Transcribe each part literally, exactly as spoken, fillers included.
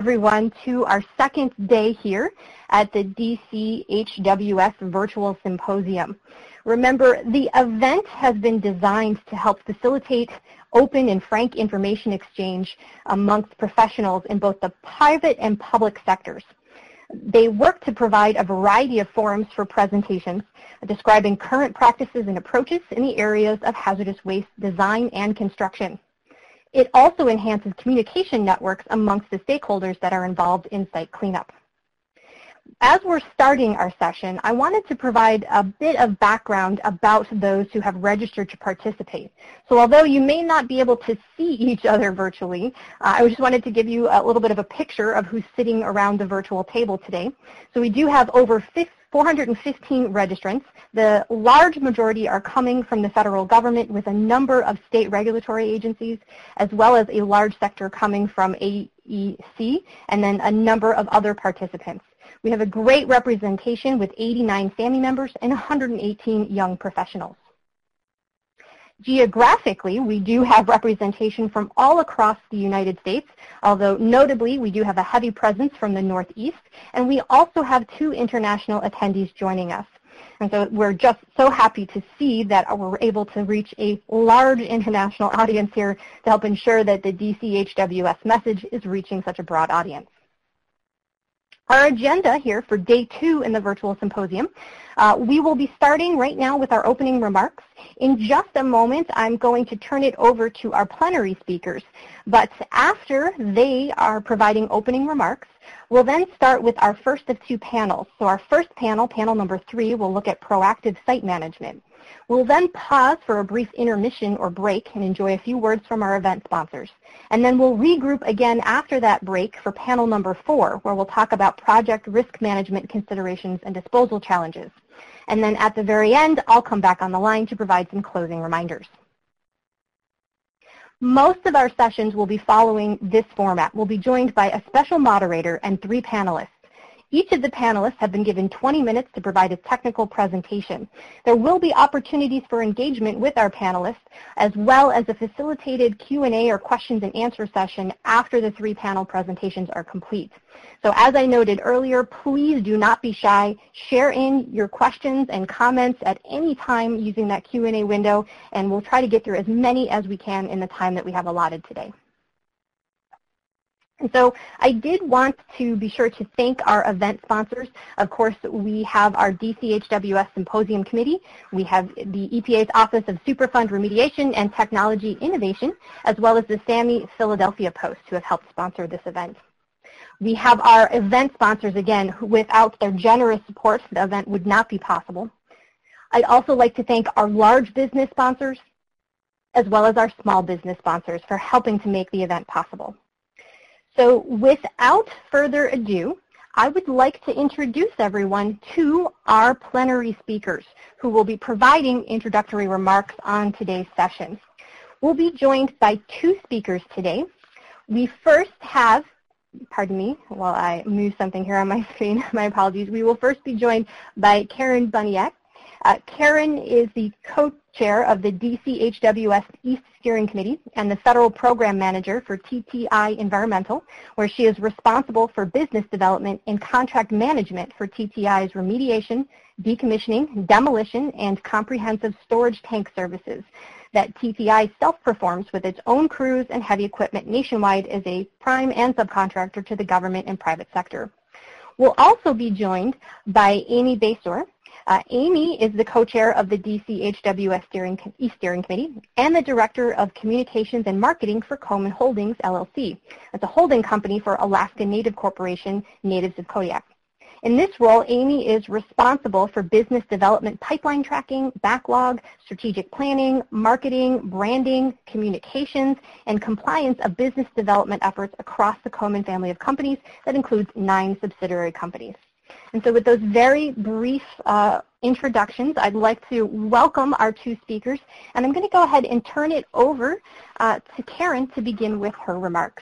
everyone to our second day here at the D C H W S Virtual Symposium. Remember, the event has been designed to help facilitate open and frank information exchange amongst professionals in both the private and public sectors. They work to provide a variety of forums for presentations describing current practices and approaches in the areas of hazardous waste design and construction. It also enhances communication networks amongst the stakeholders that are involved in site cleanup. As we're starting our session, I wanted to provide a bit of background about those who have registered to participate. So although you may not be able to see each other virtually, uh, I just wanted to give you a little bit of a picture of who's sitting around the virtual table today. So we do have over four hundred fifteen registrants. The large majority are coming from the federal government with a number of state regulatory agencies, as well as a large sector coming from A E C, and then a number of other participants. We have a great representation with eighty-nine SAMI members and one hundred eighteen young professionals. Geographically, we do have representation from all across the United States, although notably we do have a heavy presence from the Northeast, and we also have two international attendees joining us. And so we're just so happy to see that we're able to reach a large international audience here to help ensure that the D C H W S message is reaching such a broad audience. Our agenda here for day two in the virtual symposium, uh, we will be starting right now with our opening remarks. In just a moment, I'm going to turn it over to our plenary speakers, but after they are providing opening remarks, we'll then start with our first of two panels. So our first panel, panel number three, will look at proactive site management. We'll then pause for a brief intermission or break and enjoy a few words from our event sponsors. And then we'll regroup again after that break for panel number four, where we'll talk about project risk management considerations and disposal challenges. And then at the very end, I'll come back on the line to provide some closing reminders. Most of our sessions will be following this format. We'll be joined by a special moderator and three panelists. Each of the panelists have been given twenty minutes to provide a technical presentation. There will be opportunities for engagement with our panelists, as well as a facilitated Q and A or questions and answer session after the three panel presentations are complete. So as I noted earlier, please do not be shy. Share in your questions and comments at any time using that Q and A window, and we'll try to get through as many as we can in the time that we have allotted today. And so I did want to be sure to thank our event sponsors. Of course, we have our D C H W S Symposium Committee. We have the E P A's Office of Superfund Remediation and Technology Innovation, as well as the SAMI Philadelphia Post, who have helped sponsor this event. We have our event sponsors, again, who, without their generous support, the event would not be possible. I'd also like to thank our large business sponsors, as well as our small business sponsors, for helping to make the event possible. So without further ado, I would like to introduce everyone to our plenary speakers who will be providing introductory remarks on today's session. We'll be joined by two speakers today. We first have, pardon me while I move something here on my screen, my apologies. We will first be joined by Karen Buniak. Uh, Karen is the co-chair of the D C H W S East Steering Committee and the Federal Program Manager for T T I Environmental, where she is responsible for business development and contract management for T T I's remediation, decommissioning, demolition, and comprehensive storage tank services that T T I self-performs with its own crews and heavy equipment nationwide as a prime and subcontractor to the government and private sector. We'll also be joined by Amy Basor. Uh, Amy is the co-chair of the D C H W S Steering, East Steering Committee and the Director of Communications and Marketing for Komen Holdings, L L C. It's a holding company for Alaska Native Corporation, Natives of Kodiak. In this role, Amy is responsible for business development pipeline tracking, backlog, strategic planning, marketing, branding, communications, and compliance of business development efforts across the Komen family of companies that includes nine subsidiary companies. And so with those very brief uh, introductions, I'd like to welcome our two speakers, and I'm going to go ahead and turn it over uh, to Karen to begin with her remarks.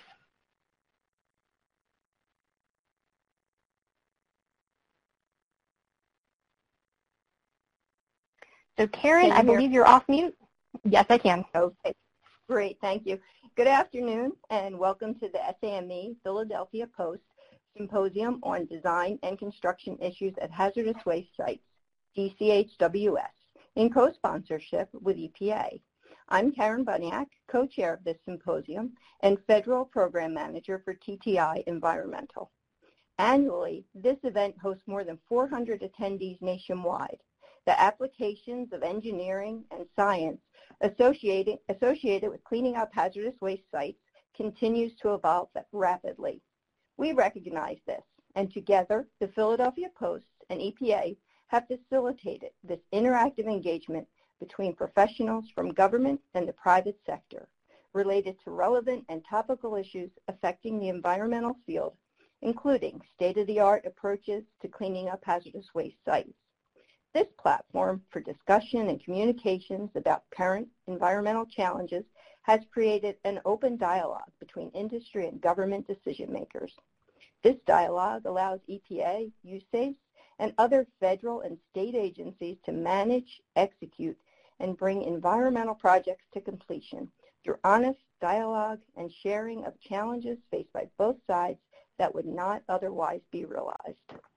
So Karen, I believe you're off mute. Yes, I can. Okay, great, thank you. Good afternoon and welcome to the S A M E Philadelphia Post Symposium on Design and Construction Issues at Hazardous Waste Sites, D C H W S, in co-sponsorship with E P A. I'm Karen Buniak, co-chair of this symposium and Federal Program Manager for T T I Environmental. Annually, this event hosts more than four hundred attendees nationwide. The applications of engineering and science associated, associated with cleaning up hazardous waste sites continues to evolve rapidly. We recognize this, and together, the Philadelphia Post and E P A have facilitated this interactive engagement between professionals from government and the private sector related to relevant and topical issues affecting the environmental field, including state-of-the-art approaches to cleaning up hazardous waste sites. This platform for discussion and communications about current environmental challenges has created an open dialogue between industry and government decision makers. This dialogue allows E P A, U S A C E, and other federal and state agencies to manage, execute, and bring environmental projects to completion through honest dialogue and sharing of challenges faced by both sides that would not otherwise be realized.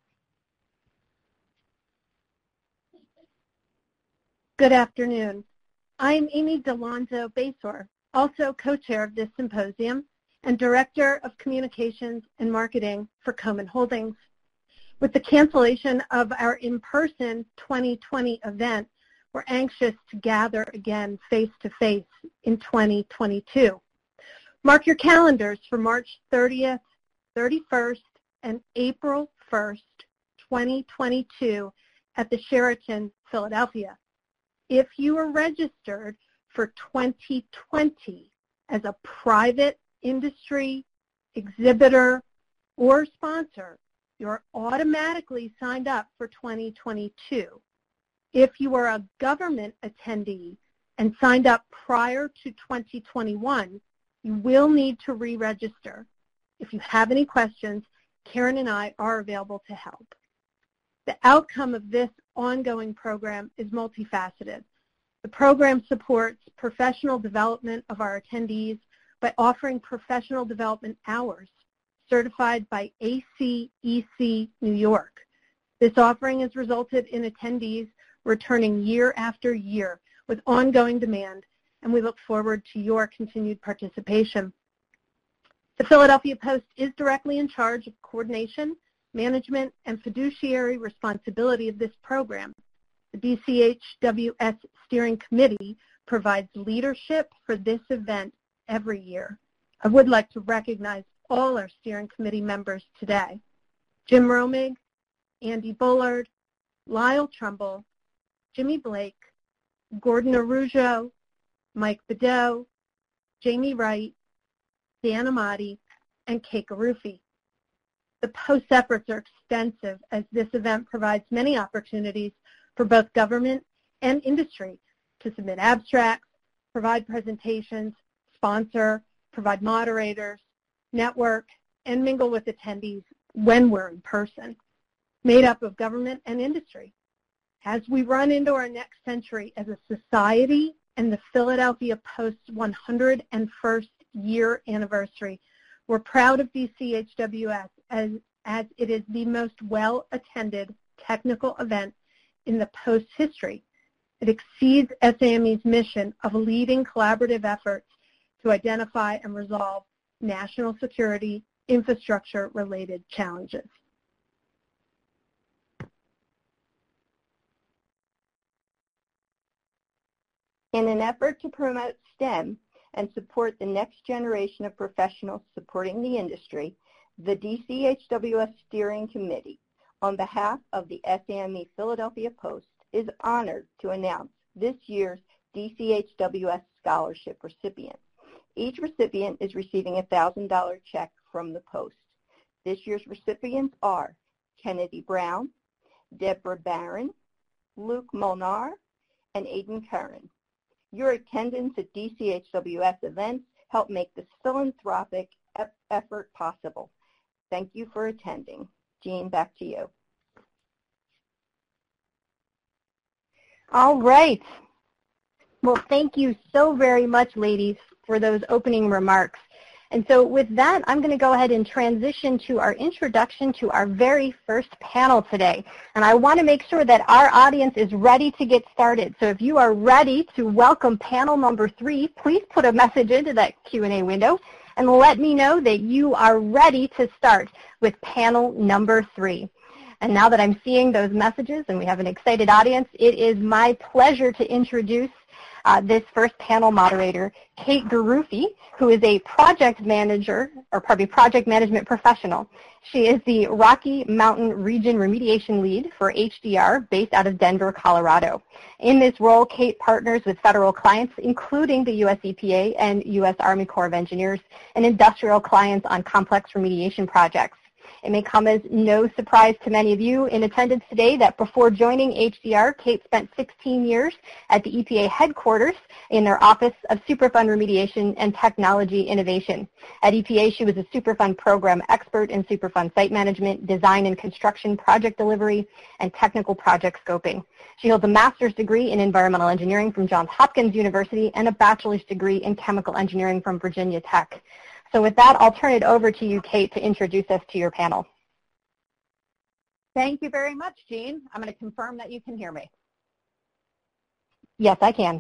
Good afternoon. I'm Amy Delonzo Basor, also co-chair of this symposium and Director of Communications and Marketing for Komen Holdings. With the cancellation of our in-person twenty twenty event, we're anxious to gather again face-to-face in twenty twenty-two. Mark your calendars for March thirtieth, thirty-first, and April first, twenty twenty-two at the Sheraton, Philadelphia. If you are registered for twenty twenty as a private industry exhibitor or sponsor, you're automatically signed up for twenty twenty-two. If you are a government attendee and signed up prior to twenty twenty-one, you will need to re-register. If you have any questions, Karen and I are available to help. The outcome of this ongoing program is multifaceted. The program supports professional development of our attendees by offering professional development hours certified by A C E C New York. This offering has resulted in attendees returning year after year with ongoing demand, and we look forward to your continued participation. The Philadelphia Post is directly in charge of coordination, management, and fiduciary responsibility of this program. The D C H W S Steering Committee provides leadership for this event every year. I would like to recognize all our steering committee members today: Jim Romig, Andy Bullard, Lyle Trumbull, Jimmy Blake, Gordon Arujo, Mike Bedeau, Jamie Wright, Dan Amati, and Kate Garufi. The Post's efforts are extensive as this event provides many opportunities for both government and industry to submit abstracts, provide presentations, sponsor, provide moderators, network, and mingle with attendees when we're in person, made up of government and industry. As we run into our next century as a society and the Philadelphia Post's one hundred first year anniversary, we're proud of D C H W S as, as it is the most well-attended technical event in the Post's history. It exceeds S A M E's mission of leading collaborative efforts to identify and resolve national security infrastructure-related challenges. In an effort to promote STEM and support the next generation of professionals supporting the industry, the D C H W S Steering Committee, on behalf of the S A M E Philadelphia Post, is honored to announce this year's D C H W S Scholarship recipient. Each recipient is receiving a one thousand dollar check from the Post. This year's recipients are Kennedy Brown, Deborah Barron, Luke Molnar, and Aidan Curran. Your attendance at D C H W S events help make this philanthropic effort possible. Thank you for attending. Jean, back to you. All right. Well, thank you so very much, ladies, for those opening remarks. And so with that, I'm going to go ahead and transition to our introduction to our very first panel today. And I want to make sure that our audience is ready to get started. So if you are ready to welcome panel number three, please put a message into that Q and A window and let me know that you are ready to start with panel number three. And now that I'm seeing those messages and we have an excited audience, it is my pleasure to introduce Uh, this first panel moderator, Kate Garufi, who is a project manager, or probably project management professional. She is the Rocky Mountain Region Remediation Lead for H D R based out of Denver, Colorado. In this role, Kate partners with federal clients, including the U S E P A and U S Army Corps of Engineers, and industrial clients on complex remediation projects. It may come as no surprise to many of you in attendance today that before joining H D R, Kate spent sixteen years at the E P A headquarters in their Office of Superfund Remediation and Technology Innovation. At E P A, she was a Superfund program expert in Superfund site management, design and construction, project delivery, and technical project scoping. She holds a master's degree in environmental engineering from Johns Hopkins University and a bachelor's degree in chemical engineering from Virginia Tech. So with that, I'll turn it over to you, Kate, to introduce us to your panel. Thank you very much, Jean. I'm going to confirm that you can hear me. Yes, I can.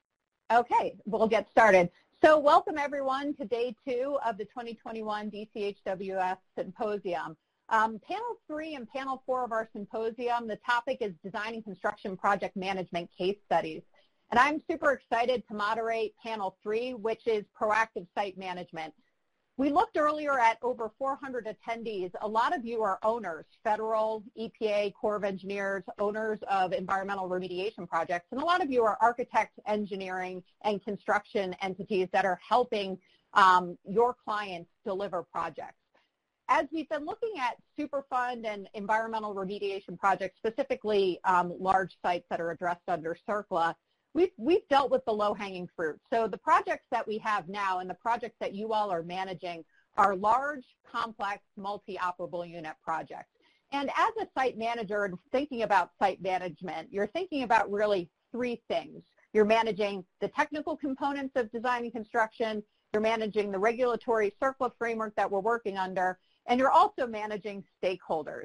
Okay, we'll get started. So welcome, everyone, to day two of the twenty twenty-one D C H W S Symposium. Um, panel three and panel four of our symposium, the topic is Design and Construction Project Management Case Studies. And I'm super excited to moderate panel three, which is Proactive Site Management. We looked earlier at over four hundred attendees. A lot of you are owners, federal, E P A, Corps of Engineers, owners of environmental remediation projects, and a lot of you are architect, engineering, and construction entities that are helping um, your clients deliver projects. As we've been looking at Superfund and environmental remediation projects, specifically um, large sites that are addressed under CERCLA, We've, we've dealt with the low-hanging fruit. So the projects that we have now and the projects that you all are managing are large, complex, multi-operable unit projects. And as a site manager and thinking about site management, you're thinking about really three things. You're managing the technical components of design and construction, you're managing the regulatory CERCLA framework that we're working under, and you're also managing stakeholders.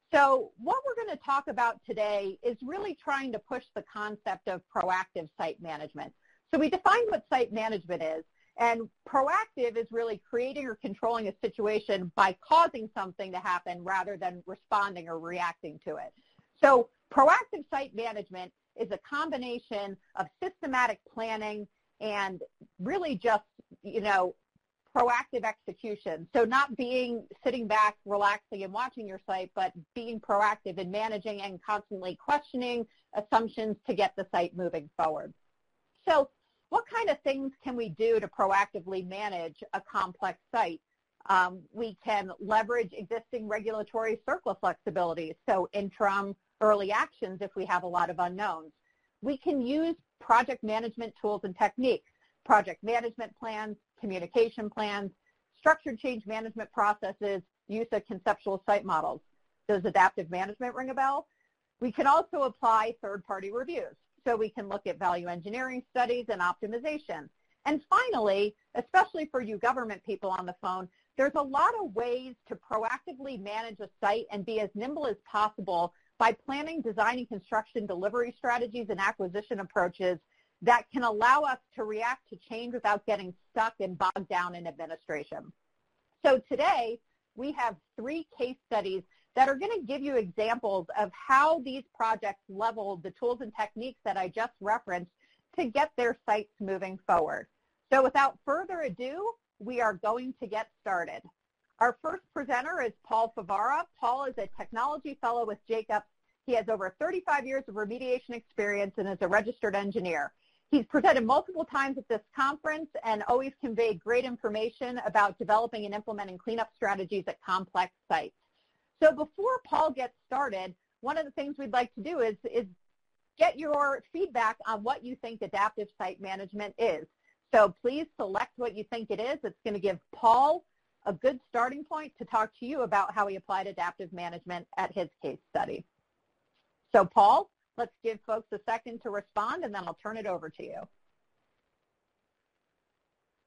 So what we're going to talk about today is really trying to push the concept of proactive site management. So we defined what site management is, and proactive is really creating or controlling a situation by causing something to happen rather than responding or reacting to it. So proactive site management is a combination of systematic planning and really just, you know, proactive execution. So not being sitting back, relaxing and watching your site, but being proactive in managing and constantly questioning assumptions to get the site moving forward. So what kind of things can we do to proactively manage a complex site? Um, we can leverage existing regulatory CERCLA flexibilities, so interim early actions if we have a lot of unknowns. We can use project management tools and techniques, project management plans, communication plans, structured change management processes, use of conceptual site models. Does adaptive management ring a bell? We can also apply third-party reviews. So we can look at value engineering studies and optimization. And finally, especially for you government people on the phone, there's a lot of ways to proactively manage a site and be as nimble as possible by planning, design, and construction delivery strategies and acquisition approaches that can allow us to react to change without getting stuck and bogged down in administration. So today, we have three case studies that are going to give you examples of how these projects level the tools and techniques that I just referenced to get their sites moving forward. So without further ado, we are going to get started. Our first presenter is Paul Favara. Paul is a technology fellow with Jacobs. He has over thirty-five years of remediation experience and is a registered engineer. He's presented multiple times at this conference and always conveyed great information about developing and implementing cleanup strategies at complex sites. So before Paul gets started, one of the things we'd like to do is, is get your feedback on what you think adaptive site management is. So please select what you think it is. It's going to give Paul a good starting point to talk to you about how he applied adaptive management at his case study. So Paul, let's give folks a second to respond, and then I'll turn it over to you.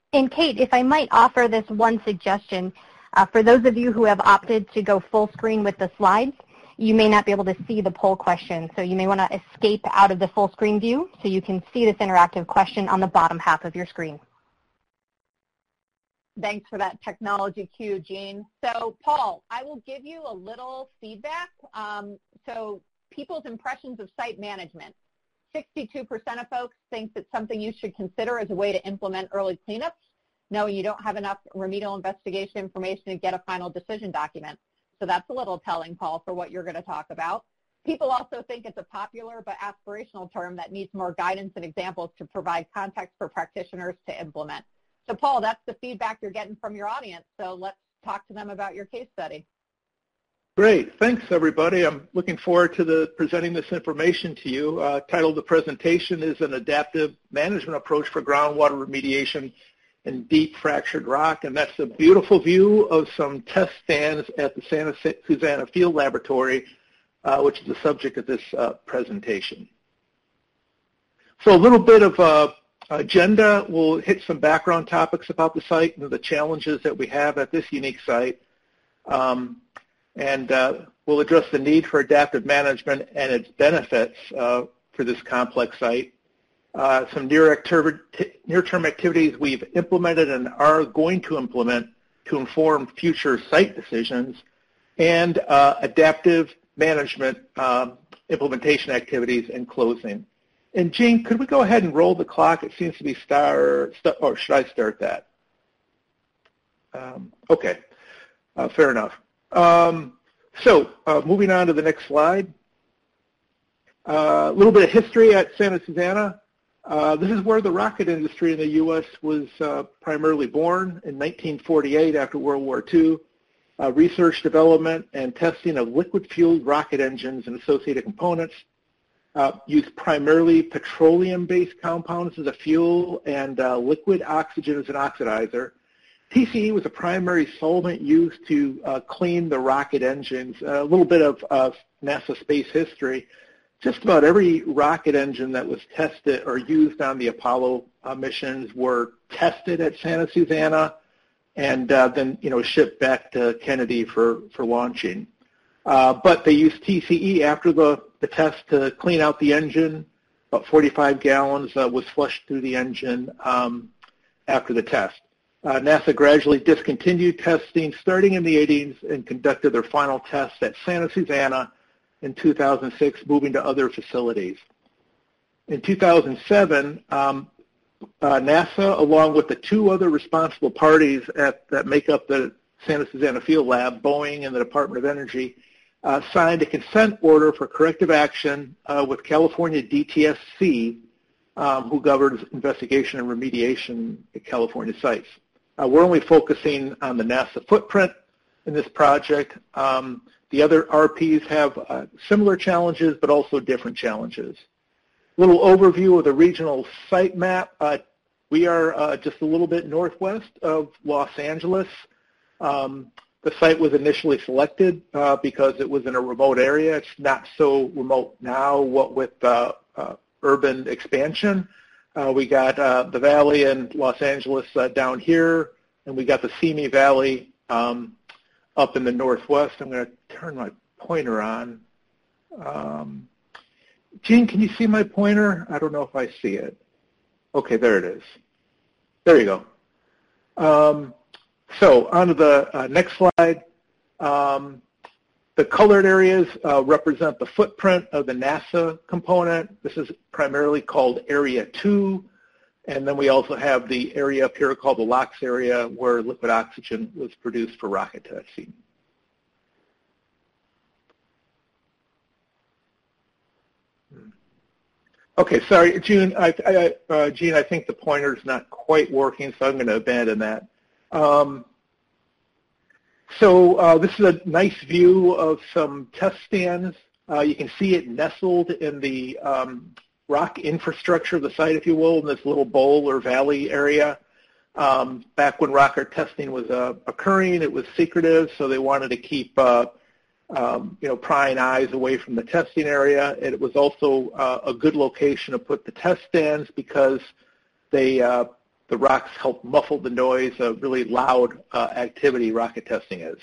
And Kate, if I might offer this one suggestion, uh, for those of you who have opted to go full screen with the slides, you may not be able to see the poll question. So you may want to escape out of the full screen view so you can see this interactive question on the bottom half of your screen. Thanks for that technology cue, Jean. So Paul, I will give you a little feedback. Um, so people's impressions of site management. sixty-two percent of folks think that something you should consider as a way to implement early cleanups, knowing you don't have enough remedial investigation information to get a final decision document. So that's a little telling, Paul, for what you're going to talk about. People also think it's a popular but aspirational term that needs more guidance and examples to provide context for practitioners to implement. So Paul, that's the feedback you're getting from your audience. So let's talk to them about your case study. Great. Thanks, everybody. I'm looking forward to the presenting this information to you. Uh, title of the presentation is An Adaptive Management Approach for Groundwater Remediation in Deep Fractured Rock, and that's a beautiful view of some test stands at the Santa Susana Field Laboratory, uh, which is the subject of this uh, presentation. So a little bit of uh, agenda. We'll hit some background topics about the site and the challenges that we have at this unique site. Um, and uh, we'll address the need for adaptive management and its benefits uh, for this complex site. Uh, some near-term activities we've implemented and are going to implement to inform future site decisions, and uh, adaptive management um, implementation activities in closing. And Jean, could we go ahead and roll the clock? It seems to be start, or should I start that? Um, okay, uh, fair enough. Um, so uh, moving on to the next slide. Uh, a little bit of history at Santa Susana. Uh, this is where the rocket industry in the U S was uh, primarily born in nineteen forty-eight after World War Two. Uh, research, development, and testing of liquid-fueled rocket engines and associated components uh, used primarily petroleum-based compounds as a fuel and uh, liquid oxygen as an oxidizer. T C E was a primary solvent used to uh, clean the rocket engines. Uh, a little bit of uh, NASA space history. Just about every rocket engine that was tested or used on the Apollo uh, missions were tested at Santa Susana and uh, then, you know, shipped back to Kennedy for, for launching. Uh, but they used T C E after the, the test to clean out the engine. About forty-five gallons uh, was flushed through the engine um, after the test. Uh, NASA gradually discontinued testing starting in the eighties and conducted their final tests at Santa Susana in two thousand six, moving to other facilities. In two thousand seven, um, uh, NASA, along with the two other responsible parties at, that make up the Santa Susana Field Lab, Boeing and the Department of Energy, uh, signed a consent order for corrective action uh, with California D T S C, um, who governs investigation and remediation at California sites. Uh, we're only focusing on the NASA footprint in this project. Um, The other R Ps have uh, similar challenges, but also different challenges. A little overview of the regional site map. Uh, we are uh, just a little bit northwest of Los Angeles. Um, the site was initially selected uh, because it was in a remote area. It's not so remote now, what with uh, uh, urban expansion. Uh, we got uh, the valley in Los Angeles uh, down here, and we got the Simi Valley um, up in the northwest. I'm going to turn my pointer on. Um, Jean, can you see my pointer? I don't know if I see it. Okay, there it is. There you go. Um, so on to the uh, next slide. Um, the colored areas uh, represent the footprint of the NASA component. This is primarily called Area two. And then we also have the area up here called the LOX area where liquid oxygen was produced for rocket testing. Okay, sorry, June. I, I, uh, Jean, I think the pointer's not quite working, so I'm going to abandon that. Um, so uh, this is a nice view of some test stands. Uh, you can see it nestled in the um, rock infrastructure of the site, if you will, in this little bowl or valley area. Um, back when rocket testing was uh, occurring, it was secretive, so they wanted to keep uh, Um, you know, prying eyes away from the testing area. It was also uh, a good location to put the test stands because they uh, the rocks help muffle the noise of really loud uh, activity rocket testing is.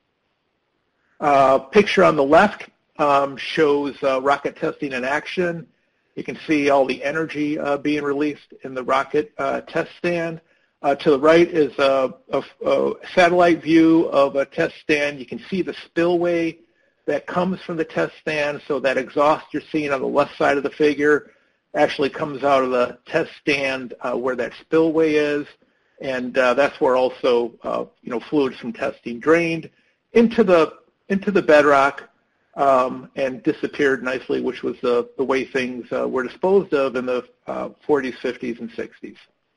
Uh, picture on the left um, shows uh, rocket testing in action. You can see all the energy uh, being released in the rocket uh, test stand. Uh, to the right is a, a, a satellite view of a test stand. You can see the spillway that comes from the test stand, so that exhaust you're seeing on the left side of the figure actually comes out of the test stand uh, where that spillway is, and uh, that's where also uh, you know fluids from testing drained into the into the bedrock um, and disappeared nicely, which was the, the way things uh, were disposed of in the uh, forties, fifties, and sixties.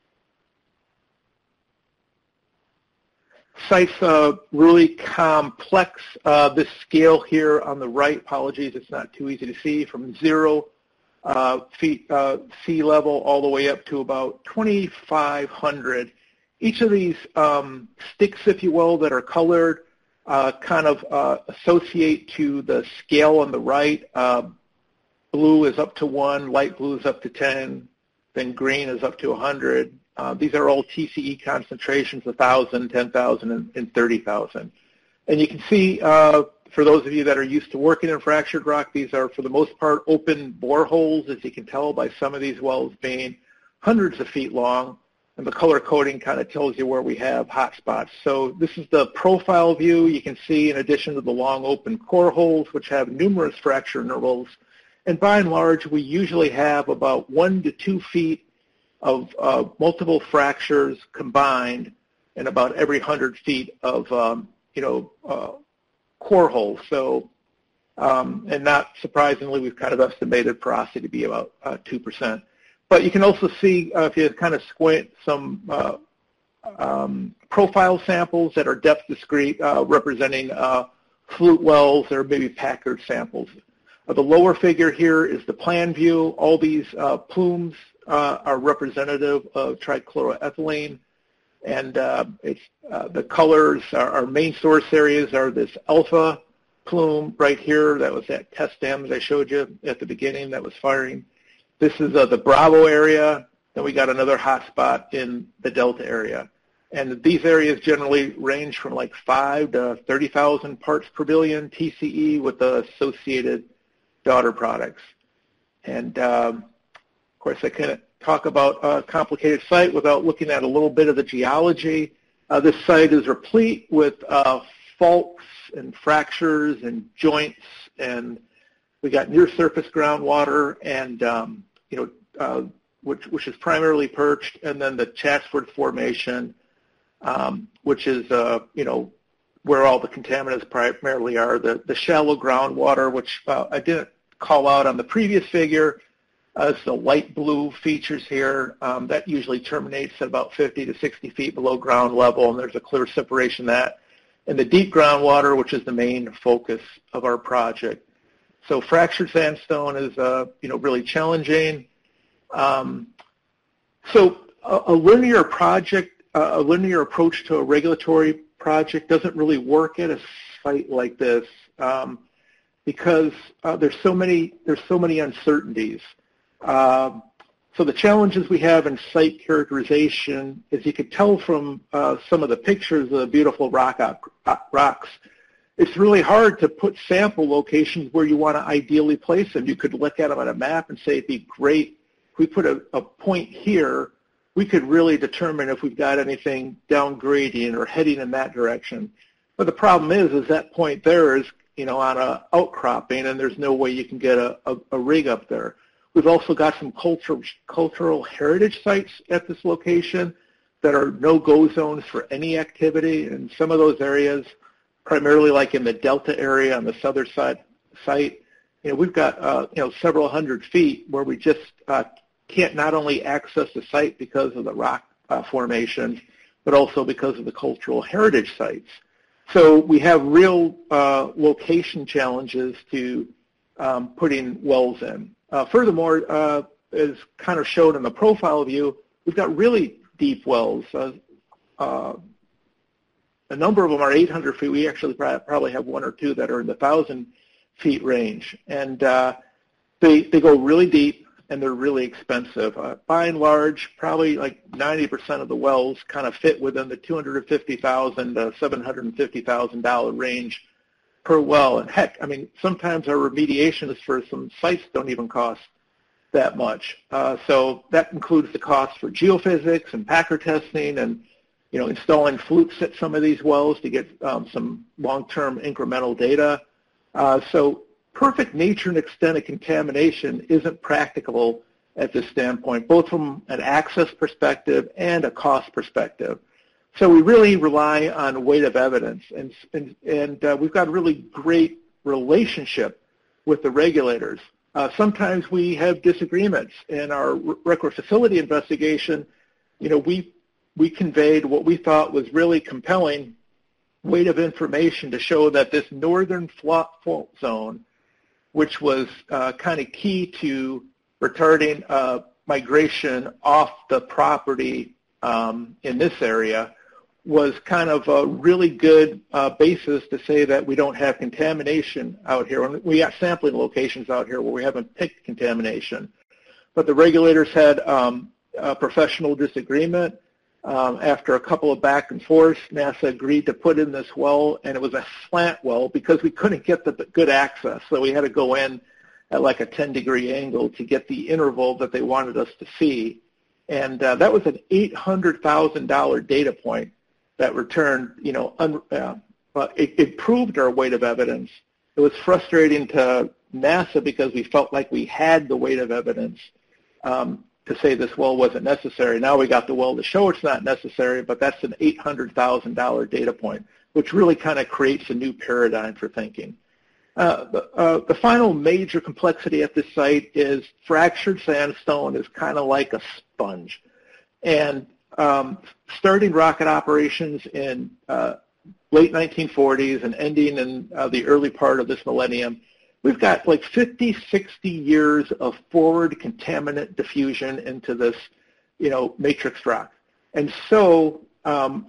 Site's uh, really complex. Uh, this scale here on the right, apologies, it's not too easy to see, from zero uh, feet uh, sea level all the way up to about twenty-five hundred. Each of these um, sticks, if you will, that are colored uh, kind of uh, associate to the scale on the right. Uh, blue is up to one, light blue is up to ten, then green is up to one hundred. Uh, these are all T C E concentrations, one thousand, ten thousand, and, and thirty thousand. And you can see, uh, for those of you that are used to working in fractured rock, these are, for the most part, open boreholes, as you can tell by some of these wells being hundreds of feet long. And the color coding kind of tells you where we have hot spots. So this is the profile view. You can see, in addition to the long open core holes, which have numerous fracture intervals, and by and large, we usually have about one to two feet of uh, multiple fractures combined in about every one hundred feet of, um, you know, uh, core holes. So, um, and not surprisingly, we've kind of estimated porosity to be about uh, two percent. But you can also see, uh, if you kind of squint, some uh, um, profile samples that are depth discrete, uh, representing uh, flute wells or maybe Packard samples. Uh, the lower figure here is the plan view. All these uh, plumes Uh, are representative of trichloroethylene, and uh, it's, uh, the colors, our, our main source areas are this alpha plume right here. That was that test dam that I showed you at the beginning that was firing. This is uh, the Bravo area. Then we got another hot spot in the Delta area. And these areas generally range from like five to thirty thousand parts per billion T C E with the associated daughter products. And um, of course, I can't talk about a complicated site without looking at a little bit of the geology. Uh, this site is replete with uh, faults and fractures and joints, and we got near-surface groundwater, and um, you know, uh, which which is primarily perched, and then the Chatsworth Formation, um, which is uh, you know, where all the contaminants primarily are. The the shallow groundwater, which uh, I didn't call out on the previous figure. Uh, it's the light blue features here. Um, that usually terminates at about fifty to sixty feet below ground level, and there's a clear separation of that. And the deep groundwater, which is the main focus of our project. So fractured sandstone is, uh, you know, really challenging. Um, so a, a linear project, uh, a linear approach to a regulatory project doesn't really work at a site like this um, because uh, there's so many there's so many uncertainties. Uh, so the challenges we have in site characterization, as you could tell from uh, some of the pictures of the beautiful rock uh, rocks, it's really hard to put sample locations where you want to ideally place them. You could look at them on a map and say it'd be great if we put a, a point here, we could really determine if we've got anything down gradient or heading in that direction. But the problem is, is that point there is, you know, on a outcropping, and there's no way you can get a, a, a rig up there. We've also got some cultural, cultural heritage sites at this location that are no-go zones for any activity, and some of those areas, primarily like in the Delta area on the southern side site, you know, we've got uh, you know, several hundred feet where we just uh, can't not only access the site because of the rock uh, formations, but also because of the cultural heritage sites. So we have real uh, location challenges to um, putting wells in. Uh, furthermore, uh, as kind of showed in the profile view, we've got really deep wells. Uh, uh, a number of them are eight hundred feet. We actually probably have one or two that are in the one thousand feet range. And uh, they, they go really deep, and they're really expensive. Uh, by and large, probably like ninety percent of the wells kind of fit within the two hundred fifty thousand dollars to seven hundred fifty thousand dollars range per well. And heck, I mean, sometimes our remediations for some sites don't even cost that much. Uh, so that includes the cost for geophysics and packer testing and, you know, installing flukes at some of these wells to get um, some long-term incremental data. Uh, so perfect nature and extent of contamination isn't practicable at this standpoint, both from an access perspective and a cost perspective. So we really rely on weight of evidence, and, and, and uh, we've got a really great relationship with the regulators. Uh, sometimes we have disagreements. In our record facility investigation, you know, we, we conveyed what we thought was really compelling weight of information to show that this northern fault zone, which was uh, kind of key to retarding uh, migration off the property um, in this area, was kind of a really good uh, basis to say that we don't have contamination out here. And we got sampling locations out here where we haven't picked contamination. But the regulators had um, a professional disagreement. Um, after a couple of back and forth, NASA agreed to put in this well, and it was a slant well because we couldn't get the good access. So we had to go in at like a ten degree angle to get the interval that they wanted us to see. And uh, that was an eight hundred thousand dollars data point that returned, you know, un, uh, uh, it, it proved our weight of evidence. It was frustrating to NASA because we felt like we had the weight of evidence um, to say this well wasn't necessary. Now we got the well to show it's not necessary, but that's an eight hundred thousand dollars data point, which really kind of creates a new paradigm for thinking. Uh, the, uh, the final major complexity at this site is fractured sandstone is kind of like a sponge. And um, starting rocket operations in uh, late nineteen forties and ending in uh, the early part of this millennium, we've got like fifty, sixty years of forward contaminant diffusion into this, you know, matrix rock. And so um,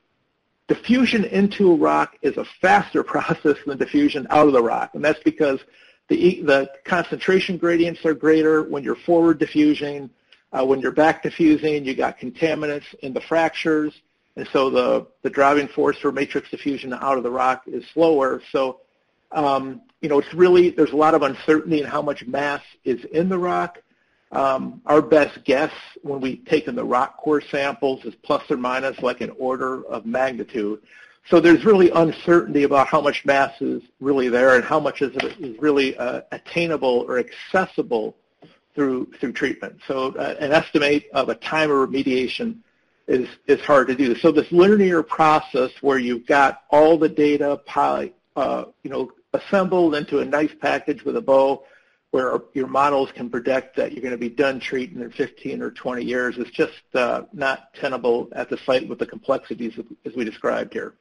diffusion into a rock is a faster process than diffusion out of the rock. And that's because the, the concentration gradients are greater when you're forward diffusing. Uh, when you're back diffusing, you got contaminants in the fractures. And so the, the driving force for matrix diffusion out of the rock is slower. So Um, you know, it's really, there's a lot of uncertainty in how much mass is in the rock. Um, our best guess when we've taken the rock core samples is plus or minus like an order of magnitude. So there's really uncertainty about how much mass is really there and how much is, is really uh, attainable or accessible through, through treatment. So uh, an estimate of a time of remediation is, is hard to do. So this linear process where you've got all the data, uh, you know, assembled into a nice package with a bow where your models can predict that you're going to be done treating in fifteen or twenty years is just uh, not tenable at the site with the complexities as we described here.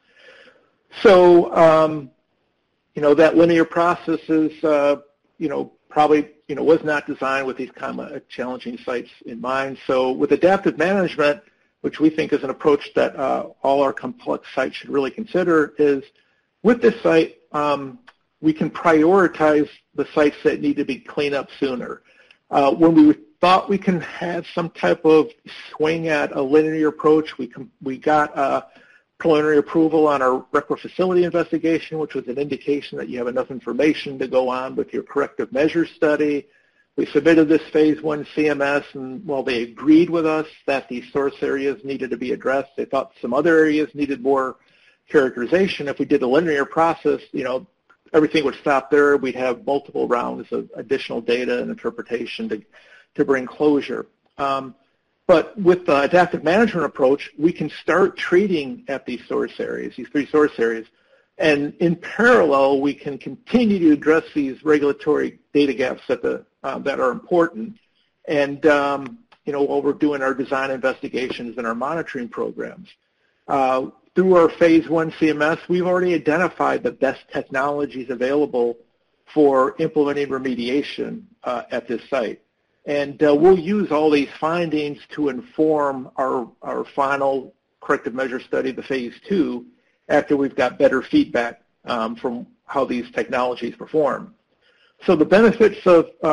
So, um, you know, that linear process is, uh, you know, probably, you know, was not designed with these kind of challenging sites in mind. So with adaptive management, which we think is an approach that uh, all our complex sites should really consider, is with this site, um, we can prioritize the sites that need to be cleaned up sooner. Uh, when we thought we can have some type of swing at a linear approach, we, com we got uh, preliminary approval on our record facility investigation, which was an indication that you have enough information to go on with your corrective measures study. We submitted this phase one C M S, and while they agreed with us that the source areas needed to be addressed, they thought some other areas needed more characterization. If we did a linear process, you know, everything would stop there. We'd have multiple rounds of additional data and interpretation to, to bring closure. Um, but with the adaptive management approach, we can start treating at these source areas, these three source areas, and in parallel, we can continue to address these regulatory data gaps that, the, uh, that are important. And, um, you know, while we're doing our design investigations and our monitoring programs. Uh, Through our phase one C M S, we've already identified the best technologies available for implementing remediation uh, at this site. And uh, we'll use all these findings to inform our, our final corrective measure study, the phase two, after we've got better feedback um, from how these technologies perform. So the benefits of uh,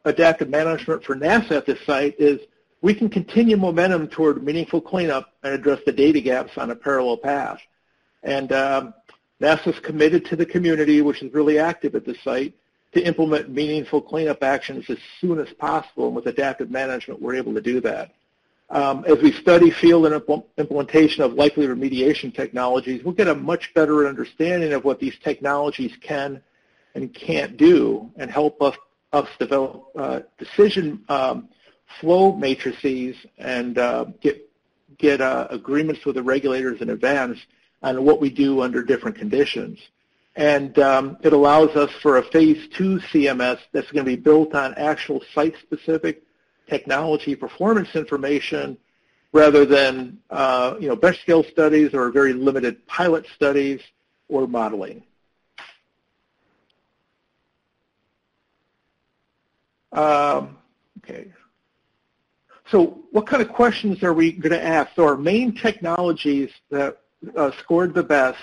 adaptive management for NASA at this site is we can continue momentum toward meaningful cleanup and address the data gaps on a parallel path. And um, NASA's committed to the community, which is really active at the site, to implement meaningful cleanup actions as soon as possible. And with adaptive management, we're able to do that. Um, as we study field and impl implementation of likely remediation technologies, we'll get a much better understanding of what these technologies can and can't do and help us, us develop uh, decision um, flow matrices and uh, get, get uh, agreements with the regulators in advance on what we do under different conditions. And um, it allows us for a phase two C M S that's going to be built on actual site-specific technology performance information rather than uh, you know, bench scale studies or very limited pilot studies or modeling. Um, okay. So what kind of questions are we going to ask? So our main technologies that uh, scored the best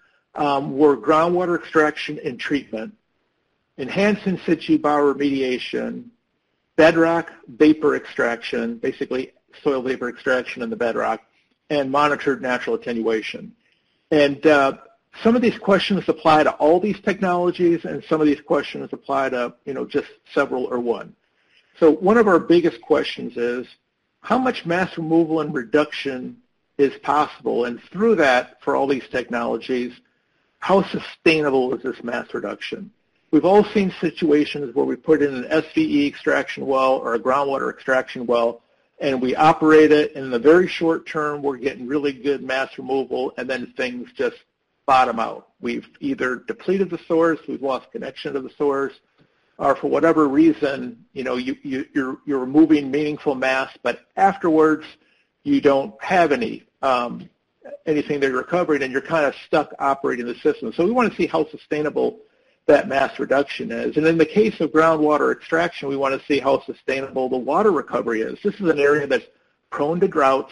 um, were groundwater extraction and treatment, enhanced in situ bioremediation, bedrock vapor extraction, basically soil vapor extraction in the bedrock, and monitored natural attenuation. And uh, some of these questions apply to all these technologies, and some of these questions apply to, you know, just several or one. So one of our biggest questions is, how much mass removal and reduction is possible? And through that, for all these technologies, how sustainable is this mass reduction? We've all seen situations where we put in an S V E extraction well or a groundwater extraction well, and we operate it, and in the very short term, we're getting really good mass removal, and then things just bottom out. We've either depleted the source, we've lost connection to the source, or for whatever reason, you know, you, you, you're, you're removing meaningful mass, but afterwards, you don't have any um, anything that you're recovering, and you're kind of stuck operating the system. So we want to see how sustainable that mass reduction is. And in the case of groundwater extraction, we want to see how sustainable the water recovery is. This is an area that's prone to droughts,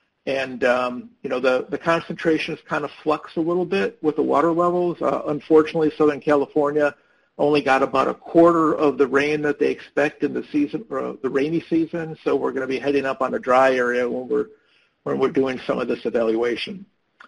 and um, you know, the, the concentrations kind of flux a little bit with the water levels. Uh, unfortunately, Southern California only got about a quarter of the rain that they expect in the season, or the rainy season, so we're going to be heading up on a dry area when we're, when we're doing some of this evaluation.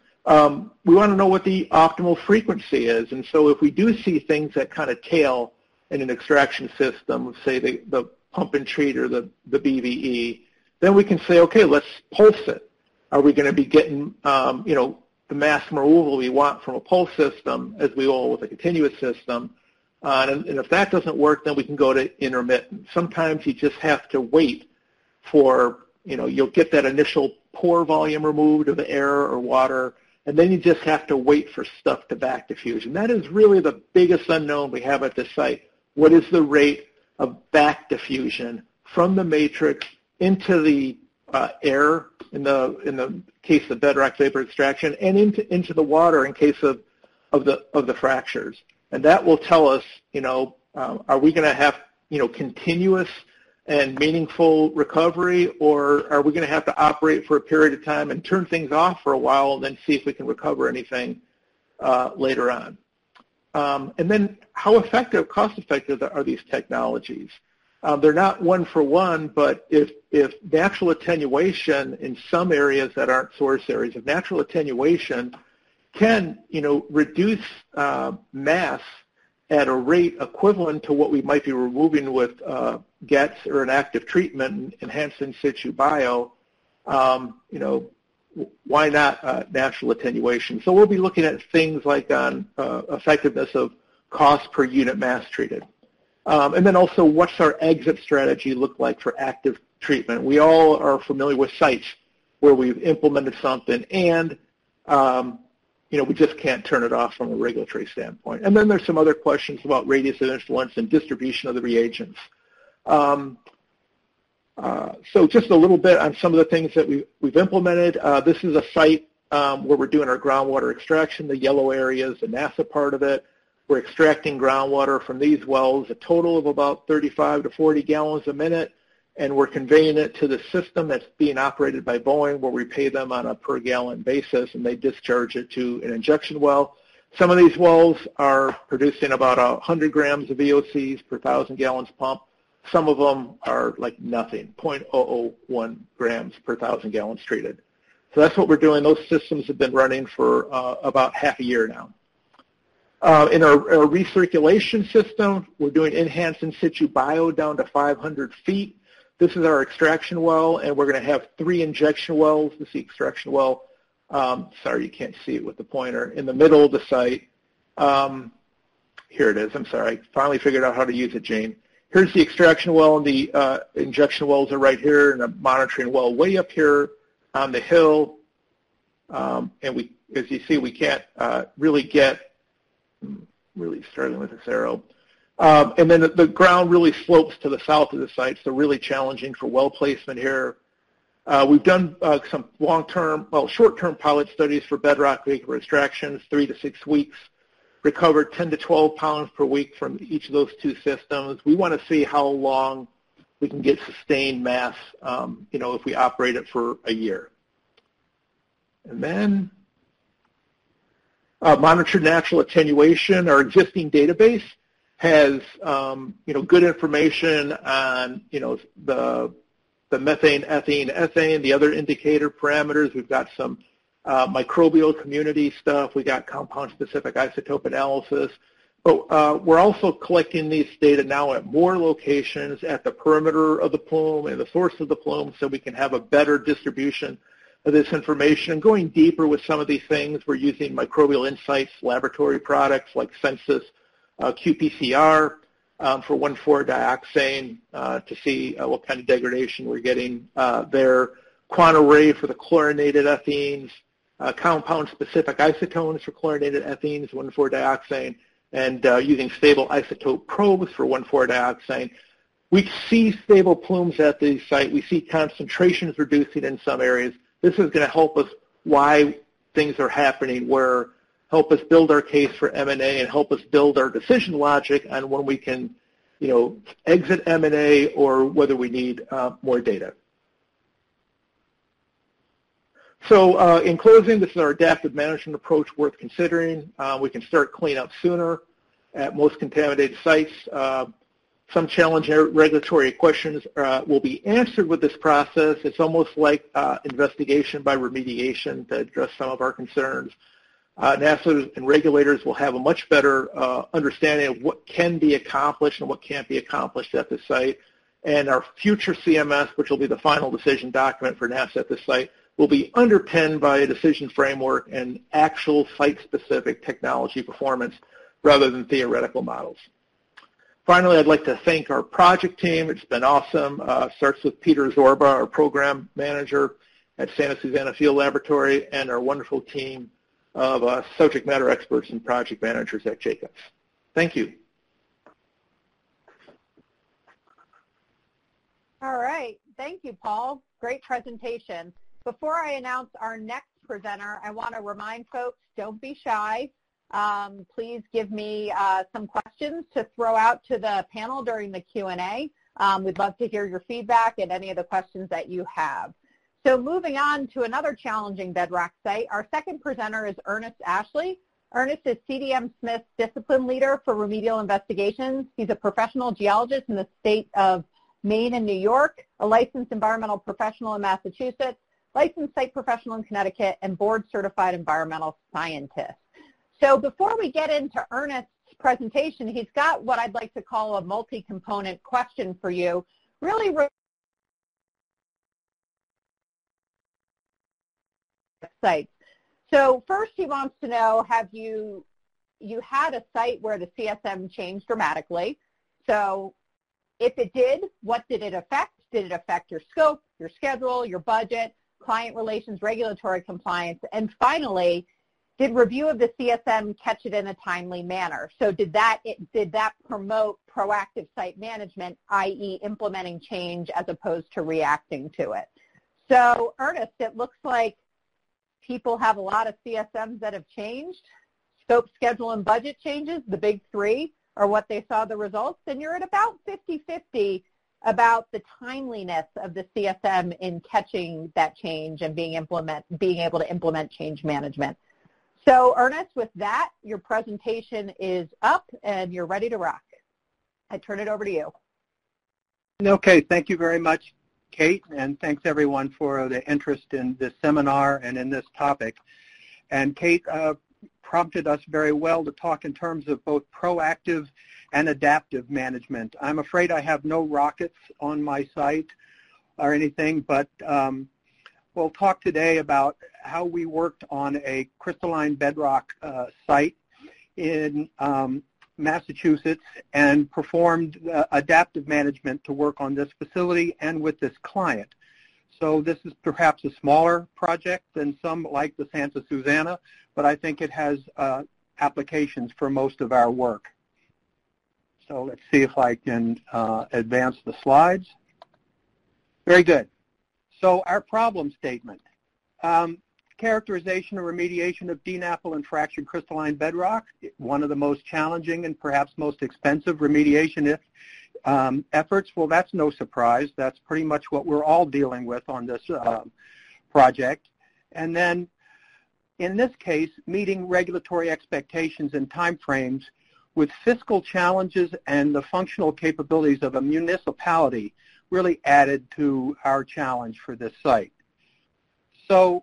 Um, we want to know what the optimal frequency is, and so if we do see things that kind of tail in an extraction system, say the, the pump and treat or the, the B V E, then we can say, okay, let's pulse it. Are we going to be getting, um, you know, the mass removal we want from a pulse system as we will with a continuous system? Uh, and, and if that doesn't work, then we can go to intermittent. Sometimes you just have to wait for, you know, you'll get that initial pore volume removed of the air or water, and then you just have to wait for stuff to back diffuse. And that is really the biggest unknown we have at this site. What is the rate of back diffusion from the matrix into the uh, air in the in the case of bedrock vapor extraction, and into into the water in case of of the of the fractures? And that will tell us, you know, um, are we going to have, you know, continuous and meaningful recovery, or are we going to have to operate for a period of time and turn things off for a while and then see if we can recover anything uh, later on? Um, and then how effective, cost effective are these technologies? Um, they're not one for one, but if, if natural attenuation in some areas that aren't source areas, if natural attenuation can, you know, reduce uh, mass at a rate equivalent to what we might be removing with uh, G E T S or an active treatment, enhanced in situ bio, um, you know, why not uh, natural attenuation? So we'll be looking at things like on uh, effectiveness of cost per unit mass treated. Um, and then also, what's our exit strategy look like for active treatment? We all are familiar with sites where we've implemented something and um, you know, we just can't turn it off from a regulatory standpoint. And then there's some other questions about radius of influence and distribution of the reagents. Um, uh, so just a little bit on some of the things that we, we've implemented. Uh, this is a site um, where we're doing our groundwater extraction. The yellow area is the NASA part of it. We're extracting groundwater from these wells, a total of about thirty-five to forty gallons a minute, and we're conveying it to the system that's being operated by Boeing, where we pay them on a per gallon basis, and they discharge it to an injection well. Some of these wells are producing about one hundred grams of V O Cs per one thousand gallons pumped. Some of them are like nothing, zero point zero zero one grams per thousand gallons treated. So that's what we're doing. Those systems have been running for uh, about half a year now. Uh, in our, our recirculation system, we're doing enhanced in situ bio down to five hundred feet. This is our extraction well, and we're going to have three injection wells. This is the extraction well. Um, sorry, you can't see it with the pointer. In the middle of the site. Um, here it is. I'm sorry. I finally figured out how to use it, Jane. Here's the extraction well, and the uh, injection wells are right here, and a monitoring well way up here on the hill. Um, and we, as you see, we can't uh, really get, I'm really struggling with this arrow. Um, and then the, the ground really slopes to the south of the site, so really challenging for well placement here. Uh, we've done uh, some long-term, well, short-term pilot studies for bedrock vapor extractions, three to six weeks. Recovered ten to twelve pounds per week from each of those two systems. We want to see how long we can get sustained mass, um, you know, if we operate it for a year. And then uh, monitored natural attenuation. Our existing database has, um, you know, good information on, you know, the the methane, ethane, ethane, the other indicator parameters. We've got some Uh, microbial community stuff. We got compound-specific isotope analysis. But uh, we're also collecting these data now at more locations at the perimeter of the plume and the source of the plume so we can have a better distribution of this information. And going deeper with some of these things, we're using Microbial Insights laboratory products like Census uh, Q P C R um, for one four dioxane uh, to see uh, what kind of degradation we're getting uh, there. Quantarray for the chlorinated ethenes. Uh, compound-specific isotones for chlorinated ethenes, one four dioxane, and uh, using stable isotope probes for one four dioxane. We see stable plumes at the site. We see concentrations reducing in some areas. This is going to help us why things are happening, where help us build our case for M and A and help us build our decision logic on when we can, you know, exit M and A or whether we need uh, more data. So uh, in closing, this is our adaptive management approach worth considering. Uh, we can start cleanup sooner at most contaminated sites. Uh, some challenging regulatory questions uh, will be answered with this process. It's almost like uh, investigation by remediation to address some of our concerns. Uh, NASA and regulators will have a much better uh, understanding of what can be accomplished and what can't be accomplished at the site. And our future C M S, which will be the final decision document for NASA at the site, will be underpinned by a decision framework and actual site-specific technology performance rather than theoretical models. Finally, I'd like to thank our project team. It's been awesome. Uh, starts with Peter Zorba, our program manager at Santa Susana Field Laboratory, and our wonderful team of uh, subject matter experts and project managers at Jacobs. Thank you. All right. Thank you, Paul. Great presentation. Before I announce our next presenter, I want to remind folks, don't be shy. Um, please give me uh, some questions to throw out to the panel during the Q and A. Um, we'd love to hear your feedback and any of the questions that you have. So moving on to another challenging bedrock site, our second presenter is Ernest Ashley. Ernest is C D M Smith's discipline leader for remedial investigations. He's a professional geologist in the state of Maine and New York, a licensed environmental professional in Massachusetts, licensed site professional in Connecticut, and board-certified environmental scientist. So before we get into Ernest's presentation, he's got what I'd like to call a multi-component question for you. Really, sites. So first he wants to know, have you, you had a site where the C S M changed dramatically? So if it did, what did it affect? Did it affect your scope, your schedule, your budget, client relations, regulatory compliance? And finally, did review of the C S M catch it in a timely manner? So did that, it, did that promote proactive site management, that is implementing change as opposed to reacting to it? So Ernest, it looks like people have a lot of C S Ms that have changed. Scope, schedule, and budget changes, the big three, are what they saw the results, and you're at about fifty fifty about the timeliness of the C S M in catching that change and being implement, being able to implement change management. So Ernest, with that, your presentation is up and you're ready to rock. I turn it over to you. Okay, thank you very much, Kate, and thanks everyone for the interest in this seminar and in this topic. And Kate uh, prompted us very well to talk in terms of both proactive and adaptive management. I'm afraid I have no rockets on my site or anything, but um, we'll talk today about how we worked on a crystalline bedrock uh, site in um, Massachusetts and performed uh, adaptive management to work on this facility and with this client. So this is perhaps a smaller project than some like the Santa Susana, but I think it has uh, applications for most of our work. So let's see if I can uh, advance the slides. Very good. So our problem statement. Um, characterization and remediation of D NAPL and fractured crystalline bedrock, one of the most challenging and perhaps most expensive remediation if, um, efforts. Well, that's no surprise. That's pretty much what we're all dealing with on this uh, project. And then in this case, meeting regulatory expectations and timeframes with fiscal challenges and the functional capabilities of a municipality really added to our challenge for this site. So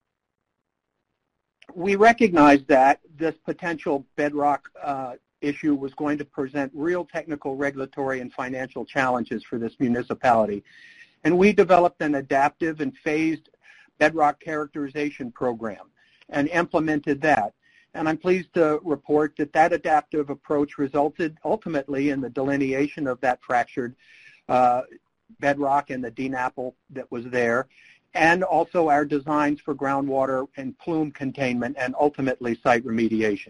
we recognized that this potential bedrock uh, issue was going to present real technical, regulatory, and financial challenges for this municipality. And we developed an adaptive and phased bedrock characterization program and implemented that. And I'm pleased to report that that adaptive approach resulted ultimately in the delineation of that fractured uh, bedrock and the D NAPL that was there, and also our designs for groundwater and plume containment and ultimately site remediation.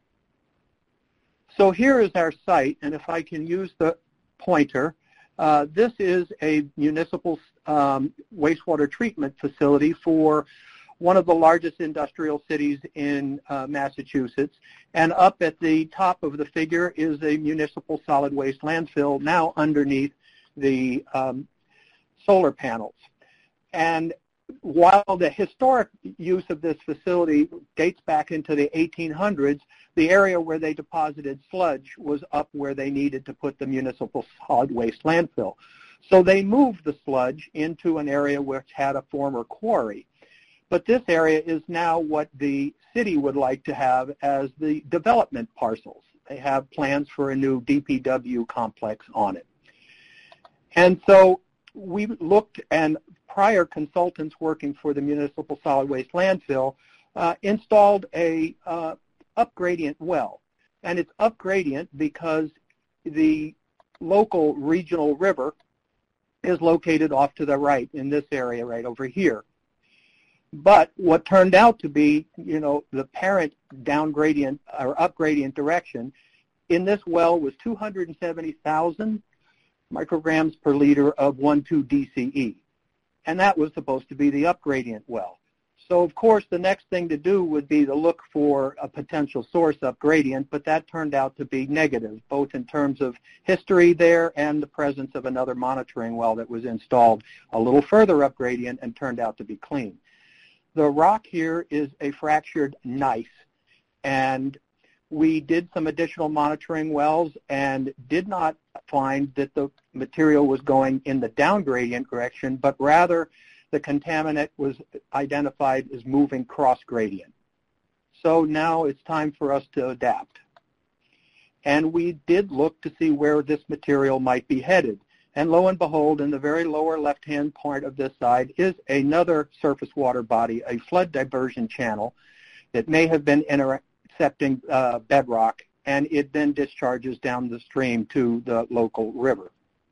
So here is our site, and if I can use the pointer, uh, this is a municipal um, wastewater treatment facility for one of the largest industrial cities in uh, Massachusetts, and up at the top of the figure is a municipal solid waste landfill now underneath the um, solar panels. And while the historic use of this facility dates back into the eighteen hundreds, the area where they deposited sludge was up where they needed to put the municipal solid waste landfill. So they moved the sludge into an area which had a former quarry. But this area is now what the city would like to have as the development parcels. They have plans for a new D P W complex on it. And so we looked, and prior consultants working for the municipal solid waste landfill uh, installed a uh, upgradient well. And it's upgradient because the local regional river is located off to the right in this area right over here. But what turned out to be, you know, the parent down gradient or up gradient direction in this well was two hundred seventy thousand micrograms per liter of one two D C E. And that was supposed to be the up gradient well. So, of course, the next thing to do would be to look for a potential source up gradient, but that turned out to be negative, both in terms of history there and the presence of another monitoring well that was installed a little further up gradient and turned out to be clean. The rock here is a fractured gneiss, and we did some additional monitoring wells and did not find that the material was going in the down gradient direction, but rather the contaminant was identified as moving cross gradient. So now it's time for us to adapt. And we did look to see where this material might be headed. And lo and behold, in the very lower left-hand part of this side is another surface water body, a flood diversion channel that may have been intercepting uh, bedrock, and it then discharges down the stream to the local river.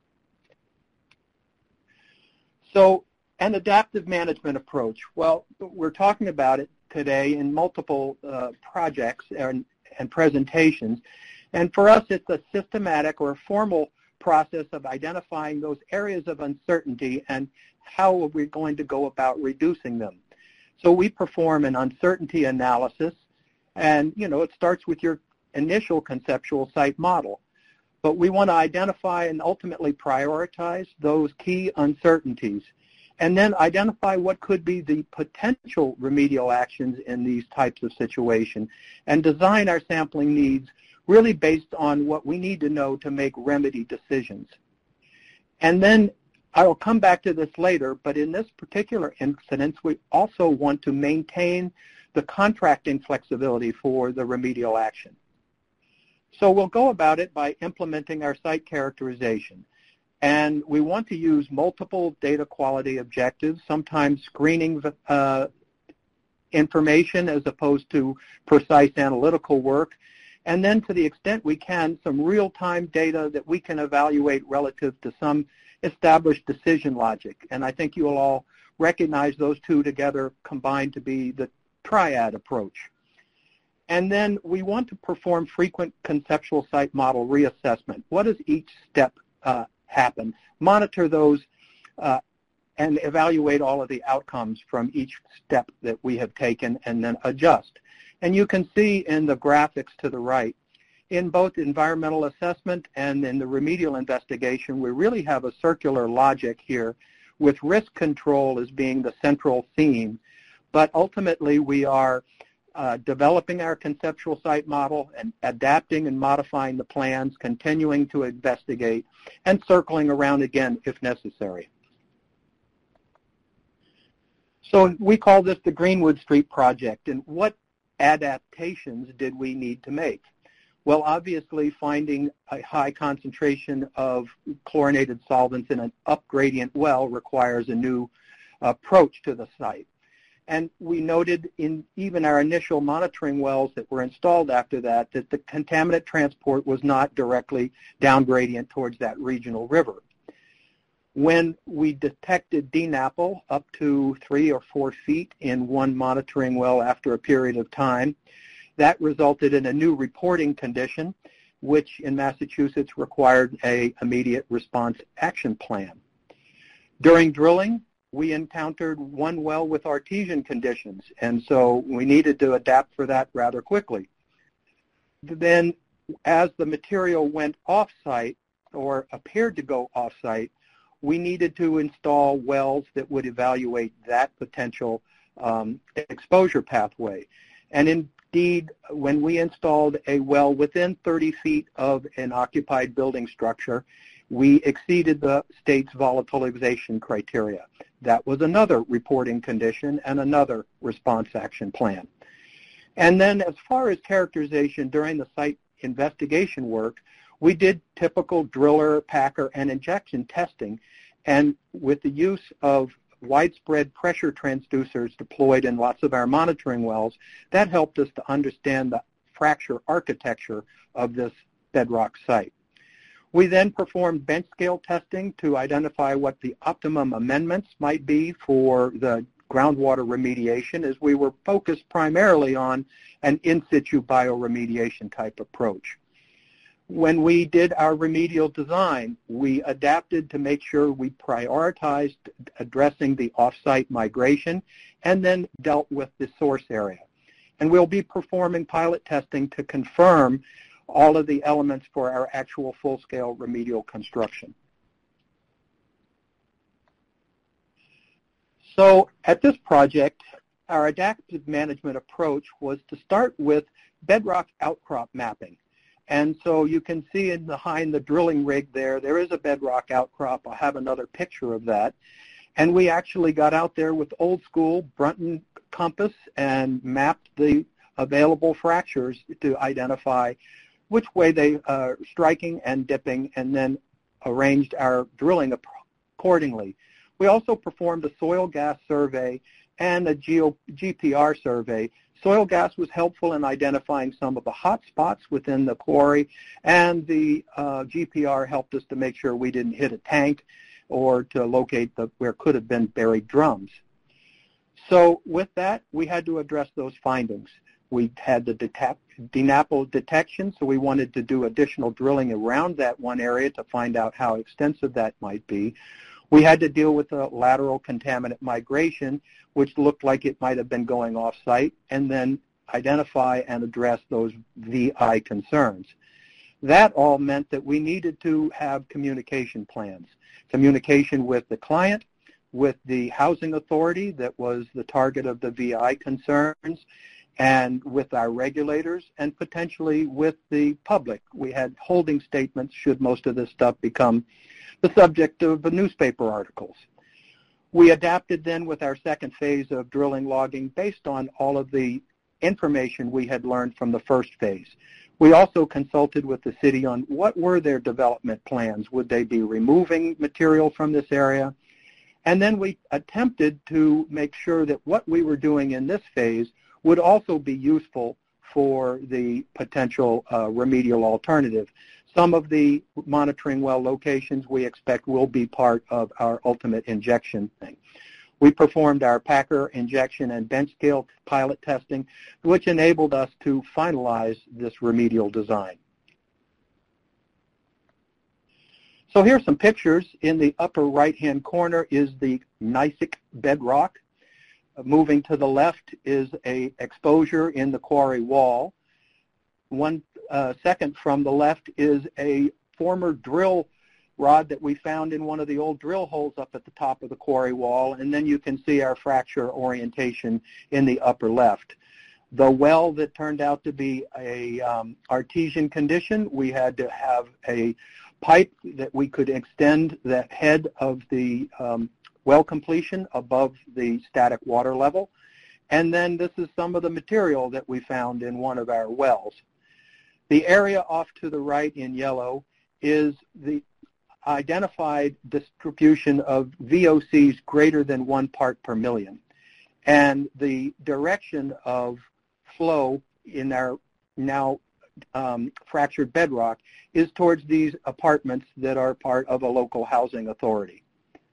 So an adaptive management approach. Well, we're talking about it today in multiple uh, projects and, and presentations. And for us, it's a systematic or formal process of identifying those areas of uncertainty and how are we going to go about reducing them. So we perform an uncertainty analysis, and you know it starts with your initial conceptual site model. But we want to identify and ultimately prioritize those key uncertainties, and then identify what could be the potential remedial actions in these types of situations, and design our sampling needs really based on what we need to know to make remedy decisions. And then I will come back to this later, but in this particular incident, we also want to maintain the contracting flexibility for the remedial action. So we'll go about it by implementing our site characterization. And we want to use multiple data quality objectives, sometimes screening uh, information as opposed to precise analytical work. And then to the extent we can, some real-time data that we can evaluate relative to some established decision logic. And I think you will all recognize those two together combined to be the triad approach. And then we want to perform frequent conceptual site model reassessment. What does each step uh, happen? Monitor those uh, and evaluate all of the outcomes from each step that we have taken and then adjust. And you can see in the graphics to the right, in both environmental assessment and in the remedial investigation, we really have a circular logic here with risk control as being the central theme. But ultimately, we are uh, developing our conceptual site model and adapting and modifying the plans, continuing to investigate, and circling around again if necessary. So we call this the Greenwood Street Project. And what adaptations did we need to make? Well, obviously, finding a high concentration of chlorinated solvents in an up-gradient well requires a new approach to the site. And we noted in even our initial monitoring wells that were installed after that that the contaminant transport was not directly down-gradient towards that regional river. When we detected D NAPL up to three or four feet in one monitoring well after a period of time, that resulted in a new reporting condition, which in Massachusetts required an immediate response action plan. During drilling, we encountered one well with artesian conditions, and so we needed to adapt for that rather quickly. Then, as the material went off-site, or appeared to go off-site, we needed to install wells that would evaluate that potential um, exposure pathway. And indeed, when we installed a well within thirty feet of an occupied building structure, we exceeded the state's volatilization criteria. That was another reporting condition and another response action plan. And then as far as characterization during the site investigation work, we did typical driller, packer, and injection testing, and with the use of widespread pressure transducers deployed in lots of our monitoring wells, that helped us to understand the fracture architecture of this bedrock site. We then performed bench scale testing to identify what the optimum amendments might be for the groundwater remediation, as we were focused primarily on an in situ bioremediation type approach. When we did our remedial design, we adapted to make sure we prioritized addressing the off-site migration and then dealt with the source area. And we'll be performing pilot testing to confirm all of the elements for our actual full-scale remedial construction. So at this project, our adaptive management approach was to start with bedrock outcrop mapping. And so you can see in behind the drilling rig there, there is a bedrock outcrop. I'll have another picture of that. And we actually got out there with old school Brunton compass and mapped the available fractures to identify which way they are striking and dipping, and then arranged our drilling accordingly. We also performed a soil gas survey and a G P R survey. Soil gas was helpful in identifying some of the hot spots within the quarry, and the uh, G P R helped us to make sure we didn't hit a tank or to locate the, where could have been buried drums. So with that, we had to address those findings. We had the D NAPL detection, so we wanted to do additional drilling around that one area to find out how extensive that might be. We had to deal with the lateral contaminant migration, which looked like it might have been going off-site, and then identify and address those V I concerns. That all meant that we needed to have communication plans, communication with the client, with the housing authority that was the target of the V I concerns, and with our regulators, and potentially with the public. We had holding statements should most of this stuff become the subject of the newspaper articles. We adapted then with our second phase of drilling logging based on all of the information we had learned from the first phase. We also consulted with the city on what were their development plans. Would they be removing material from this area? And then we attempted to make sure that what we were doing in this phase would also be useful for the potential uh, remedial alternative. Some of the monitoring well locations we expect will be part of our ultimate injection thing. We performed our Packer injection and bench scale pilot testing, which enabled us to finalize this remedial design. So here's some pictures. In the upper right-hand corner is the gneissic bedrock. Uh, moving to the left is a exposure in the quarry wall. One uh, second from the left is a former drill rod that we found in one of the old drill holes up at the top of the quarry wall, and then you can see our fracture orientation in the upper left. The well that turned out to be a um, artesian condition, we had to have a pipe that we could extend the head of the um, well completion above the static water level. And then this is some of the material that we found in one of our wells. The area off to the right in yellow is the identified distribution of V O Cs greater than one part per million. And the direction of flow in our now um, fractured bedrock is towards these apartments that are part of a local housing authority.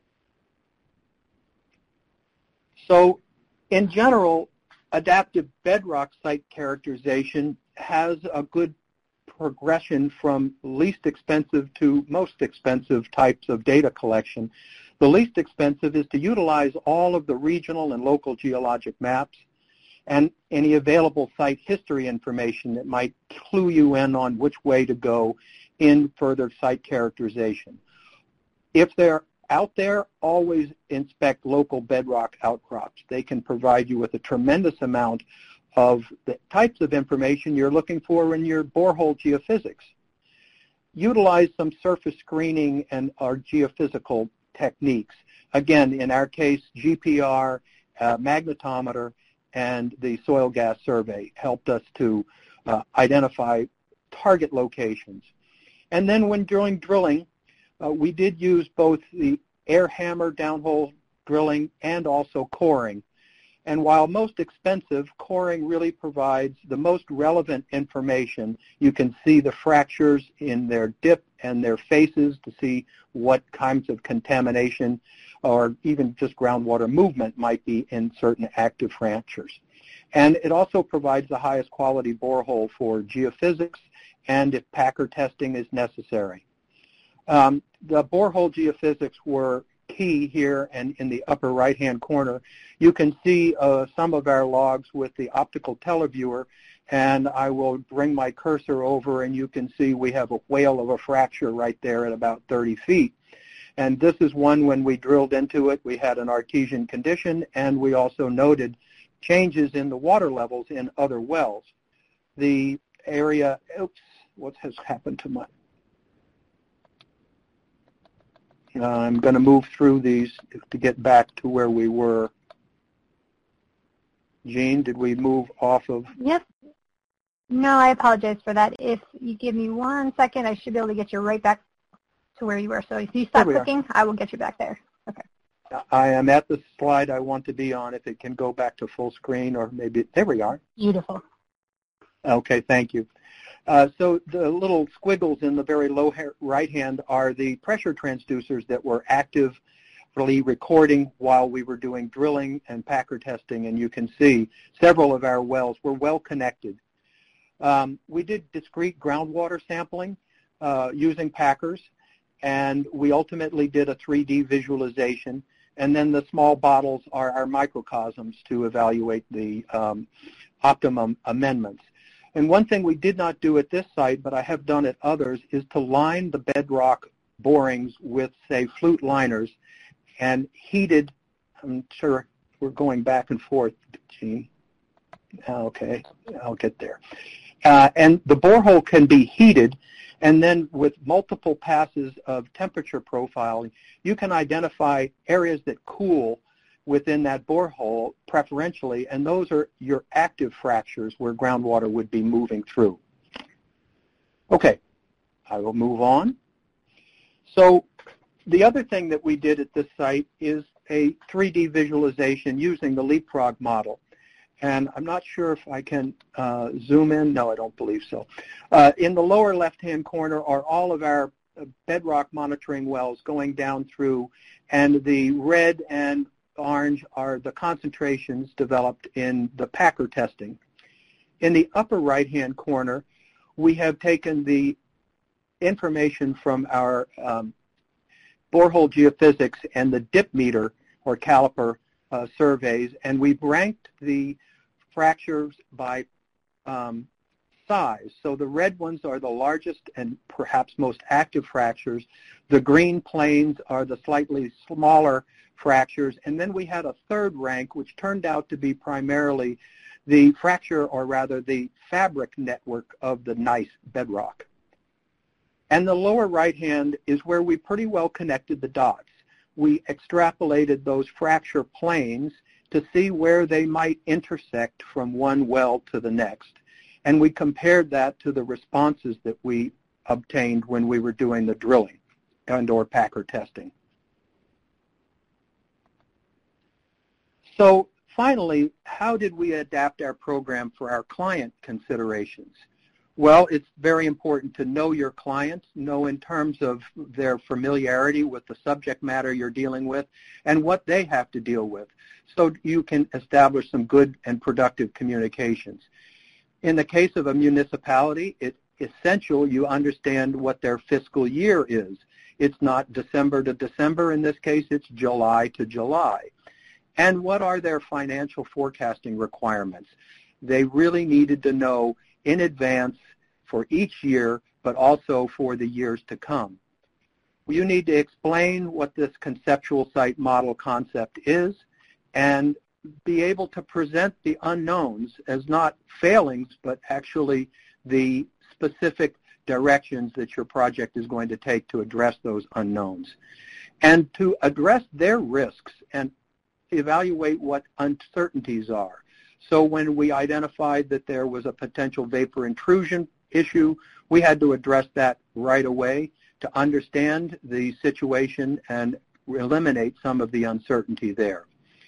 So in general, adaptive bedrock site characterization has a good progression from least expensive to most expensive types of data collection. The least expensive is to utilize all of the regional and local geologic maps and any available site history information that might clue you in on which way to go in further site characterization. If they're out there, always inspect local bedrock outcrops. They can provide you with a tremendous amount of the types of information you're looking for in your borehole geophysics. Utilize some surface screening and our geophysical techniques. Again, in our case, G P R, uh, magnetometer, and the soil gas survey helped us to uh, identify target locations. And then when during drilling, uh, we did use both the air hammer downhole drilling and also coring. And while most expensive, coring really provides the most relevant information. You can see the fractures in their dip and their faces to see what kinds of contamination or even just groundwater movement might be in certain active fractures. And it also provides the highest quality borehole for geophysics and if Packer testing is necessary. Um, the borehole geophysics were key here, and in the upper right-hand corner, you can see uh, some of our logs with the optical televiewer, and I will bring my cursor over and you can see we have a whale of a fracture right there at about thirty feet. And this is one when we drilled into it, we had an artesian condition, and we also noted changes in the water levels in other wells. The area, oops, what has happened to my, Uh, I'm going to move through these to get back to where we were. Jean, did we move off of? Yep. No, I apologize for that. If you give me one second, I should be able to get you right back to where you were. So if you stop clicking, I will get you back there. Okay. I am at the slide I want to be on. If it can go back to full screen, or maybe, there we are. Beautiful. Okay, thank you. Uh, so the little squiggles in the very low right hand are the pressure transducers that were actively recording while we were doing drilling and Packer testing, and you can see several of our wells were well connected. Um, we did discrete groundwater sampling uh, using Packers, and we ultimately did a three D visualization, and then the small bottles are our microcosms to evaluate the um, optimum amendments. And one thing we did not do at this site, but I have done at others, is to line the bedrock borings with, say, flute liners and heated, I'm sure we're going back and forth, Gene. Okay, I'll get there. Uh, and the borehole can be heated, and then with multiple passes of temperature profiling, you can identify areas that cool within that borehole preferentially, and those are your active fractures where groundwater would be moving through. Okay, I will move on. So the other thing that we did at this site is a three D visualization using the Leapfrog model. And I'm not sure if I can uh, zoom in. No, I don't believe so. Uh, in the lower left-hand corner are all of our bedrock monitoring wells going down through, and the red and orange are the concentrations developed in the Packer testing. In the upper right-hand corner, we have taken the information from our um, borehole geophysics and the dip meter or caliper uh, surveys, and we've ranked the fractures by um, size. So the red ones are the largest and perhaps most active fractures. The green planes are the slightly smaller fractures. And then we had a third rank, which turned out to be primarily the fracture, or rather the fabric network of the gneiss bedrock. And the lower right hand is where we pretty well connected the dots. We extrapolated those fracture planes to see where they might intersect from one well to the next. And we compared that to the responses that we obtained when we were doing the drilling and or Packer testing. So finally, how did we adapt our program for our client considerations? Well, it's very important to know your clients, know in terms of their familiarity with the subject matter you're dealing with and what they have to deal with, so you can establish some good and productive communications. In the case of a municipality, it's essential you understand what their fiscal year is. It's not December to December. In this case, it's July to July. And what are their financial forecasting requirements? They really needed to know in advance for each year, but also for the years to come. You need to explain what this conceptual site model concept is and be able to present the unknowns as not failings, but actually the specific directions that your project is going to take to address those unknowns. And to address their risks and evaluate what uncertainties are. So when we identified that there was a potential vapor intrusion issue, we had to address that right away to understand the situation and eliminate some of the uncertainty there.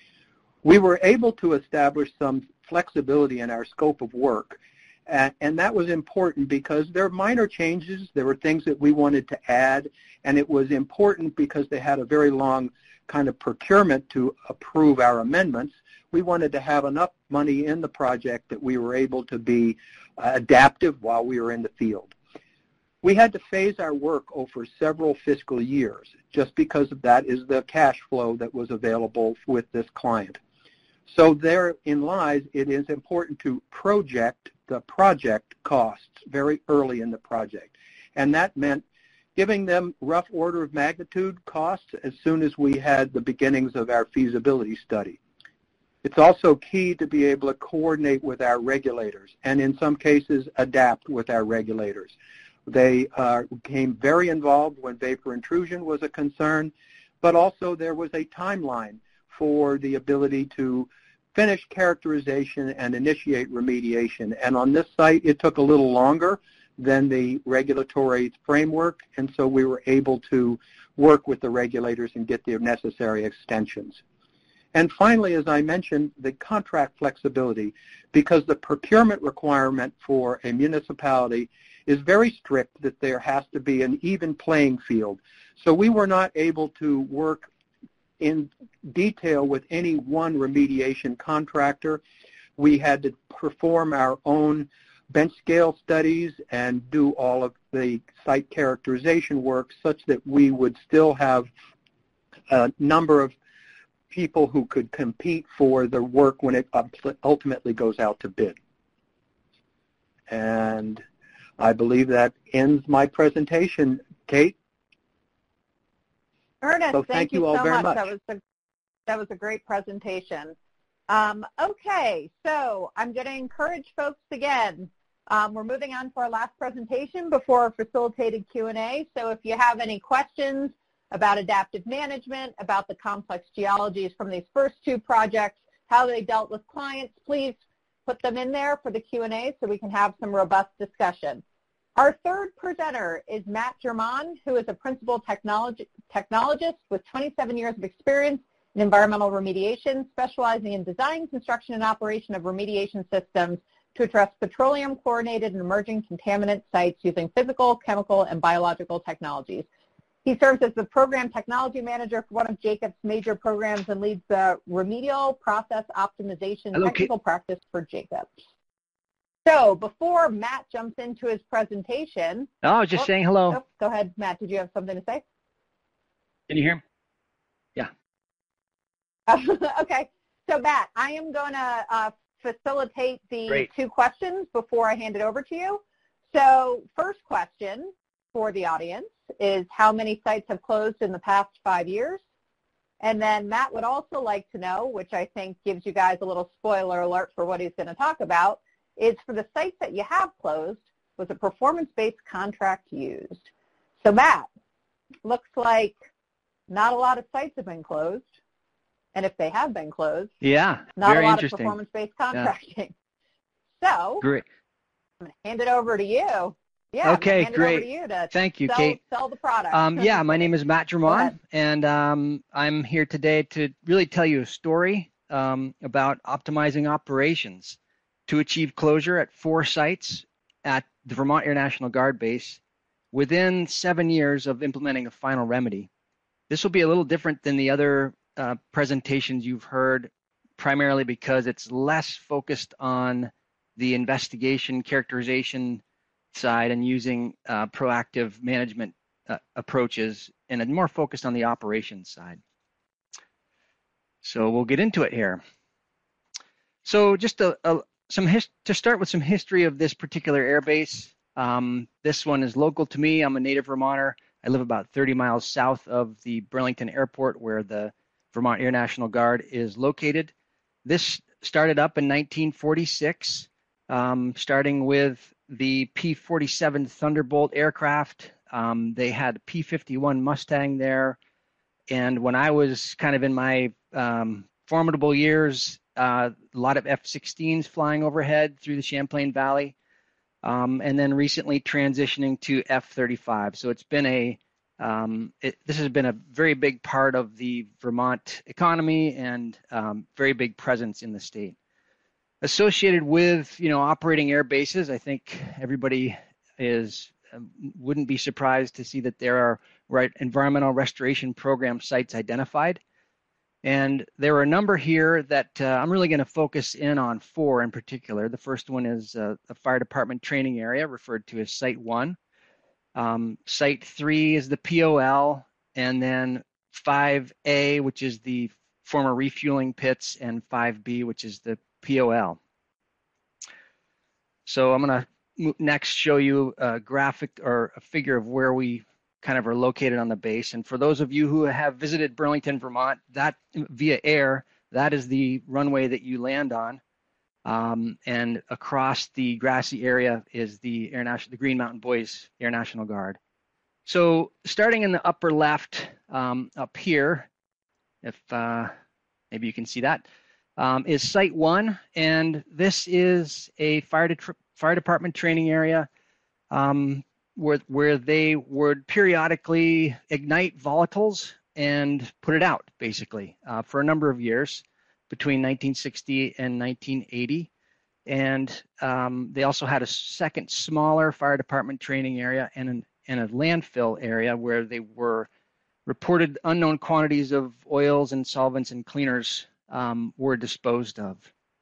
We were able to establish some flexibility in our scope of work, and, and that was important because there are minor changes. There were things that we wanted to add, and it was important because they had a very long kind of procurement to approve our amendments. We wanted to have enough money in the project that we were able to be uh, adaptive while we were in the field. We had to phase our work over several fiscal years. Just because of that is the cash flow that was available with this client. So therein lies, it is important to project the project costs very early in the project. And that meant giving them rough order of magnitude costs as soon as we had the beginnings of our feasibility study. It's also key to be able to coordinate with our regulators and in some cases adapt with our regulators. They uh, became very involved when vapor intrusion was a concern, but also there was a timeline for the ability to finish characterization and initiate remediation. And on this site, it took a little longer than the regulatory framework, and so we were able to work with the regulators and get the necessary extensions. And finally, as I mentioned, the contract flexibility, because the procurement requirement for a municipality is very strict that there has to be an even playing field. So we were not able to work in detail with any one remediation contractor. We had to perform our own bench scale studies and do all of the site characterization work such that we would still have a number of people who could compete for the work when it ultimately goes out to bid. And I believe that ends my presentation, Kate. Ernest, so thank, thank you, you all so very much. much. That was a, that was a great presentation. Um, okay, so I'm going to encourage folks again, Um, we're moving on to our last presentation before our facilitated Q and A. So if you have any questions about adaptive management, about the complex geologies from these first two projects, how they dealt with clients, please put them in there for the Q and A so we can have some robust discussion. Our third presenter is Matt German, who is a principal technology, technologist with twenty-seven years of experience in environmental remediation, specializing in design, construction, and operation of remediation systems to address petroleum, chlorinated, and emerging contaminant sites using physical, chemical, and biological technologies. He serves as the program technology manager for one of Jacobs' major programs and leads the remedial process optimization Hello, technical Kate. practice for Jacobs. So before Matt jumps into his presentation. Oh, I was just oh, saying hello. Oh, go ahead, Matt. Did you have something to say? Can you hear me? Yeah. Okay. So, Matt, I am going to uh, facilitate the Great. two questions before I hand it over to you. So, first question for the audience is how many sites have closed in the past five years? And then Matt would also like to know, which I think gives you guys a little spoiler alert for what he's going to talk about, is for the sites that you have closed, was a performance-based contract used? So Matt, looks like not a lot of sites have been closed. And if they have been closed, yeah, not very a lot interesting. of performance-based contracting. Yeah. So great. I'm going to hand it over to you. Yeah, okay, hand great. It over to you to Thank you, sell, Kate. Sell the product. Um, yeah, my name is Matt German, and um, I'm here today to really tell you a story um, about optimizing operations to achieve closure at four sites at the Vermont Air National Guard base within seven years of implementing a final remedy. This will be a little different than the other uh, presentations you've heard, primarily because it's less focused on the investigation, characterization side and using uh, proactive management uh, approaches, and more focused on the operations side. So we'll get into it here. So just a, a Some his to start with some history of this particular airbase. Um, this one is local to me. I'm a native Vermonter. I live about thirty miles south of the Burlington Airport, where the Vermont Air National Guard is located. This started up in nineteen forty-six, um, starting with the P forty-seven Thunderbolt aircraft. Um, they had P fifty-one Mustang there. And when I was kind of in my um, formidable years, Uh, a lot of F sixteens flying overhead through the Champlain Valley, um, and then recently transitioning to F thirty-five. So it's been a, um, it, this has been a very big part of the Vermont economy and um, very big presence in the state. Associated with, you know, operating air bases, I think everybody is, um, wouldn't be surprised to see that there are right environmental restoration program sites identified. And there are a number here that uh, I'm really going to focus in on four in particular. The first one is uh, a fire department training area referred to as Site one. Um, Site three is the P O L, and then five A, which is the former refueling pits, and five B, which is the P O L. So I'm going to next show you a graphic or a figure of where we kind of are located on the base. And for those of you who have visited Burlington, Vermont, that via air, that is the runway that you land on. Um, and across the grassy area is the Air National, the Green Mountain Boys Air National Guard. So starting in the upper left um, up here, if uh, maybe you can see that, um, is Site one. And this is a fire, de fire department training area. Um, Where, where they would periodically ignite volatiles and put it out, basically, uh, for a number of years between nineteen sixty and nineteen eighty. And um, they also had a second smaller fire department training area and, an, and a landfill area where they were reported unknown quantities of oils and solvents and cleaners um, were disposed of.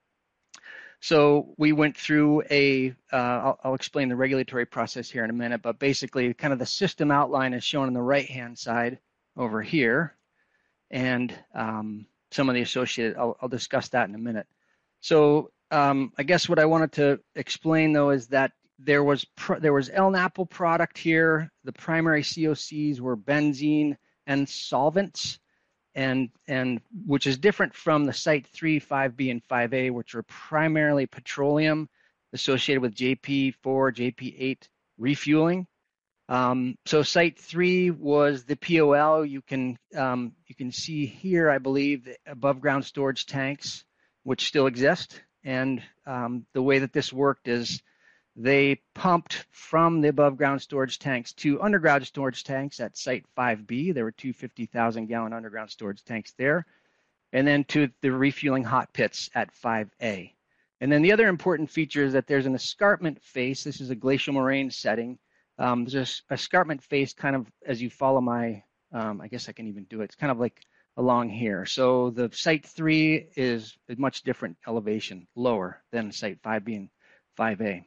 So we went through a, uh, I'll, I'll explain the regulatory process here in a minute, but basically kind of the system outline is shown on the right-hand side over here, and um, some of the associated, I'll, I'll discuss that in a minute. So um, I guess what I wanted to explain, though, is that there was, pr there was El Napple product here. The primary C O Cs were benzene and solvents, and and which is different from the Site three, five B, and five A, which are primarily petroleum associated with J P four, J P eight refueling. Um, so site three was the P O L. You can um, you can see here, I believe, the above ground storage tanks, which still exist. And um, the way that this worked is they pumped from the above ground storage tanks to underground storage tanks at site five B. There were two fifty thousand gallon underground storage tanks there. And then to the refueling hot pits at five A. And then the other important feature is that there's an escarpment face. This is a glacial moraine setting. Um, there's a escarpment face kind of as you follow my, um, I guess I can even do it. It's kind of like along here. So the site three is a much different elevation, lower than site five B and five A.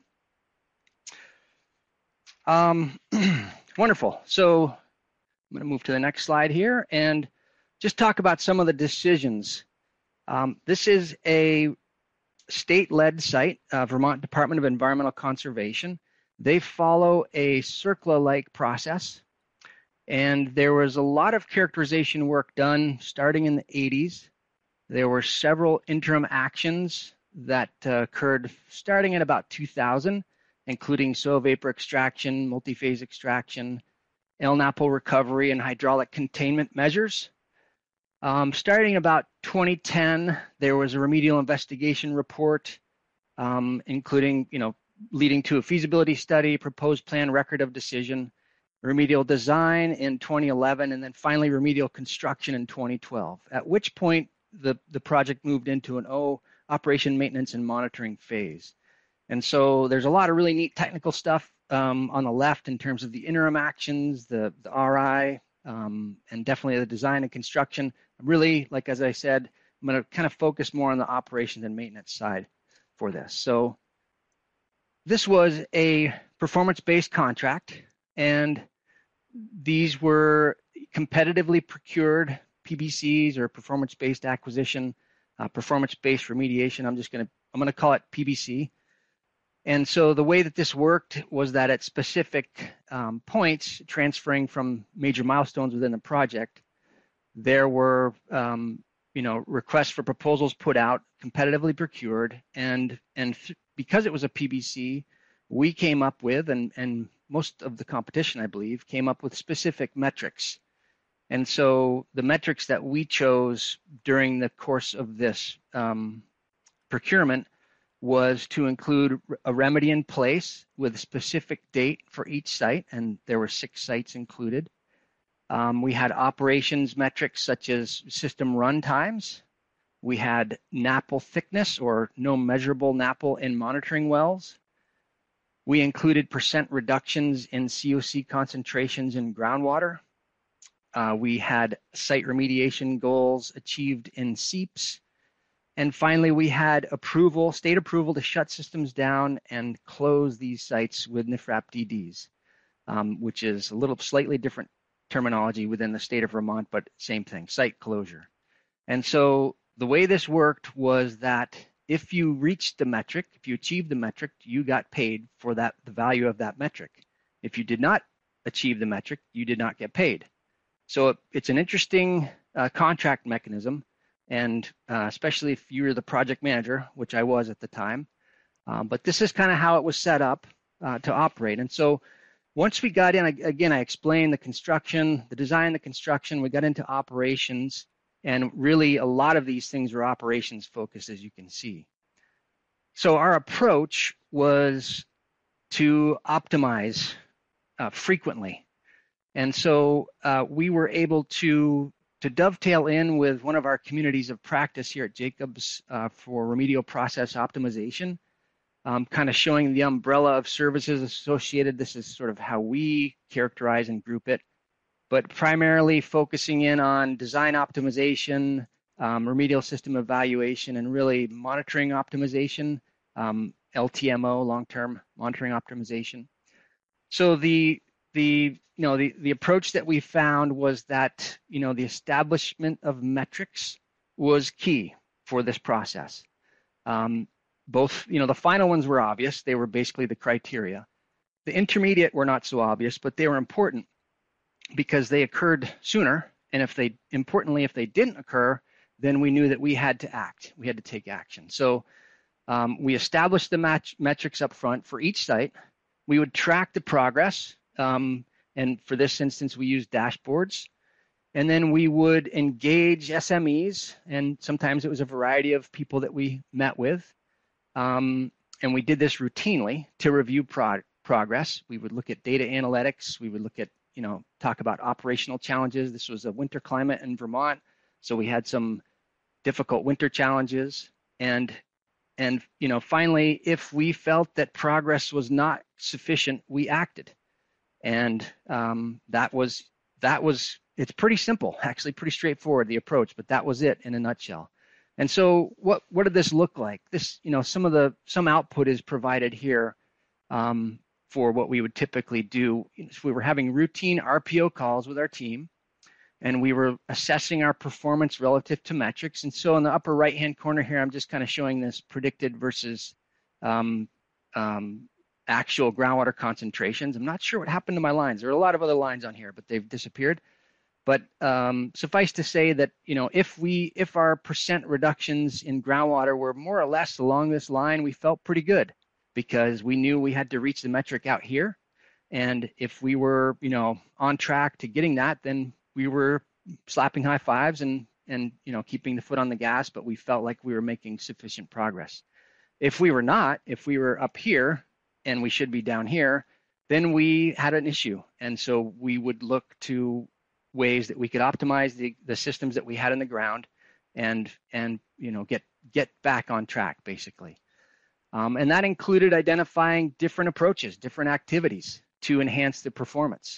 Um, wonderful. So I'm going to move to the next slide here and just talk about some of the decisions. Um, this is a state-led site, uh, Vermont Department of Environmental Conservation. They follow a CERCLA-like process, and there was a lot of characterization work done starting in the eighties. There were several interim actions that uh, occurred starting at about two thousand, including soil vapor extraction, multi-phase extraction, L NAPL recovery, and hydraulic containment measures. Um, starting about twenty ten, there was a remedial investigation report, um, including, you know, leading to a feasibility study, proposed plan, record of decision, remedial design in twenty eleven, and then finally remedial construction in twenty twelve, at which point the, the project moved into an O, operation, maintenance, and monitoring phase. And so there's a lot of really neat technical stuff um, on the left in terms of the interim actions, the, the R I, um, and definitely the design and construction. Really, like as I said, I'm going to kind of focus more on the operations and maintenance side for this. So this was a performance-based contract, and these were competitively procured P B Cs or performance-based acquisition, uh, performance-based remediation. I'm just going to I'm going to call it P B C. And so the way that this worked was that at specific um, points, transferring from major milestones within the project, there were um, you know, requests for proposals put out, competitively procured, and and th- because it was a P B C, we came up with, and, and most of the competition, I believe, came up with specific metrics. And so the metrics that we chose during the course of this um, procurement was to include a remedy in place with a specific date for each site, and there were six sites included. Um, we had operations metrics such as system run times. We had NAPL thickness or no measurable NAPL in monitoring wells. We included percent reductions in C O C concentrations in groundwater. Uh, we had site remediation goals achieved in SEEPs. And finally, we had approval, state approval to shut systems down and close these sites with N F R A P D Ds, um, which is a little slightly different terminology within the state of Vermont, but same thing, site closure. And so the way this worked was that if you reached the metric, if you achieved the metric, you got paid for that, the value of that metric. If you did not achieve the metric, you did not get paid. So it, it's an interesting uh, contract mechanism. And uh, especially if you're the project manager, which I was at the time. Um, but this is kind of how it was set up uh, to operate. And so once we got in, again, I explained the construction, the design, the construction, we got into operations, and really a lot of these things were operations focused, as you can see. So our approach was to optimize uh, frequently. And so uh, we were able to to dovetail in with one of our communities of practice here at Jacobs uh, for remedial process optimization, um, kind of showing the umbrella of services associated. This is sort of how we characterize and group it, but primarily focusing in on design optimization, um, remedial system evaluation, and really monitoring optimization, um, L T M O, long-term monitoring optimization. So the the you know the the approach that we found was that you know the establishment of metrics was key for this process. Um, both you know the final ones were obvious; they were basically the criteria. The intermediate were not so obvious, but they were important because they occurred sooner. And if they importantly, if they didn't occur, then we knew that we had to act. We had to take action. So Um, we established the match metrics up front for each site. We would track the progress, um, and for this instance, we used dashboards. And then we would engage S M Es, and sometimes it was a variety of people that we met with. Um, and we did this routinely to review pro progress. We would look at data analytics. We would look at, you know, talk about operational challenges. This was a winter climate in Vermont, so we had some difficult winter challenges. And, and you know, finally, if we felt that progress was not sufficient, we acted. And um, that was, that was, it's pretty simple, actually pretty straightforward, the approach, but that was it in a nutshell. And so what, what did this look like? This, you know, some of the, some output is provided here um, for what we would typically do. If we were having routine R P O calls with our team, and we were assessing our performance relative to metrics. And so in the upper right-hand corner here, I'm just kind of showing this predicted versus um, um, actual groundwater concentrations. I'm not sure what happened to my lines. There are a lot of other lines on here, but they've disappeared. But um, suffice to say that, you know, if we, if our percent reductions in groundwater were more or less along this line, we felt pretty good because we knew we had to reach the metric out here. And if we were, you know, on track to getting that, then we were slapping high fives and, and, you know, keeping the foot on the gas, but we felt like we were making sufficient progress. If we were not, if we were up here and we should be down here, then we had an issue. And so we would look to ways that we could optimize the, the systems that we had in the ground and, and you know, get, get back on track, basically. Um, and that included identifying different approaches, different activities to enhance the performance.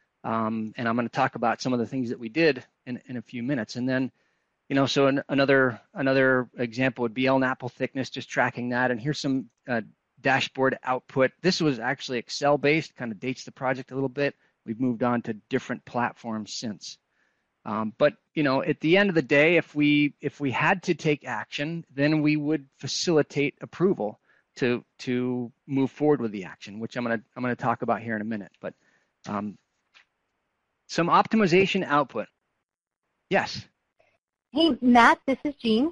Um, and I'm going to talk about some of the things that we did in, in a few minutes. And then, you know, so an, another, another example would be L N A P L thickness, just tracking that. And here's some uh, dashboard output. This was actually Excel-based, kind of dates the project a little bit. We've moved on to different platforms since. Um, but, you know, at the end of the day, if we if we had to take action, then we would facilitate approval to to move forward with the action, which I'm gonna I'm gonna talk about here in a minute. But um, some optimization output. Yes. Hey, Matt, this is Jean.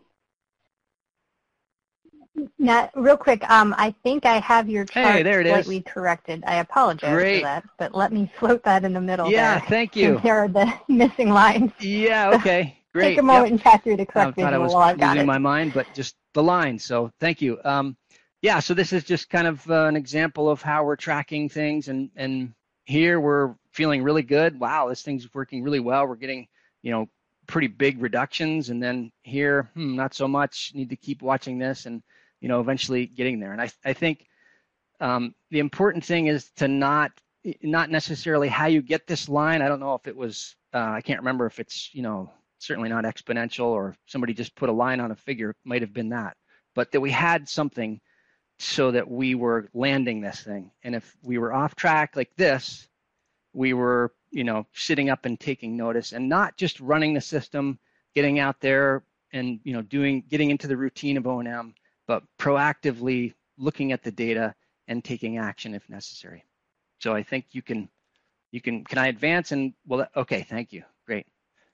Matt, real quick, um, I think I have your chart hey, there it slightly is. corrected. I apologize Great. for that, but let me float that in the middle Yeah, there. thank you. There are the missing lines. Yeah, okay, great. Take a moment yep. and chat through the I correct thought I visual was while I've got losing it. my mind, but just the line, so thank you. Um, yeah, so this is just kind of uh, an example of how we're tracking things, and, and here we're feeling really good. Wow, this thing's working really well. We're getting, you know, pretty big reductions, and then here, hmm, not so much, need to keep watching this, and you know, eventually getting there. And I, I think um, the important thing is to not, not necessarily how you get this line. I don't know if it was, uh, I can't remember if it's, you know, certainly not exponential or somebody just put a line on a figure, it might have been that, but that we had something so that we were landing this thing. And if we were off track like this, we were, you know, sitting up and taking notice and not just running the system, getting out there and, you know, doing, getting into the routine of O and M, but proactively looking at the data and taking action if necessary. So I think you can, you can, can I advance? And well, okay, thank you, great.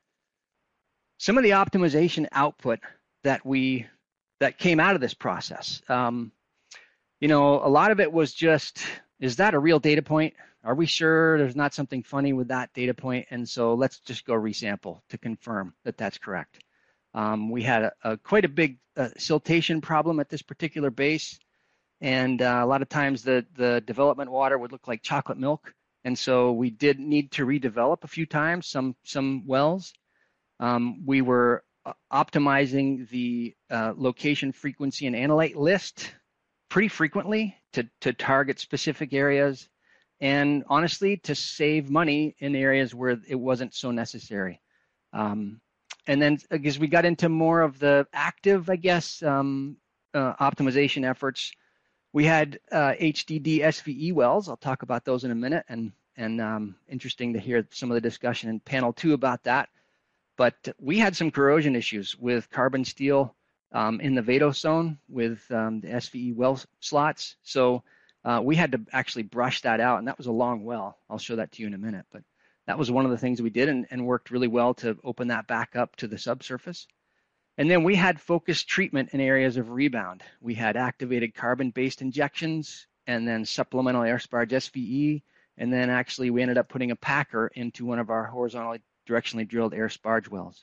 Some of the optimization output that we, that came out of this process, um, you know, a lot of it was just, is that a real data point? Are we sure there's not something funny with that data point? And so let's just go resample to confirm that that's correct. Um, we had a, a quite a big uh, siltation problem at this particular base, and uh, a lot of times the, the development water would look like chocolate milk, and so we did need to redevelop a few times some, some wells. Um, we were optimizing the uh, location, frequency, and analyte list pretty frequently to, to target specific areas, and honestly, to save money in areas where it wasn't so necessary. Um, And then as we got into more of the active, I guess, um, uh, optimization efforts, we had uh, H D D S V E wells. I'll talk about those in a minute, and, and um, interesting to hear some of the discussion in panel two about that. But we had some corrosion issues with carbon steel um, in the Vado zone with um, the S V E well slots. So uh, we had to actually brush that out, and that was a long well. I'll show that to you in a minute. But that was one of the things we did and, and worked really well to open that back up to the subsurface. And then we had focused treatment in areas of rebound. We had activated carbon-based injections, and then supplemental air sparge S V E, and then actually we ended up putting a packer into one of our horizontally directionally drilled air sparge wells.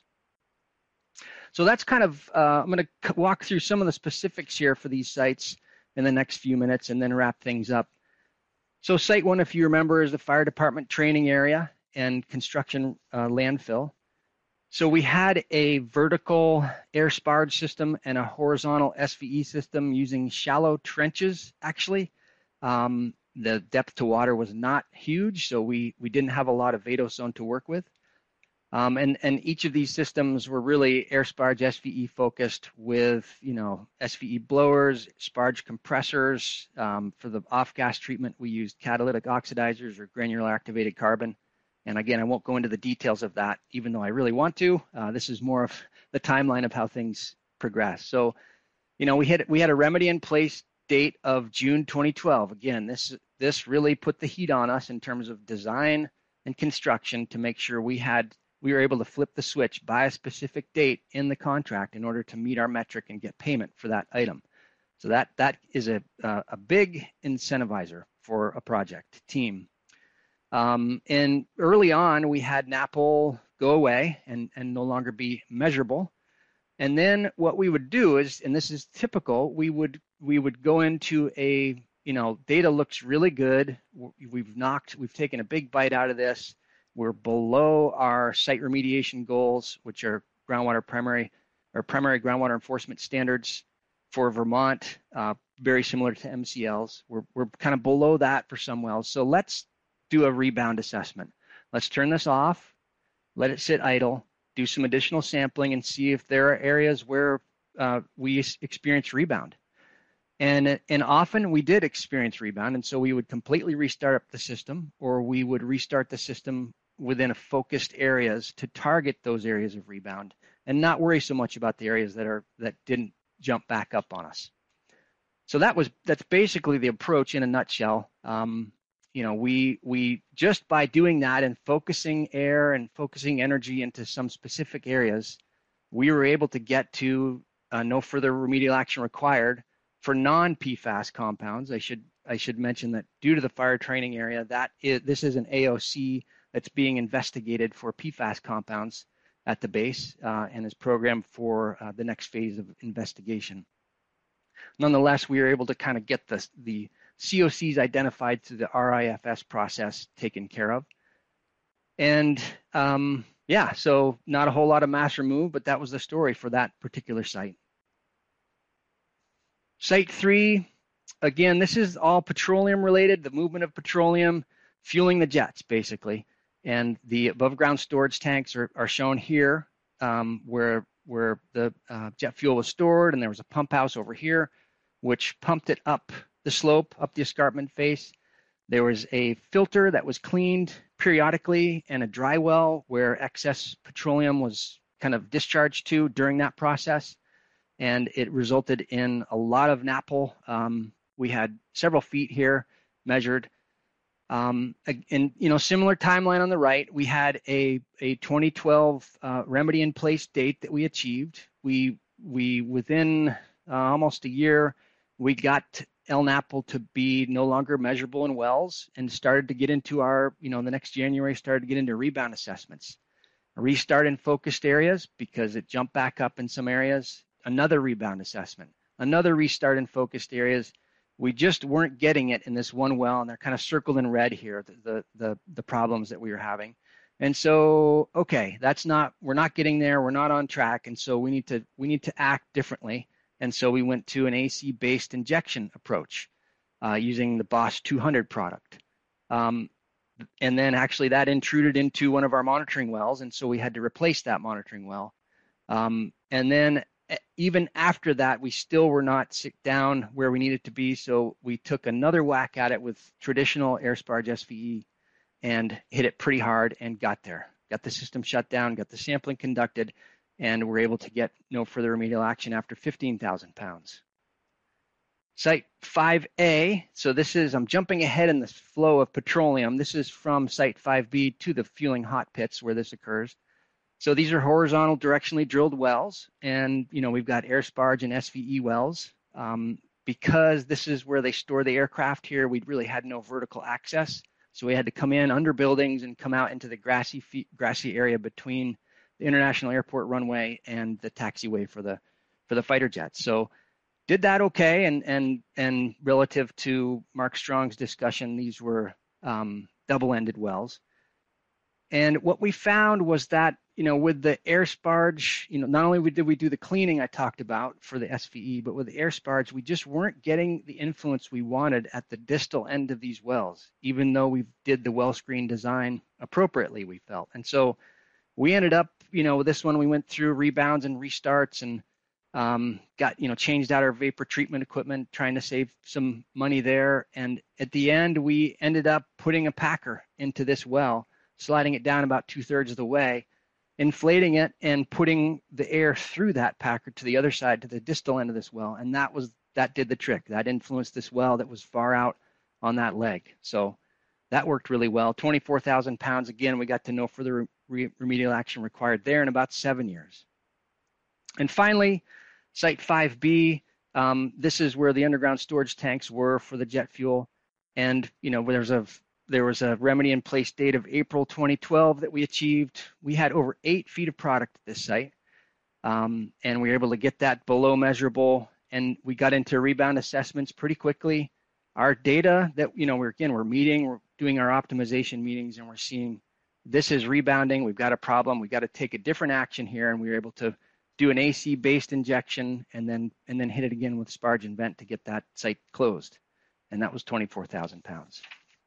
So that's kind of, uh, I'm going to walk through some of the specifics here for these sites in the next few minutes and then wrap things up. So site one, if you remember, is the fire department training area and construction uh, landfill. So we had a vertical air sparge system and a horizontal S V E system using shallow trenches, actually. Um, the depth to water was not huge, so we, we didn't have a lot of vadose zone to work with. Um, and, and each of these systems were really air sparge S V E focused with, you know, S V E blowers, sparge compressors. Um, for the off-gas treatment, we used catalytic oxidizers or granular activated carbon. And again, I won't go into the details of that, even though I really want to. Uh, this is more of the timeline of how things progress. So, you know, we had we had a remedy in place date of June twenty twelve. Again, this this really put the heat on us in terms of design and construction to make sure we had we were able to flip the switch by a specific date in the contract in order to meet our metric and get payment for that item. So that that is a uh, a big incentivizer for a project team. Um, and early on, we had N A P L go away and, and no longer be measurable. And then what we would do is, and this is typical, we would we would go into a, you know, data looks really good. We've knocked, we've taken a big bite out of this. We're below our site remediation goals, which are groundwater primary or primary groundwater enforcement standards for Vermont, uh, very similar to M C Ls. We're we're kind of below that for some wells. So let's do a rebound assessment. Let's turn this off, let it sit idle, do some additional sampling and see if there are areas where uh, we experience rebound. And, and often we did experience rebound, and so we would completely restart up the system, or we would restart the system within a focused areas to target those areas of rebound and not worry so much about the areas that are that didn't jump back up on us. So that was that's basically the approach in a nutshell. Um, You know, we we just by doing that and focusing air and focusing energy into some specific areas, we were able to get to uh, no further remedial action required for non-P FAS compounds. I should I should mention that due to the fire training area, that is this is an A O C that's being investigated for P FAS compounds at the base uh, and is programmed for uh, the next phase of investigation. Nonetheless, we were able to kind of get the the C O Cs identified through the R I F S process taken care of. And um, yeah, so not a whole lot of mass remove, but that was the story for that particular site. Site three, again, this is all petroleum related, the movement of petroleum, fueling the jets basically. And the above ground storage tanks are, are shown here um, where, where the uh, jet fuel was stored, and there was a pump house over here, which pumped it up the slope, up the escarpment face. There was a filter that was cleaned periodically and a dry well where excess petroleum was kind of discharged to during that process. And it resulted in a lot of N A P L. Um, we had several feet here measured. Um, and, you know, similar timeline on the right, we had a, a twenty twelve uh, remedy in place date that we achieved. We, we within uh, almost a year, we got L N A P L to be no longer measurable in wells and started to get into our, you know, the next January started to get into rebound assessments. A restart in focused areas because it jumped back up in some areas, another rebound assessment, another restart in focused areas. We just weren't getting it in this one well, and they're kind of circled in red here, the, the, the, the problems that we were having. And so, okay, that's not, we're not getting there, we're not on track, and so we need to, we need to act differently. And so we went to an A C-based injection approach uh, using the Bosch two hundred product. Um, and then actually that intruded into one of our monitoring wells, and so we had to replace that monitoring well. Um, and then even after that, we still were not sit down where we needed to be, so we took another whack at it with traditional air sparge S V E and hit it pretty hard and got there. Got the system shut down, got the sampling conducted, and we're able to get no further remedial action after fifteen thousand pounds. Site five A, so this is, I'm jumping ahead in the flow of petroleum. This is from Site five B to the fueling hot pits where this occurs. So these are horizontal directionally drilled wells, and you know we've got air sparge and S V E wells. Um, because this is where they store the aircraft here, we really had no vertical access. So we had to come in under buildings and come out into the grassy grassy area between the International Airport runway and the taxiway for the for the fighter jets. So did that okay, and and and relative to Mark Strong's discussion, these were um, double-ended wells. And what we found was that, you know, with the air sparge, you know, not only did we do the cleaning I talked about for the S V E, but with the air sparge, we just weren't getting the influence we wanted at the distal end of these wells, even though we did the well screen design appropriately, we felt. And so we ended up, you know, with this one, we went through rebounds and restarts and um, got, you know, changed out our vapor treatment equipment, trying to save some money there. And at the end, we ended up putting a packer into this well, sliding it down about two thirds of the way, inflating it and putting the air through that packer to the other side, to the distal end of this well. And that was, that did the trick. That influenced this well that was far out on that leg. So that worked really well. twenty-four thousand pounds. Again, we got to no further re remedial action required there in about seven years. And finally, Site five B, um, this is where the underground storage tanks were for the jet fuel. And, you know, there's a There was a remedy in place date of April twenty twelve that we achieved. We had over eight feet of product at this site, um, and we were able to get that below measurable, and we got into rebound assessments pretty quickly. Our data that, you know, we're again, we're meeting, we're doing our optimization meetings, and we're seeing this is rebounding. We've got a problem. We've got to take a different action here, and we were able to do an A C-based injection and then and then hit it again with sparge and vent to get that site closed, and that was twenty-four thousand pounds.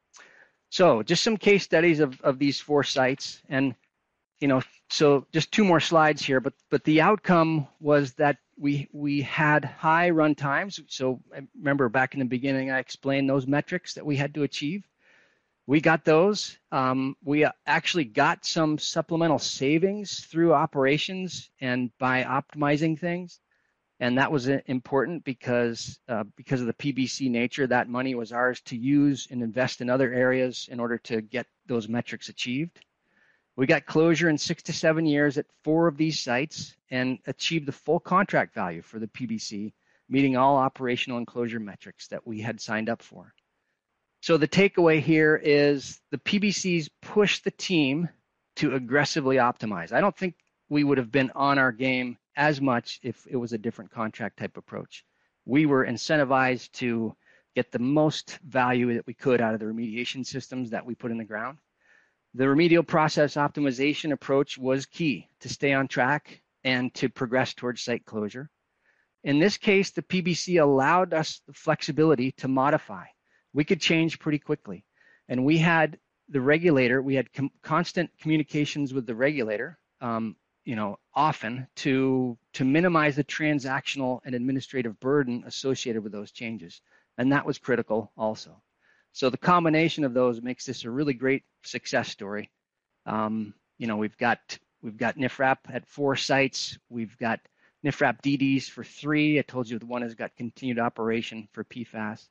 So just some case studies of, of these four sites. And, you know, so just two more slides here, but but the outcome was that we we had high run times. So I remember back in the beginning, I explained those metrics that we had to achieve. We got those. Um, we actually got some supplemental savings through operations and by optimizing things. And that was important because uh, because of the P B C nature, that money was ours to use and invest in other areas in order to get those metrics achieved. We got closure in six to seven years at four of these sites and achieved the full contract value for the P B C, meeting all operational and closure metrics that we had signed up for. So the takeaway here is the P B Cs pushed the team to aggressively optimize. I don't think we would have been on our game as much if it was a different contract type approach. We were incentivized to get the most value that we could out of the remediation systems that we put in the ground. The remedial process optimization approach was key to stay on track and to progress towards site closure. In this case, the P B C allowed us the flexibility to modify. We could change pretty quickly. And we had the regulator, we had com- constant communications with the regulator, um, you know, often to, to minimize the transactional and administrative burden associated with those changes. And that was critical also. So the combination of those makes this a really great success story. Um, you know, we've got, we've got N I F R A P at four sites. We've got N I F R A P D Ds for three. I told you the one has got continued operation for P FAS.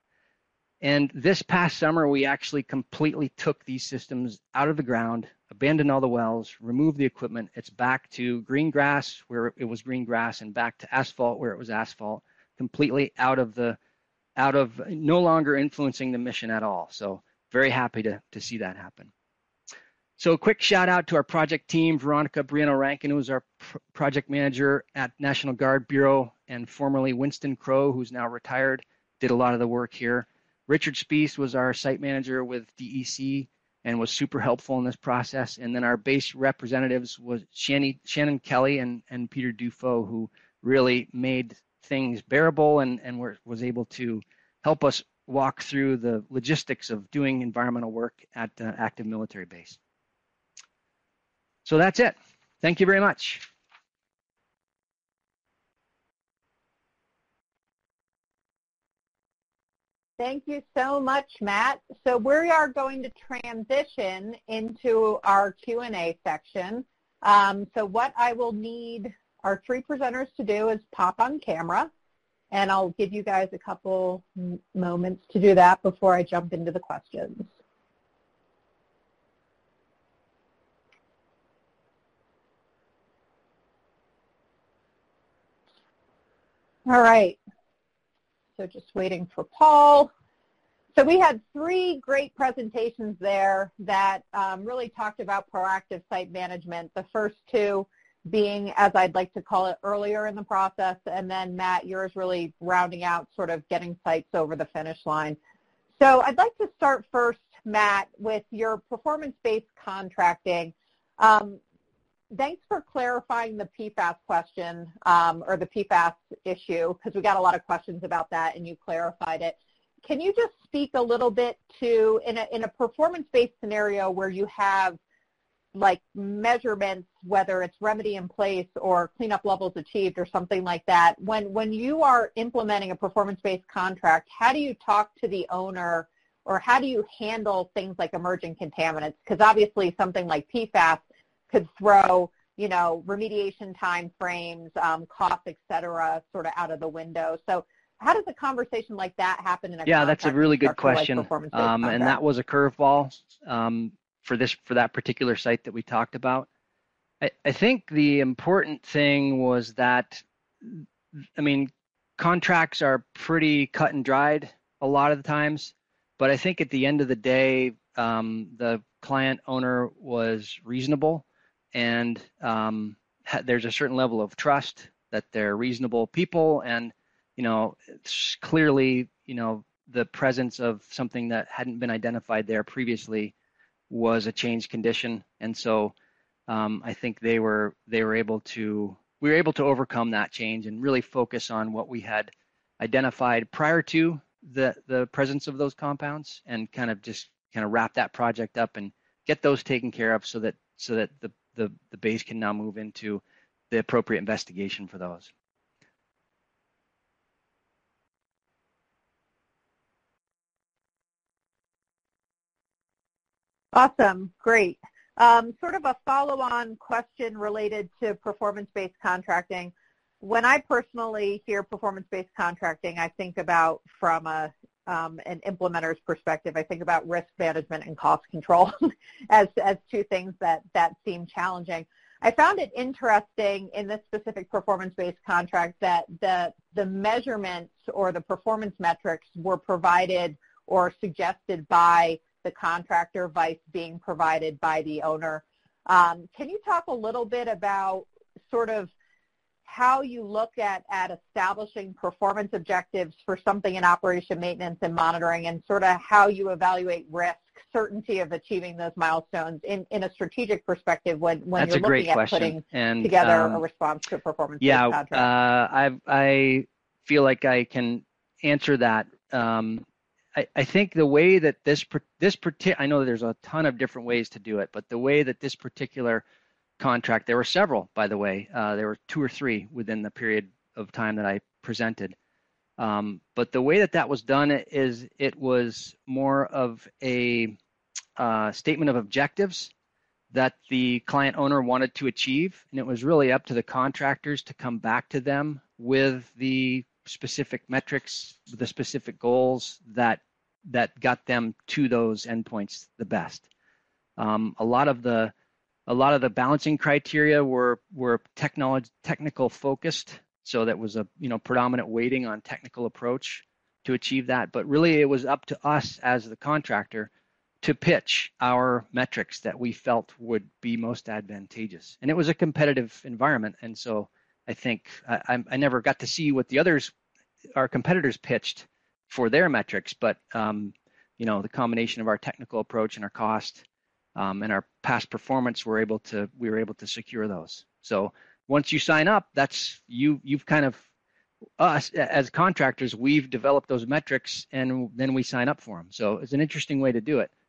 And this past summer, we actually completely took these systems out of the ground, abandoned all the wells, removed the equipment. It's back to green grass where it was green grass and back to asphalt where it was asphalt, completely out of the, out of no longer influencing the mission at all. So very happy to, to see that happen. So a quick shout out to our project team, Veronica Briano-Rankin, who's our pr project manager at National Guard Bureau, and formerly Winston Crow, who's now retired, did a lot of the work here. Richard Spees was our site manager with D E C and was super helpful in this process. And then our base representatives was Shanny, Shannon Kelly and, and Peter Dufault, who really made things bearable and, and were, was able to help us walk through the logistics of doing environmental work at uh, active military base. So that's it. Thank you very much. Thank you so much, Matt. So we are going to transition into our Q and A section. Um, so what I will need our three presenters to do is pop on camera, and I'll give you guys a couple moments to do that before I jump into the questions. All right. So just waiting for Paul. So we had three great presentations there that um, really talked about proactive site management. The first two being, as I'd like to call it, earlier in the process, and then Matt, yours really rounding out sort of getting sites over the finish line. So I'd like to start first, Matt, with your performance-based contracting. Um, thanks for clarifying the P FAS question, um, or the P FAS issue, because we got a lot of questions about that and you clarified it. Can you just speak a little bit to, in a, in a performance-based scenario where you have like measurements, whether it's remedy in place or cleanup levels achieved or something like that, when, when you are implementing a performance-based contract, how do you talk to the owner or how do you handle things like emerging contaminants? Because obviously something like P FAS could throw, you know, remediation time frames, um, costs, et cetera, sort of out of the window. So how does a conversation like that happen in a yeah, that's a really good question, like um, and that was a curveball um, for this for that particular site that we talked about. I, I think the important thing was that, I mean, contracts are pretty cut and dried a lot of the times, but I think at the end of the day, um, the client owner was reasonable, and um, ha- there's a certain level of trust that they're reasonable people, and you know, it's clearly, you know, the presence of something that hadn't been identified there previously was a changed condition, and so um, I think they were they were able to we were able to overcome that change and really focus on what we had identified prior to the the presence of those compounds, and kind of just kind of wrap that project up and get those taken care of, so that so that the the the base can now move into the appropriate investigation for those. Awesome, great. Um, sort of a follow-on question related to performance-based contracting. When I personally hear performance-based contracting, I think about from a, um, an implementer's perspective, I think about risk management and cost control as, as two things that, that seem challenging. I found it interesting in this specific performance-based contract that the, the measurements or the performance metrics were provided or suggested by the contractor, vice being provided by the owner. Um, can you talk a little bit about sort of how you look at, at establishing performance objectives for something in operation maintenance and monitoring, and sort of how you evaluate risk, certainty of achieving those milestones in, in a strategic perspective when, when That's you're a great looking at question. putting and, together um, a response to a performance-based yeah, contract? Uh, I, I feel like I can answer that. Um, I, I think the way that this this particular, I know there's a ton of different ways to do it, but the way that this particular contract, there were several, by the way, uh, there were two or three within the period of time that I presented. Um, but the way that that was done is it was more of a uh, statement of objectives that the client owner wanted to achieve, and it was really up to the contractors to come back to them with the specific metrics, the specific goals that that got them to those endpoints the best. Um, a lot of the a lot of the balancing criteria were were technology technical focused, so that was a you know predominant weighting on technical approach to achieve that. But really, it was up to us as the contractor to pitch our metrics that we felt would be most advantageous. And it was a competitive environment, and so I think I, I never got to see what the others, our competitors, pitched for their metrics, but um, you know, the combination of our technical approach and our cost um, and our past performance, we're able to we were able to secure those. So once you sign up, that's you you've kind of us as contractors, we've developed those metrics, and then we sign up for them. So it's an interesting way to do it.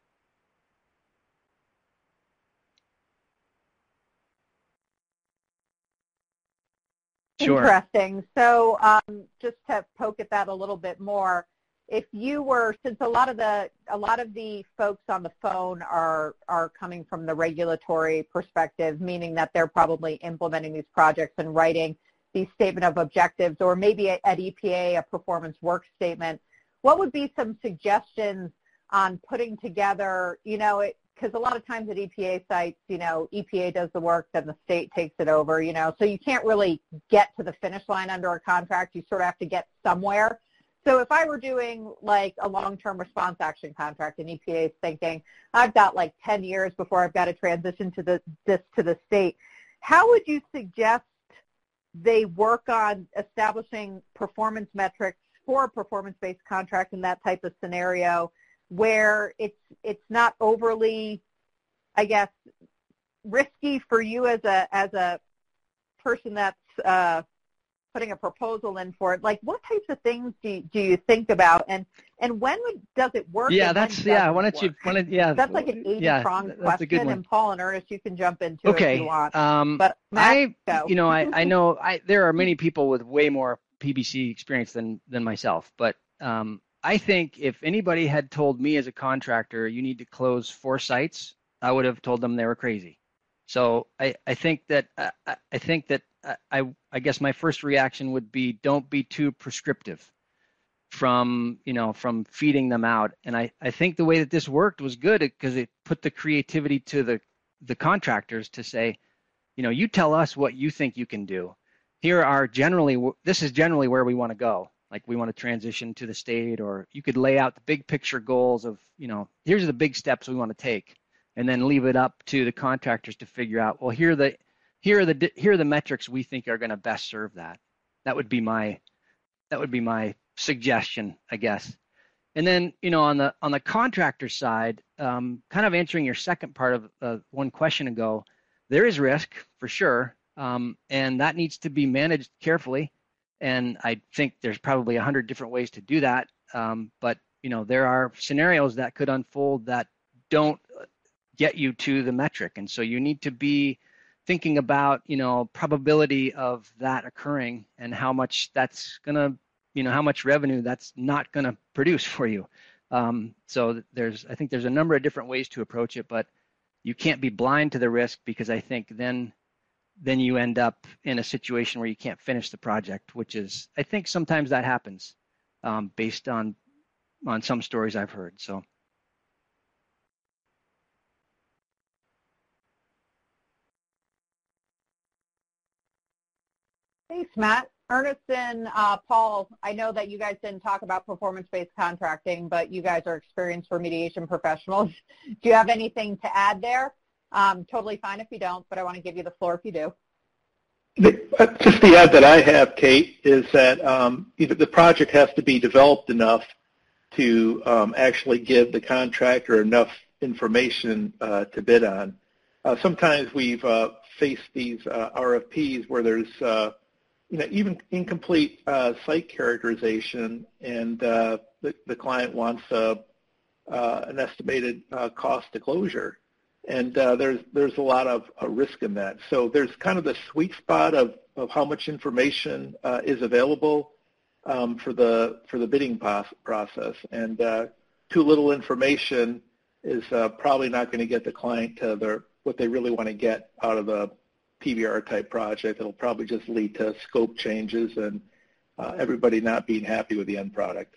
Sure. Interesting. So um, just to poke at that a little bit more, if you were, since a lot of the a lot of the folks on the phone are are coming from the regulatory perspective, meaning that they're probably implementing these projects and writing these statement of objectives, or maybe at E P A a performance work statement, what would be some suggestions on putting together, you know, it, because a lot of times at E P A sites, you know, E P A does the work, then the state takes it over, you know, so you can't really get to the finish line under a contract. You sort of have to get somewhere. So if I were doing like a long-term response action contract and E P A is thinking, I've got like ten years before I've got to transition to the, this to the state, how would you suggest they work on establishing performance metrics for a performance-based contract in that type of scenario where it's it's not overly, I guess, risky for you as a as a person that's uh, putting a proposal in for it? Like, what types of things do you, do you think about, and and when would, does it work? Yeah, that's yeah. Why don't you? Why don't, yeah, that's like an eighty-pronged yeah, question, and Paul and Ernest, you can jump into okay. it if you want. Um, but Matt, I, go. you know, I I know I there are many people with way more P B C experience than than myself, but um, I think if anybody had told me as a contractor, you need to close four sites, I would have told them they were crazy. So I, I think that uh, I think that uh, I I guess my first reaction would be, don't be too prescriptive from you know from feeding them out. And I, I think the way that this worked was good because it put the creativity to the the contractors to say, you know, you tell us what you think you can do. Here are generally this is generally where we want to go. Like we want to transition to the state, or you could lay out the big picture goals of, you know, here's the big steps we want to take, and then leave it up to the contractors to figure out, well, here are the, here are the, here are the metrics we think are going to best serve that. That would be my, that would be my suggestion, I guess. And then, you know, on the, on the contractor side, um, kind of answering your second part of uh, one question ago, there is risk for sure. Um, and that needs to be managed carefully. And I think there's probably a hundred different ways to do that. Um, but, you know, there are scenarios that could unfold that don't get you to the metric. And so you need to be thinking about, you know, probability of that occurring and how much that's going to, you know, how much revenue that's not going to produce for you. Um, so there's, I think there's a number of different ways to approach it, but you can't be blind to the risk, because I think then then you end up in a situation where you can't finish the project, which is, I think sometimes that happens um, based on on some stories I've heard. So. Thanks, Matt. Ernest and uh, Paul, I know that you guys didn't talk about performance-based contracting, but you guys are experienced remediation professionals. Do you have anything to add there? Um, totally fine if you don't, but I want to give you the floor if you do. The, just the add that I have, Kate, is that um, either the project has to be developed enough to um, actually give the contractor enough information uh, to bid on. Uh, sometimes we've uh, faced these uh, R F Ps where there's uh, you know, even incomplete uh, site characterization, and uh, the, the client wants uh, uh, an estimated uh, cost to closure. And uh, there's there's a lot of uh, risk in that. So there's kind of the sweet spot of, of how much information uh, is available um, for the for the bidding process. And uh, too little information is uh, probably not going to get the client to their what they really want to get out of the P B R type project. It'll probably just lead to scope changes and uh, everybody not being happy with the end product.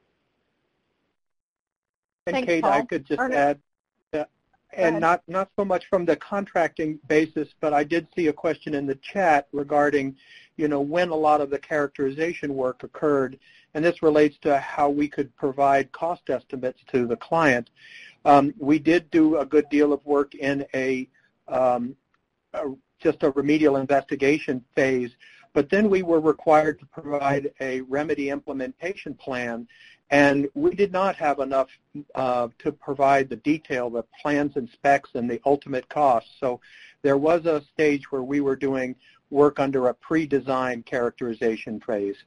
And Thanks, Kate, Paul. I could just Ernest? add, uh, and not, not so much from the contracting basis, but I did see a question in the chat regarding, you know, when a lot of the characterization work occurred, and this relates to how we could provide cost estimates to the client. Um, we did do a good deal of work in a, um, a just a remedial investigation phase, but then we were required to provide a remedy implementation plan, and we did not have enough uh, to provide the detail, the plans and specs, and the ultimate cost. So there was a stage where we were doing work under a pre-design characterization phase.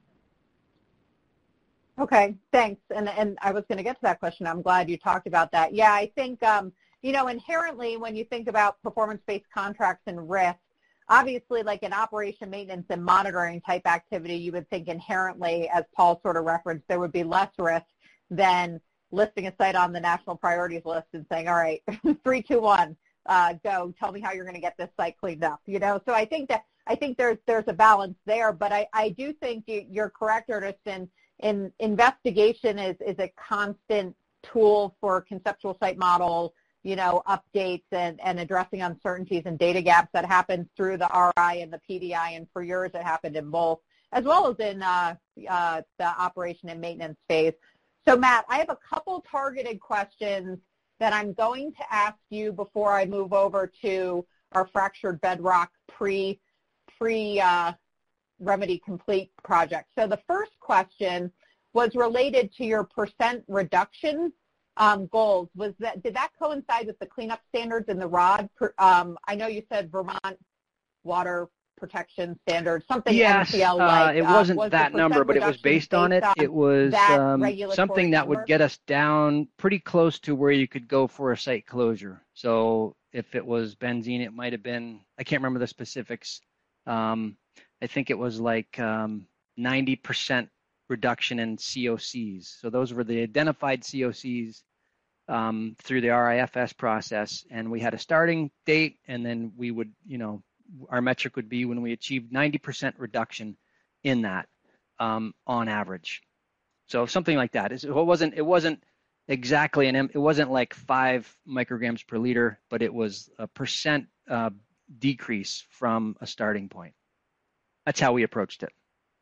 Okay, thanks. And, and I was going to get to that question. I'm glad you talked about that. Yeah, I think, um, you know, inherently when you think about performance-based contracts and risk, obviously like an operation maintenance and monitoring type activity, you would think inherently, as Paul sort of referenced, there would be less risk than listing a site on the national priorities list and saying, all right, three, two, one, uh, go, tell me how you're going to get this site cleaned up, you know? So I think that, I think there's, there's a balance there, but I, I do think you, you're correct, Ernest, in, in investigation is, is a constant tool for conceptual site model, you know, updates and, and addressing uncertainties and data gaps that happened through the R I and the P D I, and for yours it happened in both, as well as in uh, uh, the operation and maintenance phase. So Matt, I have a couple targeted questions that I'm going to ask you before I move over to our fractured bedrock pre, pre uh, Remedy Complete project. So the first question was related to your percent reduction um, goals. Was that, did that coincide with the cleanup standards in the R O D? Um, I know you said Vermont Water Protection Standards, something yes, M C L like. Uh, it wasn't uh, was that number, but it was based on it. It was um, something that number? would get us down pretty close to where you could go for a site closure. So if it was benzene, it might have been, I can't remember the specifics. Um, I think it was like um, ninety percent reduction in C O Cs. So those were the identified C O Cs um, through the R I F S process. And we had a starting date, and then we would, you know, our metric would be when we achieved ninety percent reduction in that um, on average. So something like that. It wasn't, it wasn't exactly an, it wasn't like five micrograms per liter, but it was a percent uh, decrease from a starting point. That's how we approached it.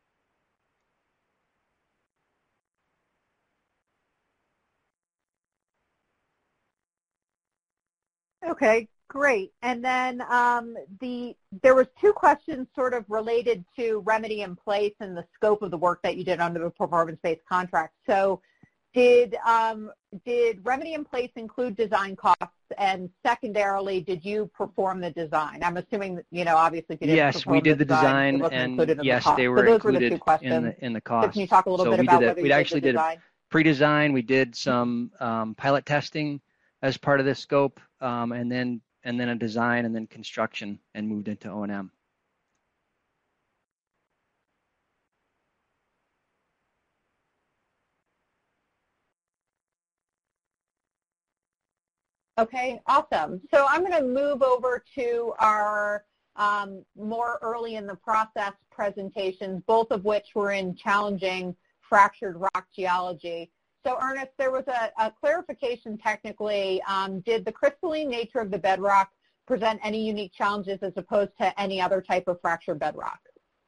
Okay, great. And then um, the there was two questions sort of related to Remedy in Place and the scope of the work that you did under the performance-based contract. So did um, did Remedy in Place include design costs? And secondarily, did you perform the design? I'm assuming that, you know, obviously if you didn't yes, we did the design, design and in yes, the cost. they were so those included were the two questions. in the in the cost. So can you talk a little so bit we about did whether we you actually did the did design? a pre-design. We did some um, pilot testing as part of this scope, um, and then and then a design, and then construction, and moved into O and M. Okay, awesome. So I'm going to move over to our um, more early in the process presentations, both of which were in challenging fractured rock geology. So Ernest, there was a, a clarification technically. Um, did the crystalline nature of the bedrock present any unique challenges as opposed to any other type of fractured bedrock?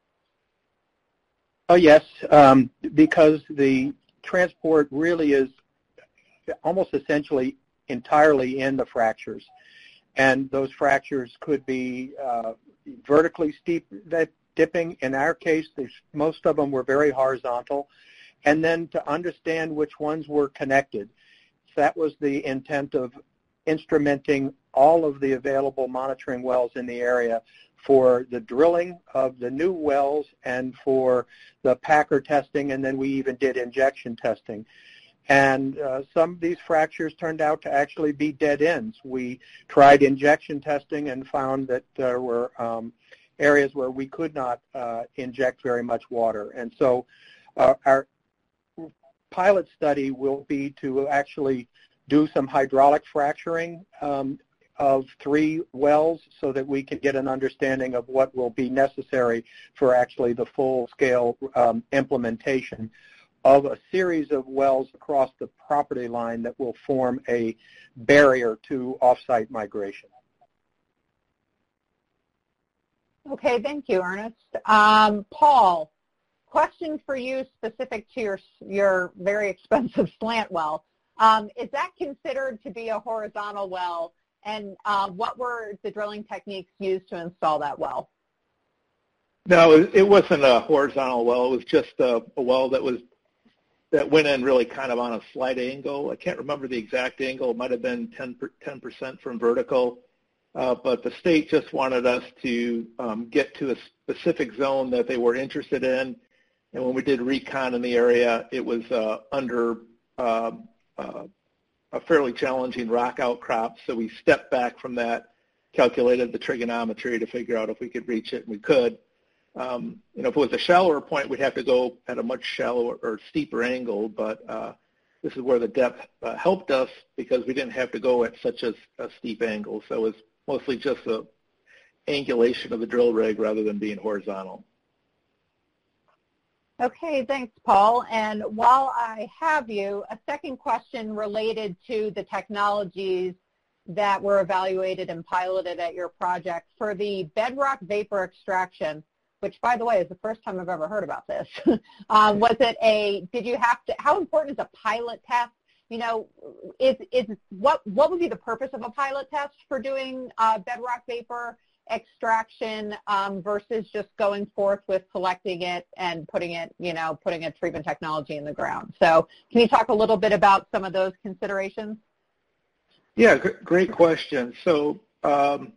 Oh, yes, um, because the transport really is almost essentially entirely in the fractures. And those fractures could be uh, vertically steep dipping. In our case, most of them were very horizontal. And then to understand which ones were connected. So that was the intent of instrumenting all of the available monitoring wells in the area for the drilling of the new wells and for the Packer testing, and then we even did injection testing. And uh, some of these fractures turned out to actually be dead ends. We tried injection testing and found that there were um, areas where we could not uh, inject very much water. And so uh, our pilot study will be to actually do some hydraulic fracturing um, of three wells so that we can get an understanding of what will be necessary for actually the full-scale um, implementation of a series of wells across the property line that will form a barrier to off-site migration. Okay, thank you, Ernest. Um, Paul, question for you specific to your, your very expensive slant well. Um, is that considered to be a horizontal well, and uh, what were the drilling techniques used to install that well? No, it wasn't a horizontal well. It was just a, a well that was that went in really kind of on a slight angle. I can't remember the exact angle. It might have been ten percent from vertical. Uh, but the state just wanted us to um, get to a specific zone that they were interested in. And when we did recon in the area, it was uh, under uh, uh, a fairly challenging rock outcrop. So we stepped back from that, calculated the trigonometry to figure out if we could reach it, and we could. Um, you know, if it was a shallower point, we'd have to go at a much shallower or steeper angle, but uh, this is where the depth uh, helped us because we didn't have to go at such a, a steep angle. So it was mostly just the angulation of the drill rig rather than being horizontal. Okay, thanks, Paul. And while I have you, a second question related to the technologies that were evaluated and piloted at your project for the bedrock vapor extraction, which, by the way, is the first time I've ever heard about this. um, was it a, did you have to, how important is a pilot test? You know, is, is what, what would be the purpose of a pilot test for doing uh, bedrock vapor extraction um, versus just going forth with collecting it and putting it, you know, putting a treatment technology in the ground? So can you talk a little bit about some of those considerations? Yeah, great question. So um,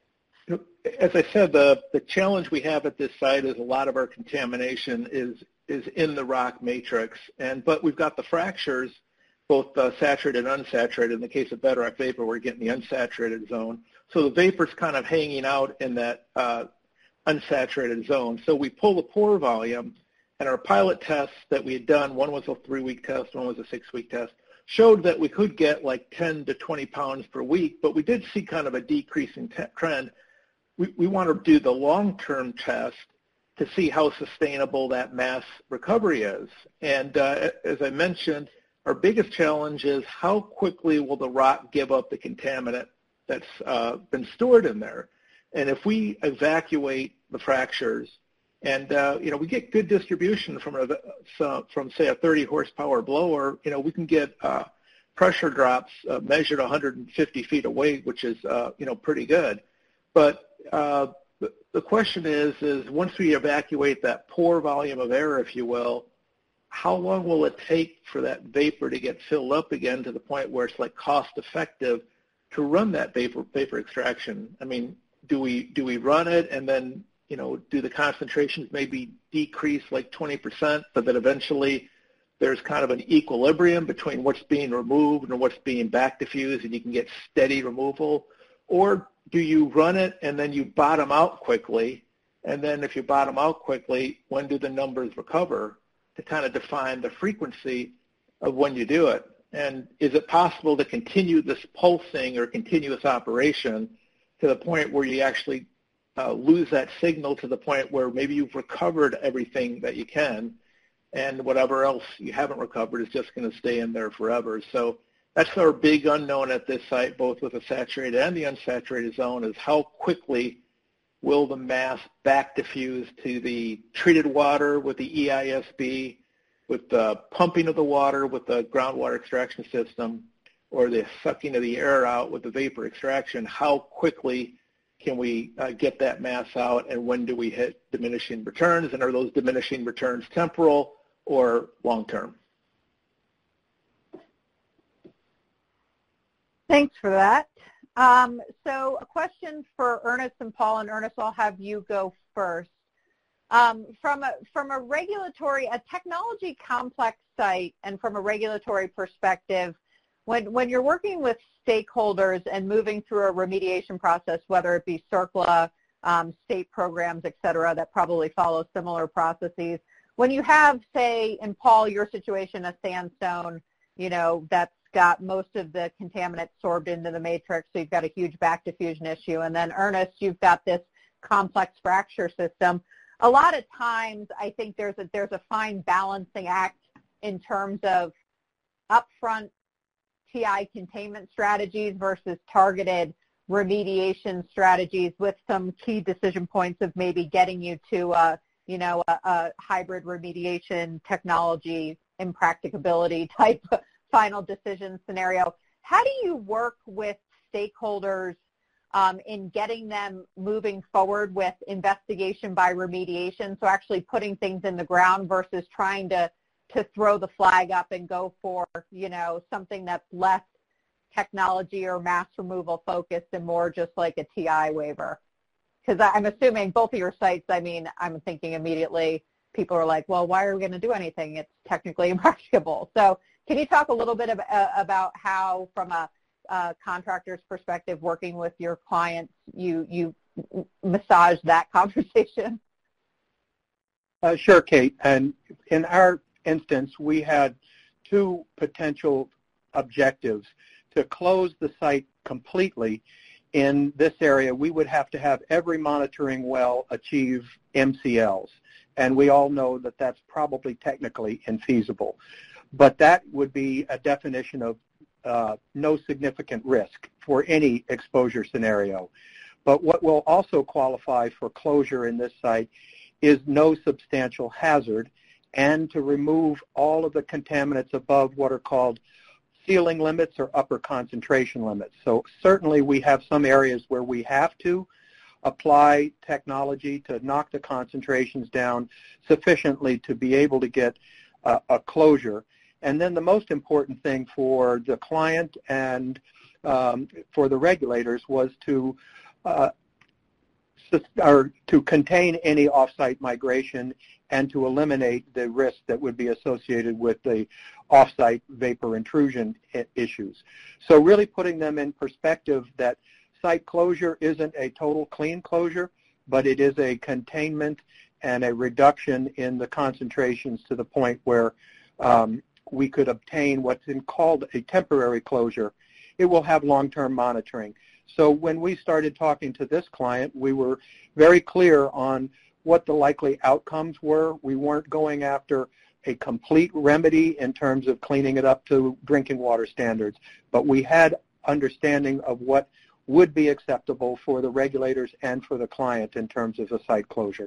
as I said, the, the challenge we have at this site is a lot of our contamination is, is in the rock matrix. And, but we've got the fractures, both uh, saturated and unsaturated. In the case of bedrock vapor, we're getting the unsaturated zone. So the vapor's kind of hanging out in that uh, unsaturated zone. So we pull the pore volume, and our pilot tests that we had done, one was a three-week test, one was a six-week test, showed that we could get like ten to twenty pounds per week, but we did see kind of a decreasing t- trend. We, we want to do the long-term test to see how sustainable that mass recovery is. And uh, as I mentioned, our biggest challenge is how quickly will the rock give up the contaminant that's uh, been stored in there. And if we evacuate the fractures, and uh, you know, we get good distribution from a, so, from say a thirty horsepower blower, you know, we can get uh, pressure drops uh, measured one hundred fifty feet away, which is uh, you know, pretty good. But uh, the, the question is, is once we evacuate that pore volume of air, if you will, how long will it take for that vapor to get filled up again to the point where it's like cost effective to run that vapor vapor extraction? I mean, do we do we run it and then, you know, do the concentrations maybe decrease like twenty percent so that eventually there's kind of an equilibrium between what's being removed and what's being back diffused and you can get steady removal? Or do you run it and then you bottom out quickly? And then if you bottom out quickly, when do the numbers recover to kind of define the frequency of when you do it? And is it possible to continue this pulsing or continuous operation to the point where you actually uh, lose that signal to the point where maybe you've recovered everything that you can and whatever else you haven't recovered is just going to stay in there forever? So that's our big unknown at this site, both with the saturated and the unsaturated zone, is how quickly will the mass back diffuse to the treated water with the E I S B, with the pumping of the water with the groundwater extraction system, or the sucking of the air out with the vapor extraction. How quickly can we uh, get that mass out, and when do we hit diminishing returns, and are those diminishing returns temporal or long-term? Thanks for that. Um, so a question for Ernest and Paul, and Ernest, I'll have you go first. Um, from a from a regulatory, a technology complex site, and from a regulatory perspective, when when you're working with stakeholders and moving through a remediation process, whether it be CERCLA, um, state programs, et cetera, that probably follow similar processes, when you have, say, in Paul, your situation, a sandstone, you know, that's got most of the contaminant sorbed into the matrix, so you've got a huge back diffusion issue, and then Ernest, you've got this complex fracture system. A lot of times, I think there's a there's a fine balancing act in terms of upfront T I containment strategies versus targeted remediation strategies, with some key decision points of maybe getting you to a, you know, a, a hybrid remediation technology impracticability type final decision scenario. How do you work with stakeholders um, in getting them moving forward with investigation by remediation, so actually putting things in the ground versus trying to to throw the flag up and go for, you know, something that's less technology or mass removal focused and more just like a T I waiver? Because I'm assuming both of your sites, I mean, I'm thinking immediately people are like, well, why are we going to do anything? It's technically impracticable. So can you talk a little bit of, uh, about how, from a uh, contractor's perspective, working with your clients, you, you massage that conversation? Uh, sure, Kate. And in our instance, we had two potential objectives. To close the site completely in this area, we would have to have every monitoring well achieve M C Ls. And we all know that that's probably technically infeasible. But that would be a definition of uh, no significant risk for any exposure scenario. But what will also qualify for closure in this site is no substantial hazard, and to remove all of the contaminants above what are called ceiling limits or upper concentration limits. So certainly we have some areas where we have to apply technology to knock the concentrations down sufficiently to be able to get uh, a closure. And then the most important thing for the client and um, for the regulators was to uh, or to contain any off-site migration and to eliminate the risk that would be associated with the off-site vapor intrusion issues. So really putting them in perspective that site closure isn't a total clean closure, but it is a containment and a reduction in the concentrations to the point where um, we could obtain what's in called a temporary closure. It will have long-term monitoring. So when we started talking to this client, we were very clear on what the likely outcomes were. We weren't going after a complete remedy in terms of cleaning it up to drinking water standards, but we had understanding of what would be acceptable for the regulators and for the client in terms of a site closure.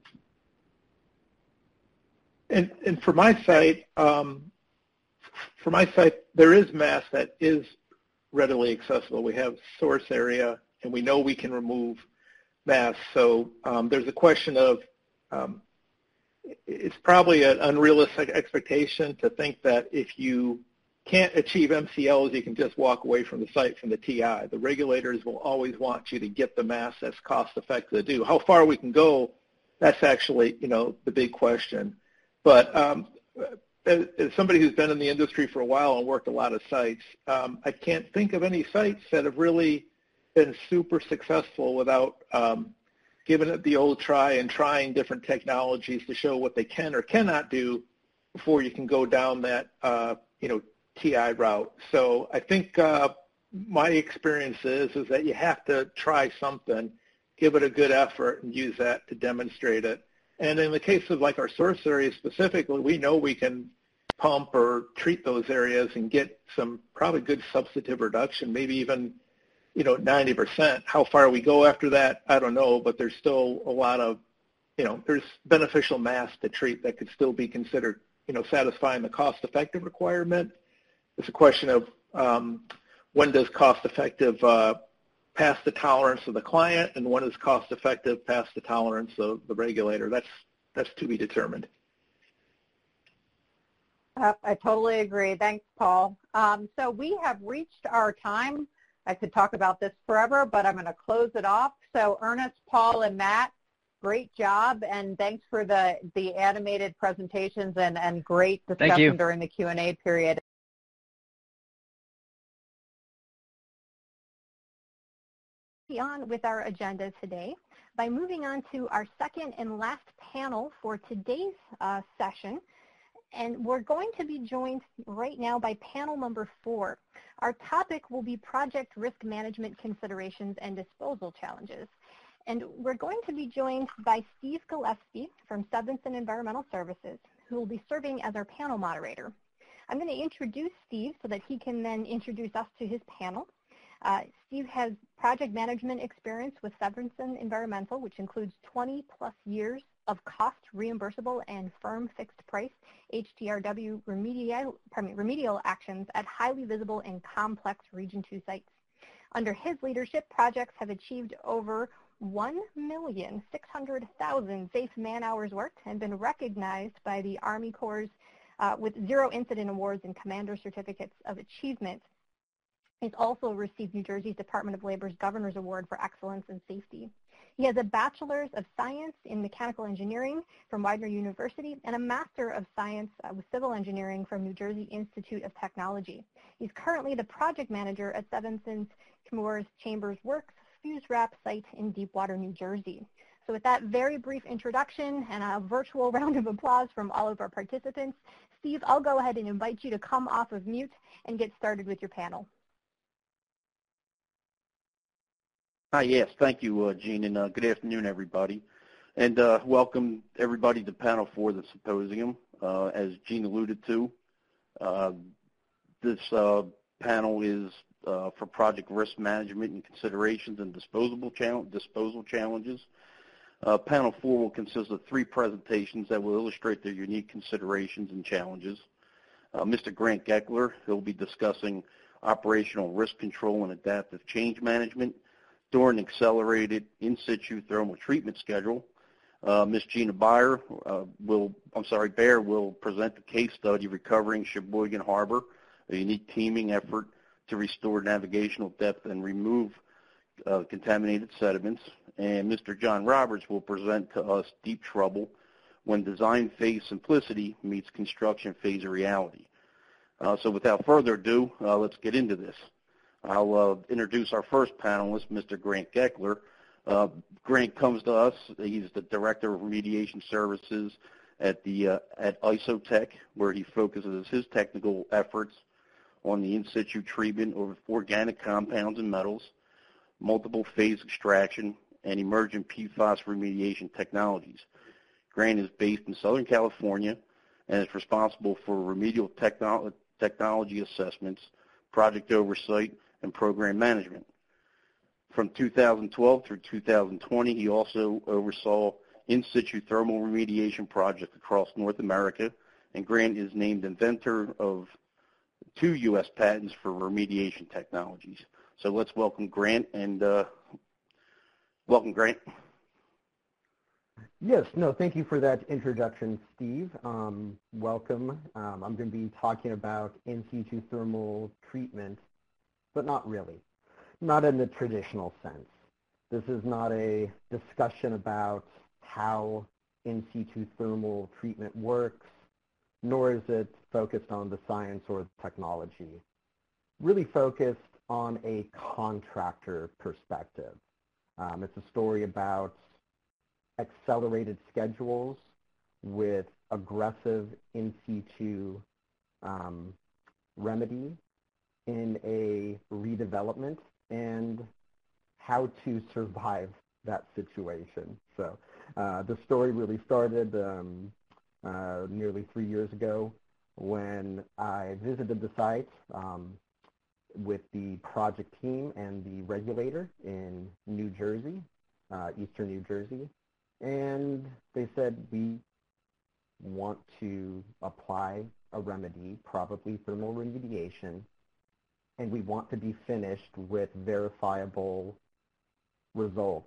And, and for my site, um, for my site, there is mass that is readily accessible. We have source area, and we know we can remove mass. So um, there's a question of, um, it's probably an unrealistic expectation to think that if you can't achieve M C Ls, you can just walk away from the site from the T I. The regulators will always want you to get the mass that's cost effective to do. How far we can go, that's actually, you know, the big question. But um, as, as somebody who's been in the industry for a while and worked a lot of sites, um, I can't think of any sites that have really been super successful without um, giving it the old try and trying different technologies to show what they can or cannot do before you can go down that, uh, you know, T I route. So I think uh, my experience is, is that you have to try something, give it a good effort, and use that to demonstrate it. And in the case of like our source areas specifically, we know we can pump or treat those areas and get some probably good substantive reduction, maybe even, you know, ninety percent. How far we go after that, I don't know, but there's still a lot of, you know, there's beneficial mass to treat that could still be considered, you know, satisfying the cost-effective requirement. It's a question of um, when does cost-effective uh, pass the tolerance of the client, and when is cost-effective pass the tolerance of the regulator. That's that's to be determined. Uh, I totally agree. Thanks, Paul. Um, so we have reached our time. I could talk about this forever, but I'm going to close it off. So Ernest, Paul, and Matt, great job, and thanks for the, the animated presentations and, and great discussion during the Q and A period. On with our agenda today by moving on to our second and last panel for today's uh, session. And we're going to be joined right now by panel number four. Our topic will be project risk management considerations and disposal challenges. And we're going to be joined by Steve Gillespie from Stevenson Environmental Services, who will be serving as our panel moderator. I'm going to introduce Steve so that he can then introduce us to his panel. Uh, Steve has project management experience with Stevenson Environmental, which includes twenty plus years of cost reimbursable and firm fixed price H T R W remedial, pardon me, remedial actions at highly visible and complex Region two sites. Under his leadership, projects have achieved over one million six hundred thousand safe man-hours worked and been recognized by the Army Corps uh, with zero incident awards and commander certificates of achievement. He's also received New Jersey Department of Labor's Governor's Award for Excellence in Safety. He has a Bachelor's of Science in Mechanical Engineering from Widener University and a Master of Science uh, with Civil Engineering from New Jersey Institute of Technology. He's currently the project manager at Stevenson's Chemours Chambers Works Fuse Wrap site in Deepwater, New Jersey. So with that very brief introduction and a virtual round of applause from all of our participants, Steve, I'll go ahead and invite you to come off of mute and get started with your panel. Hi, yes, thank you, uh, Jean, and uh, good afternoon, everybody. And uh, welcome everybody to panel four of the symposium. Uh, as Jean alluded to, uh, this uh, panel is uh, for project risk management and considerations and disposable chal- disposal challenges. Uh, panel four will consist of three presentations that will illustrate their unique considerations and challenges. Uh, Mister Grant Geckler, he'll be discussing operational risk control and adaptive change management during an accelerated in situ thermal treatment schedule. Uh, Miz Gina Bayer uh, will, I'm sorry, Bayer will present the case study recovering Sheboygan Harbor, a unique teaming effort to restore navigational depth and remove uh, contaminated sediments. And Mister John Roberts will present to us Deep Trouble, when design phase simplicity meets construction phase reality. Uh, so without further ado, uh, let's get into this. I'll uh, introduce our first panelist, Mister Grant Geckler. Uh, Grant comes to us. He's the Director of Remediation Services at the uh, at Isotech, where he focuses his technical efforts on the in situ treatment of organic compounds and metals, multiple phase extraction, and emerging P FAS remediation technologies. Grant is based in Southern California and is responsible for remedial techno- technology assessments, project oversight, and program management. From two thousand twelve through two thousand twenty, he also oversaw in situ thermal remediation projects across North America, and Grant is named inventor of two U S patents for remediation technologies. So let's welcome Grant, and uh, welcome, Grant. Yes, no, thank you for that introduction, Steve. Um, welcome. Um, I'm going to be talking about in situ thermal treatment, but not really, not in the traditional sense. This is not a discussion about how in situ thermal treatment works, nor is it focused on the science or the technology. Really focused on a contractor perspective. Um, it's a story about accelerated schedules with aggressive in situ um, remedy in a redevelopment and how to survive that situation. So uh, the story really started um, uh, nearly three years ago when I visited the site um, with the project team and the regulator in New Jersey, uh, Eastern New Jersey. And they said, we want to apply a remedy, probably thermal remediation, and we want to be finished with verifiable results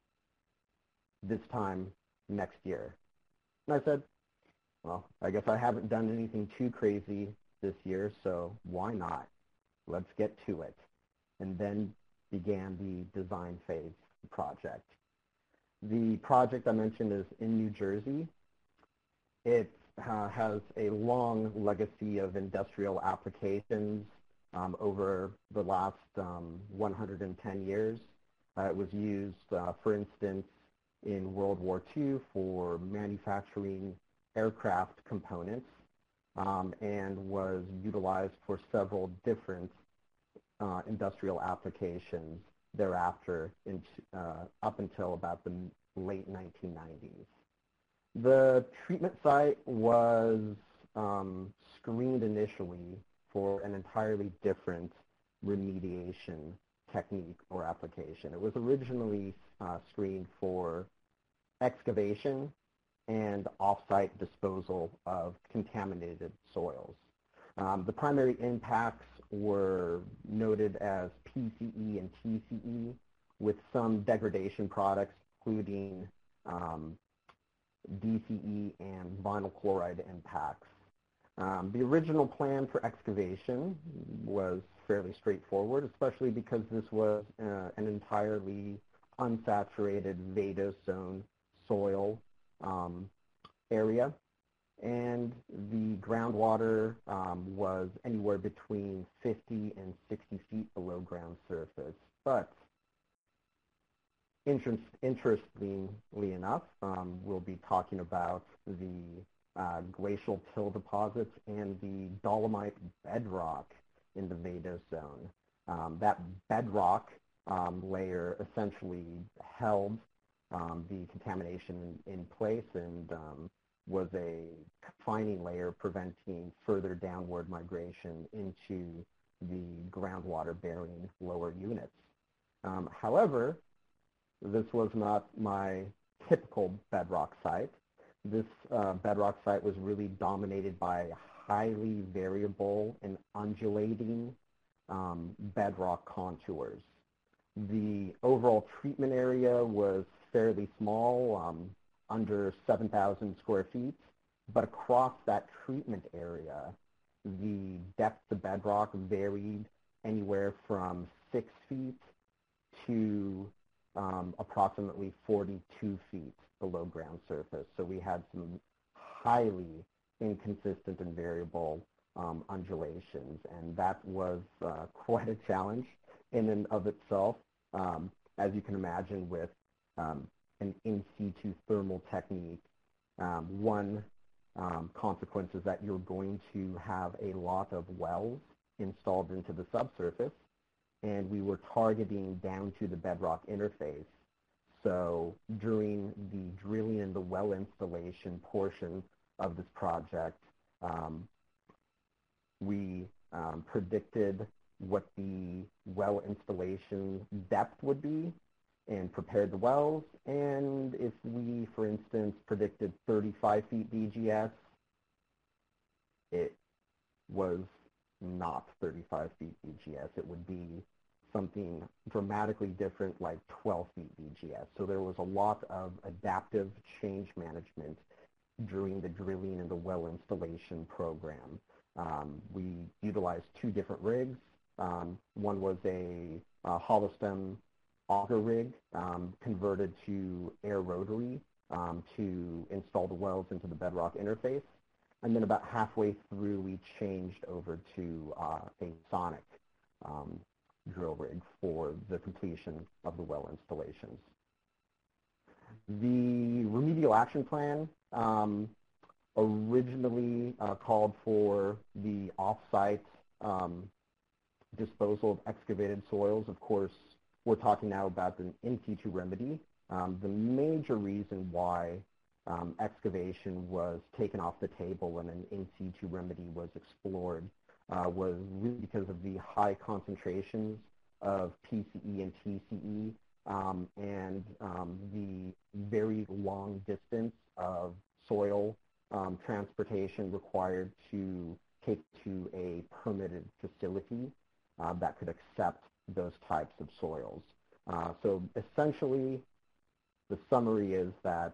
this time next year. And I said, well, I guess I haven't done anything too crazy this year, so why not? Let's get to it. And then began the design phase project. The project I mentioned is in New Jersey. It uh, has a long legacy of industrial applications um, over the last um, one hundred ten years. Uh, it was used, uh, for instance, in World War Two for manufacturing aircraft components um, and was utilized for several different uh, industrial applications thereafter in, uh, up until about the late nineteen nineties. The treatment site was um, screened initially for an entirely different remediation technique or application. It was originally uh, screened for excavation and off-site disposal of contaminated soils. Um, the primary impacts were noted as P C E and T C E, with some degradation products, including um, D C E and vinyl chloride impacts. Um, the original plan for excavation was fairly straightforward, especially because this was uh, an entirely unsaturated vadose zone soil um, area. And the groundwater um, was anywhere between fifty and sixty feet below ground surface. But interest, interestingly enough, um, we'll be talking about the uh, glacial till deposits and the dolomite bedrock in the vadose zone. Um, that bedrock um, layer essentially held um, the contamination in, in place and um, was a confining layer preventing further downward migration into the groundwater-bearing lower units. Um, however, this was not my typical bedrock site. This uh, bedrock site was really dominated by highly variable and undulating um, bedrock contours. The overall treatment area was fairly small, um, under seven thousand square feet, but across that treatment area, the depth of bedrock varied anywhere from six feet to um, approximately forty-two feet below ground surface. So we had some highly inconsistent and variable um, undulations, and that was uh, quite a challenge in and of itself. Um, as you can imagine, with um, an in situ thermal technique, um, one um, consequence is that you're going to have a lot of wells installed into the subsurface, and we were targeting down to the bedrock interface. So during the drilling and the well installation portion of this project, um, we um, predicted what the well installation depth would be and prepared the wells. And if we, for instance, predicted thirty-five feet B G S, it was not thirty-five feet B G S. It would be something dramatically different, like twelve feet B G S. So there was a lot of adaptive change management during the drilling and the well installation program. Um, we utilized two different rigs. Um, one was a, a hollow stem auger rig um, converted to air rotary um, to install the wells into the bedrock interface. And then about halfway through, we changed over to uh, a sonic um, drill rig for the completion of the well installations. The remedial action plan um, originally uh, called for the off-site um, disposal of excavated soils. Of course, we're talking now about an in situ remedy. Um, the major reason why um, excavation was taken off the table and an in situ remedy was explored uh, was really because of the high concentrations of P C E and T C E um, and um, the very long distance of soil um, transportation required to take to a permitted facility uh, that could accept those types of soils. Uh, so essentially, the summary is that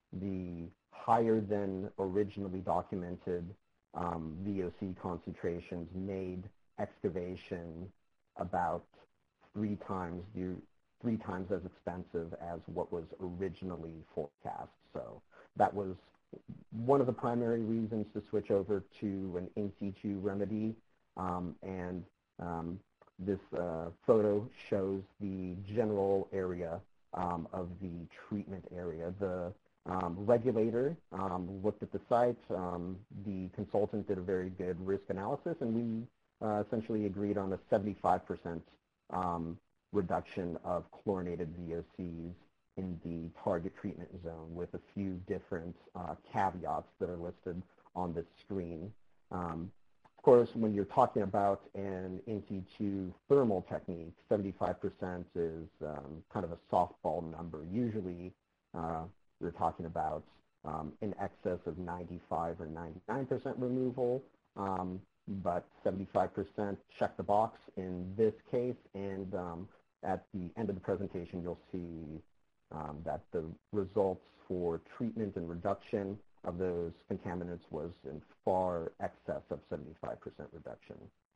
the higher than originally documented um, V O C concentrations made excavation about three times the, three times as expensive as what was originally forecast. So that was one of the primary reasons to switch over to an in situ remedy, um, and um, this uh, photo shows the general area um, of the treatment area. The um, regulator um, looked at the site. Um, the consultant did a very good risk analysis, and we uh, essentially agreed on a seventy-five percent um, reduction of chlorinated V O Cs in the target treatment zone, with a few different uh, caveats that are listed on this screen. Um, Of course, when you're talking about an in situ thermal technique, seventy-five percent is um, kind of a softball number. Usually, uh, we're talking about um, in excess of ninety-five or ninety-nine percent removal, um, but seventy-five percent check the box in this case, and um, at the end of the presentation, you'll see um, that the results for treatment and reduction of those contaminants was in far excess of seventy-five percent reduction.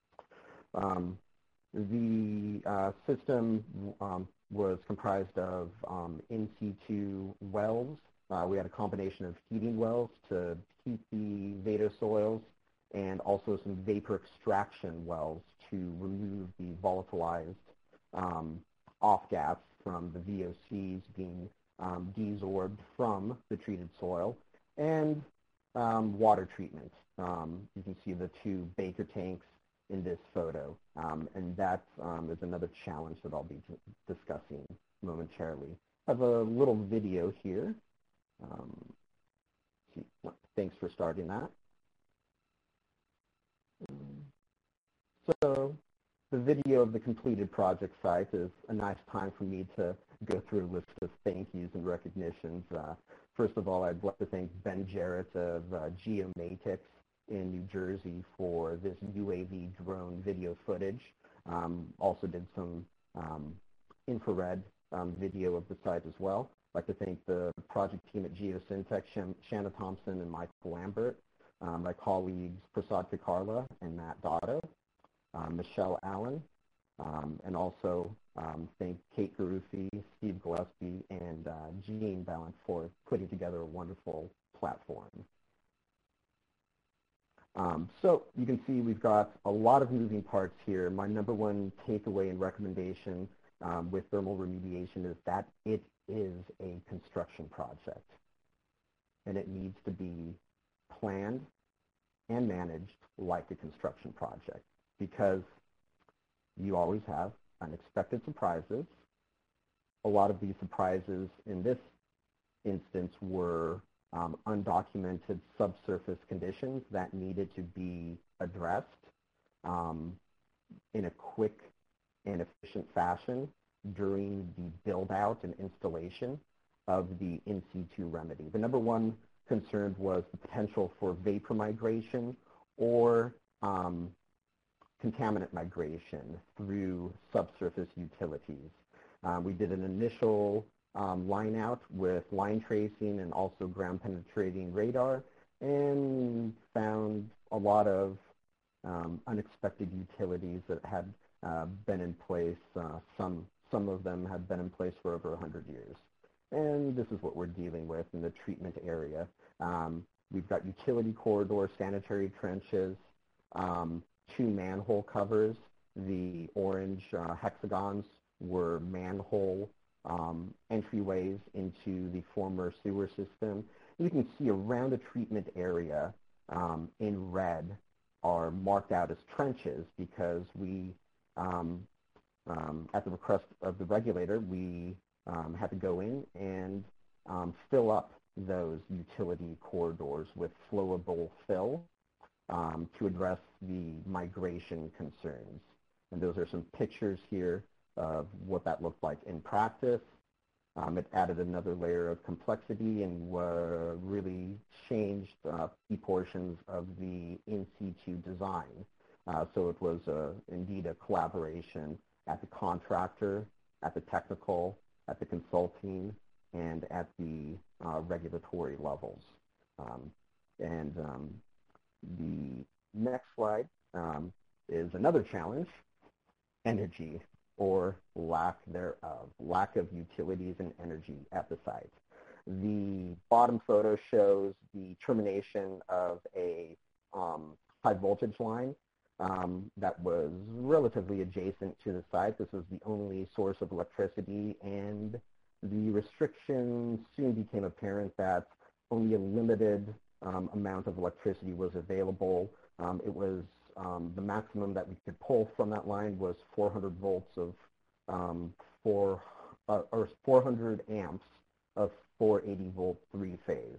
Um, the uh, system um, was comprised of um, in situ wells. Uh, we had a combination of heating wells to heat the Vado soils, and also some vapor extraction wells to remove the volatilized um, off gas from the V O Cs being um, desorbed from the treated soil, and um, water treatment. Um, you can see the two Baker tanks in this photo, um, and that um, is another challenge that I'll be discussing momentarily. I have a little video here. Um, see, thanks for starting that. So the video of the completed project site is a nice time for me to go through a list of thank yous and recognitions. Uh, first of all, I'd like to thank Ben Jarrett of uh, Geomatics in New Jersey for this U A V drone video footage. Um, also did some um, infrared um, video of the site as well. I'd like to thank the project team at Geosyntec, Shan Shanna Thompson and Michael Lambert, um, my colleagues Prasad Kakarla and Matt Dotto, um, Michelle Allen, um, and also um, thank Kate Garufi, Steve Gillespie, and uh, Jean Ballant for putting together a wonderful platform. Um, so you can see we've got a lot of moving parts here. My number one takeaway and recommendation um, with thermal remediation is that it is a construction project, and it needs to be planned and managed like a construction project, because you always have unexpected surprises. A lot of these surprises in this instance were um, undocumented subsurface conditions that needed to be addressed um, in a quick and efficient fashion during the build-out and installation of the in situ remedy. The number one concern was the potential for vapor migration or um, contaminant migration through subsurface utilities. Uh, we did an initial um, line out with line tracing and also ground penetrating radar, and found a lot of um, unexpected utilities that had uh, been in place. Uh, some, some of them had been in place for over one hundred years. And this is what we're dealing with in the treatment area. Um, we've got utility corridor, sanitary trenches, um, two manhole covers. The orange uh, hexagons were manhole um, entryways into the former sewer system. You can see around the treatment area um, in red are marked out as trenches because we, um, um, at the request of the regulator, we um, had to go in and um, fill up those utility corridors with flowable fill um, to address the migration concerns. And those are some pictures here of what that looked like in practice. Um, it added another layer of complexity and uh, really changed uh, key portions of the in situ design. Uh, so it was uh, indeed a collaboration at the contractor, at the technical, at the consulting, and at the uh, regulatory levels. Um, and um, the next slide um, is another challenge: energy, or lack thereof, lack of utilities and energy at the site. The bottom photo shows the termination of a um, high voltage line um, that was relatively adjacent to the site. This was the only source of electricity, and the restriction soon became apparent that only a limited um, amount of electricity was available. Um, it was Um, the maximum that we could pull from that line was four hundred volts of um, four uh, or four hundred amps of four eighty volt three phase,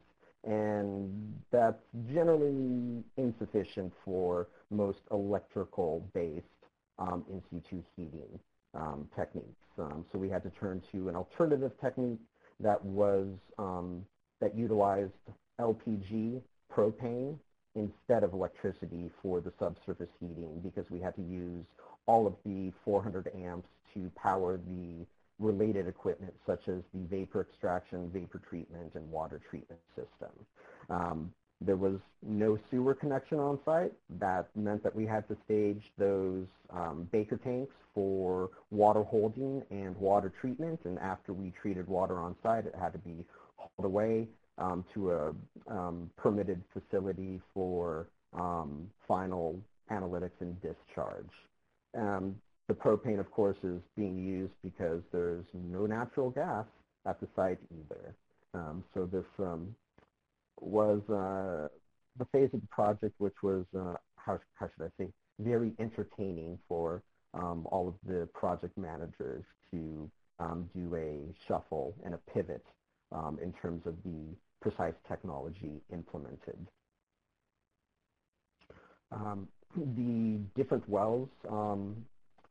and that's generally insufficient for most electrical based um, in situ heating um, techniques. Um, so we had to turn to an alternative technique that was um, that utilized L P G, propane, instead of electricity for the subsurface heating, because we had to use all of the four hundred amps to power the related equipment such as the vapor extraction, vapor treatment, and water treatment system. Um, there was no sewer connection on site. That meant that we had to stage those um, Baker tanks for water holding and water treatment, and after we treated water on site, it had to be hauled away Um, to a um, permitted facility for um, final analytics and discharge. Um, the propane, of course, is being used because there's no natural gas at the site either. Um, so this um, was uh, the phase of the project which was, uh, how, how should I say, very entertaining for um, all of the project managers to um, do a shuffle and a pivot Um, in terms of the precise technology implemented. Um, the different wells um,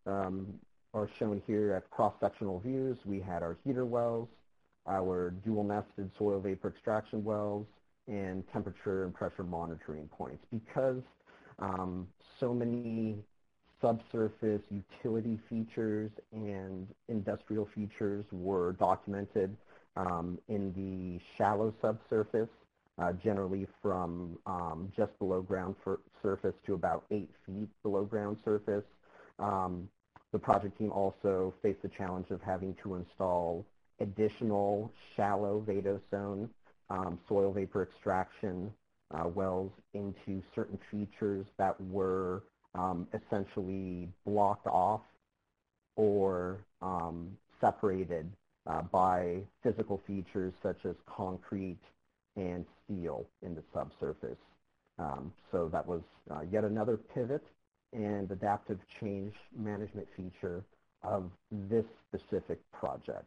um, are shown here at cross-sectional views. We had our heater wells, our dual-nested soil vapor extraction wells, and temperature and pressure monitoring points. Because um, so many subsurface utility features and industrial features were documented um, in the shallow subsurface, uh, generally from um, just below ground surface to about eight feet below ground surface. Um, the project team also faced the challenge of having to install additional shallow vadozone um, soil vapor extraction uh, wells into certain features that were um, essentially blocked off or um, separated uh, by physical features such as concrete and steel in the subsurface. Um, so that was uh, yet another pivot and adaptive change management feature of this specific project.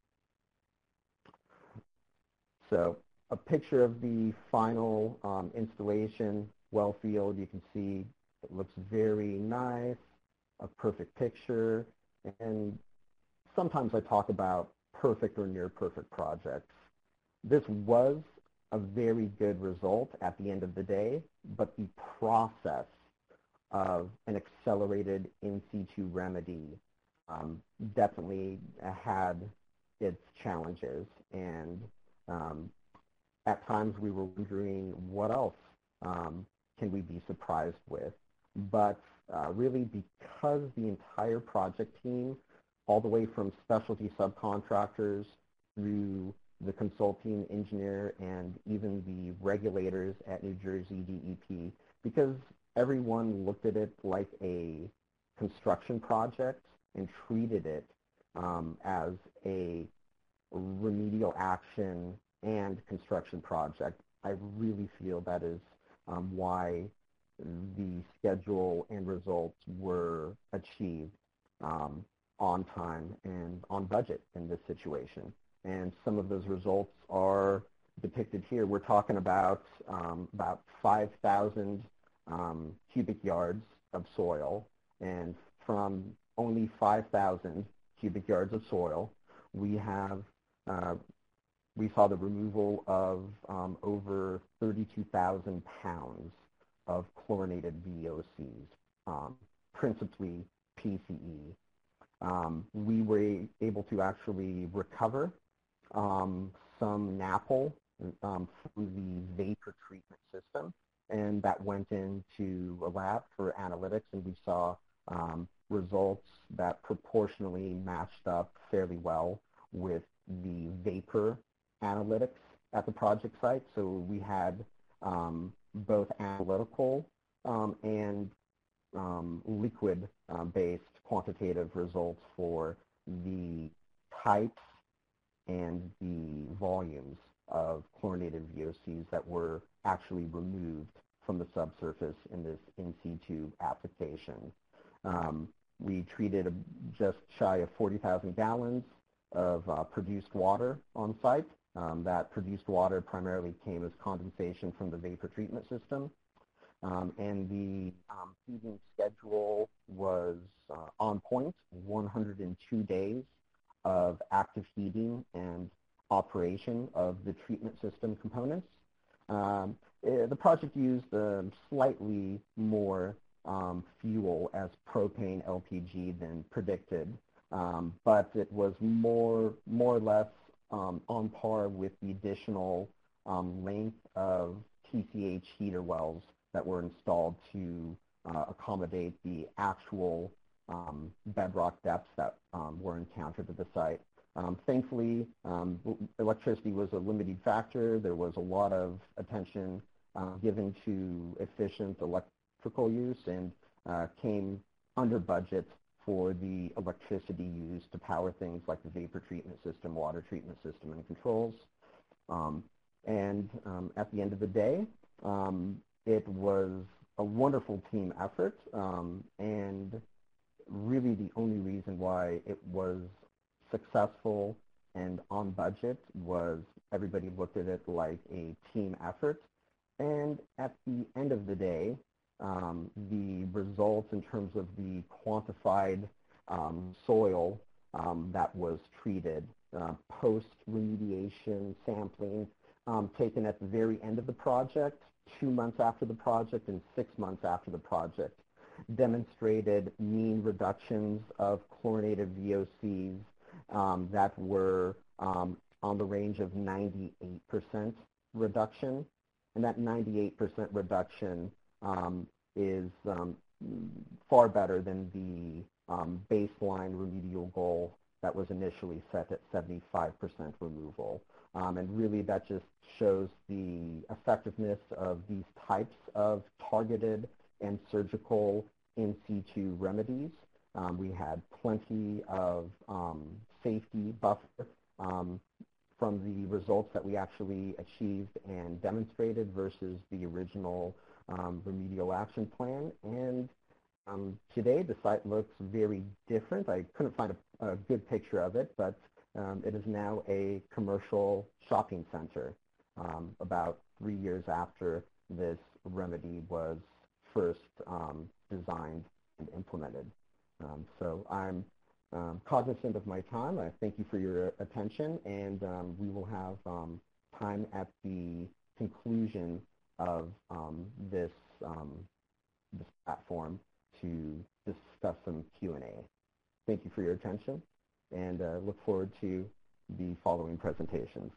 So a picture of the final um, installation well field. You can see it looks very nice, a perfect picture, and sometimes I talk about perfect or near perfect projects. This was a very good result at the end of the day, but the process of an accelerated in situ remedy um, definitely had its challenges, and um, at times we were wondering what else um, can we be surprised with. But uh, really, because the entire project team, all the way from specialty subcontractors through the consulting engineer and even the regulators at New Jersey D E P, because everyone looked at it like a construction project and treated it um, as a remedial action and construction project, I really feel that is um, why the schedule and results were achieved um, on time and on budget in this situation. And some of those results are depicted here. We're talking about um, about five thousand um, cubic yards of soil, and from only five thousand cubic yards of soil, we have uh, we saw the removal of um, over thirty-two thousand pounds of chlorinated V O Cs, um, principally P C E. Um, we were able to actually recover um, some N A P L um, through the vapor treatment system, and that went into a lab for analytics, and we saw um, results that proportionally matched up fairly well with the vapor analytics at the project site. So we had um, both analytical um, and um, liquid-based quantitative results for the types and the volumes of chlorinated V O Cs that were actually removed from the subsurface in this in situ application. Um, we treated a, just shy of forty thousand gallons of uh, produced water on site. Um, that produced water primarily came as condensation from the vapor treatment system. Um, and the um, feeding schedule was uh, on point, one hundred two days of active heating and operation of the treatment system components. Um, uh, the project used uh, slightly more um, fuel as propane L P G than predicted, um, but it was more, more or less um, on par with the additional um, length of T C H heater wells that were installed to uh, accommodate the actual um, bedrock depths that um, were encountered at the site. Um, thankfully, um, electricity was a limiting factor. There was a lot of attention uh, given to efficient electrical use, and uh, came under budget for the electricity used to power things like the vapor treatment system, water treatment system, and controls. Um, and um, at the end of the day, um, it was a wonderful team effort, um, and really the only reason why it was successful and on budget was everybody looked at it like a team effort. And at the end of the day, um, the results in terms of the quantified um, soil um, that was treated, uh, post-remediation sampling um, taken at the very end of the project, two months after the project, and six months after the project, demonstrated mean reductions of chlorinated V O Cs um, that were um, on the range of ninety-eight percent reduction. And that ninety-eight percent reduction um, is um, far better than the um, baseline remedial goal that was initially set at seventy-five percent removal. Um, and really that just shows the effectiveness of these types of targeted and surgical in situ remedies. Um, we had plenty of um, safety buffer um, from the results that we actually achieved and demonstrated versus the original um, remedial action plan. And um, today the site looks very different. I couldn't find a, a good picture of it, but um, it is now a commercial shopping center um, about three years after this remedy was first um, designed and implemented. Um, so I'm um, cognizant of my time. I thank you for your attention, and um, we will have um, time at the conclusion of um, this, um, this platform to discuss some Q and A. Thank you for your attention, and uh, look forward to the following presentations.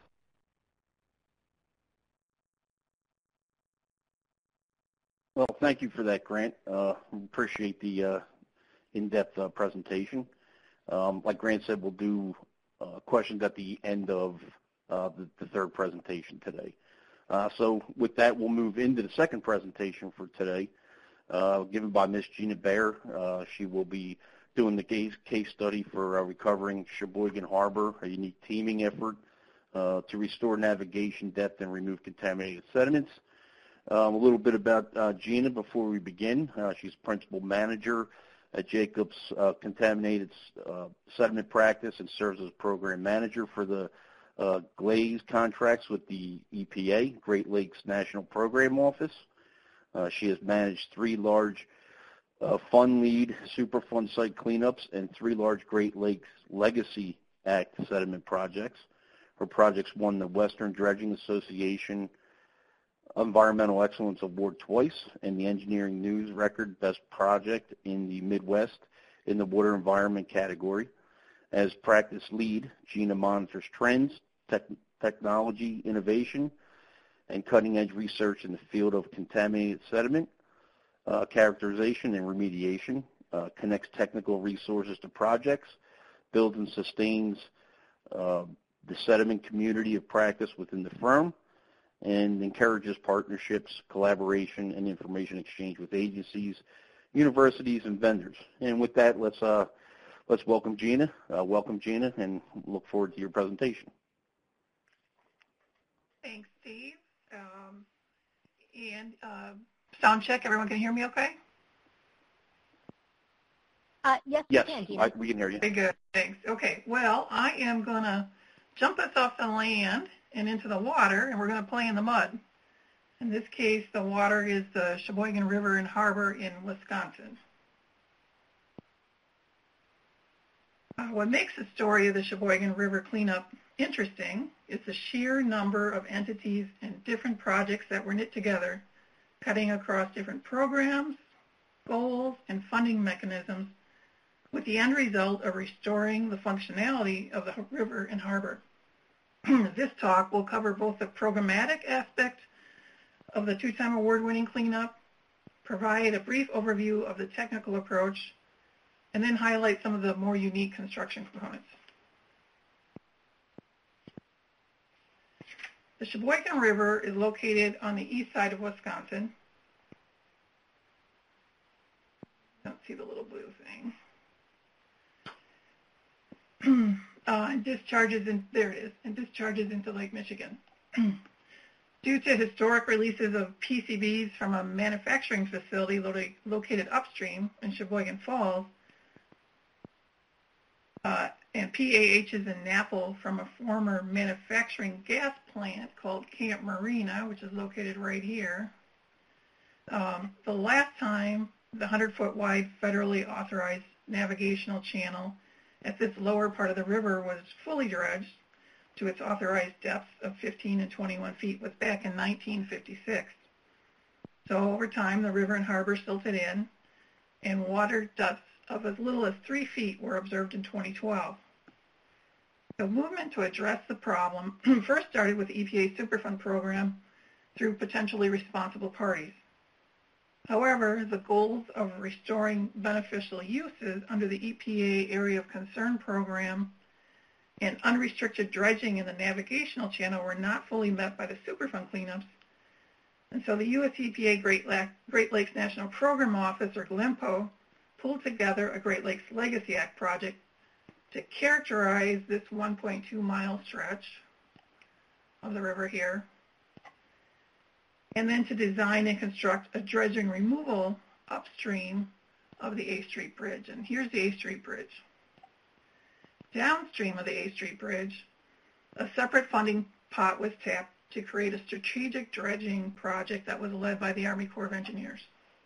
Well, thank you for that, Grant. Uh, appreciate the uh, in-depth uh, presentation. Um, like Grant said, we'll do uh, questions at the end of uh, the, the third presentation today. Uh, so with that, we'll move into the second presentation for today, uh, given by Miz Gina Baer. Uh, she will be doing the case, case study for uh, recovering Sheboygan Harbor, a unique teaming effort uh, to restore navigation depth and remove contaminated sediments. Um, a little bit about uh, Gina before we begin. Uh, she's principal manager at Jacobs uh, Contaminated uh, Sediment Practice and serves as program manager for the uh, GLAZE contracts with the E P A, Great Lakes National Program Office. Uh, she has managed three large uh, Fund Lead Superfund site cleanups and three large Great Lakes Legacy Act sediment projects. Her projects won the Western Dredging Association Environmental Excellence Award twice, and the Engineering News Record Best Project in the Midwest in the Water Environment category. As practice lead, Gina monitors trends, tech, technology, innovation, and cutting-edge research in the field of contaminated sediment, uh, characterization and remediation, uh, connects technical resources to projects, builds and sustains uh, the sediment community of practice within the firm, and encourages partnerships, collaboration, and information exchange with agencies, universities, and vendors. And with that, let's uh, let's welcome Gina. Uh, welcome, Gina, and look forward to your presentation. Thanks, Steve. Um, and uh, sound check. Everyone can hear me okay? Uh, yes, yes, we can, Gina. I, we can hear you. Very good. Thanks. Okay. Well, I am going to jump us off the land and into the water, and we're going to play in the mud. In this case, the water is the Sheboygan River and Harbor in Wisconsin. Uh, what makes the story of the Sheboygan River cleanup interesting is the sheer number of entities and different projects that were knit together, cutting across different programs, goals, and funding mechanisms, with the end result of restoring the functionality of the river and harbor. This talk will cover both the programmatic aspect of the two-time award-winning cleanup, provide a brief overview of the technical approach, and then highlight some of the more unique construction components. The Sheboygan River is located on the east side of Wisconsin. Don't see the little blue thing. Uh, and discharges in, there it is, and discharges into Lake Michigan. Due to historic releases of P C Bs from a manufacturing facility lo located upstream in Sheboygan Falls, uh, and P A Hs in Napple from a former manufacturing gas plant called Camp Marina, which is located right here, um, the last time the one hundred foot wide federally authorized navigational channel at this lower part of the river was fully dredged to its authorized depths of fifteen and twenty-one feet was back in nineteen fifty-six. So over time, the river and harbor silted in, and water depths of as little as three feet were observed in twenty twelve. The movement to address the problem first started with the E P A Superfund program through potentially responsible parties. However, the goals of restoring beneficial uses under the E P A Area of Concern program and unrestricted dredging in the navigational channel were not fully met by the Superfund cleanups. And so the U S E P A Great, La- Great Lakes National Program Office, or GLIMPO, pulled together a Great Lakes Legacy Act project to characterize this one point two mile stretch of the river here, and then to design and construct a dredging removal upstream of the A Street Bridge. And here's the A Street Bridge. Downstream of the A Street Bridge, a separate funding pot was tapped to create a strategic dredging project that was led by the Army Corps of Engineers.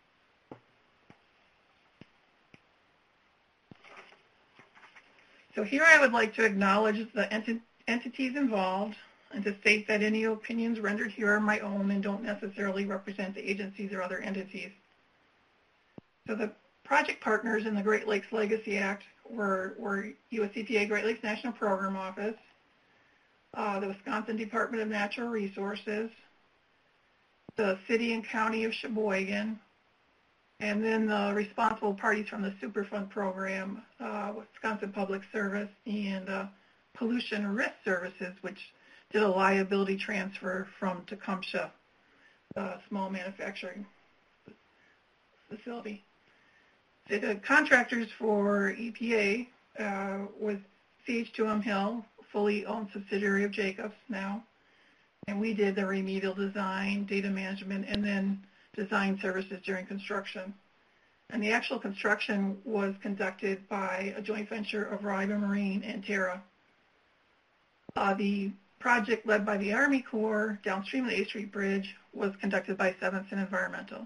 So here I would like to acknowledge the ent- entities involved and to state that any opinions rendered here are my own and don't necessarily represent the agencies or other entities. So the project partners in the Great Lakes Legacy Act were, were U S E P A Great Lakes National Program Office, uh, the Wisconsin Department of Natural Resources, the City and County of Sheboygan, and then the responsible parties from the Superfund program, uh, Wisconsin Public Service and uh, Pollution Risk Services, which did a liability transfer from Tecumseh, a small manufacturing facility. The contractors for E P A uh, was C H two M Hill, fully owned subsidiary of Jacobs now, and we did the remedial design, data management, and then design services during construction. And the actual construction was conducted by a joint venture of Riva Marine and Terra. Uh, the project led by the Army Corps downstream of the A Street Bridge was conducted by Sevenson Environmental.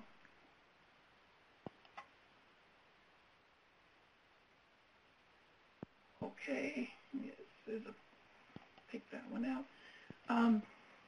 Okay, yes, there's a, take that one out. Um,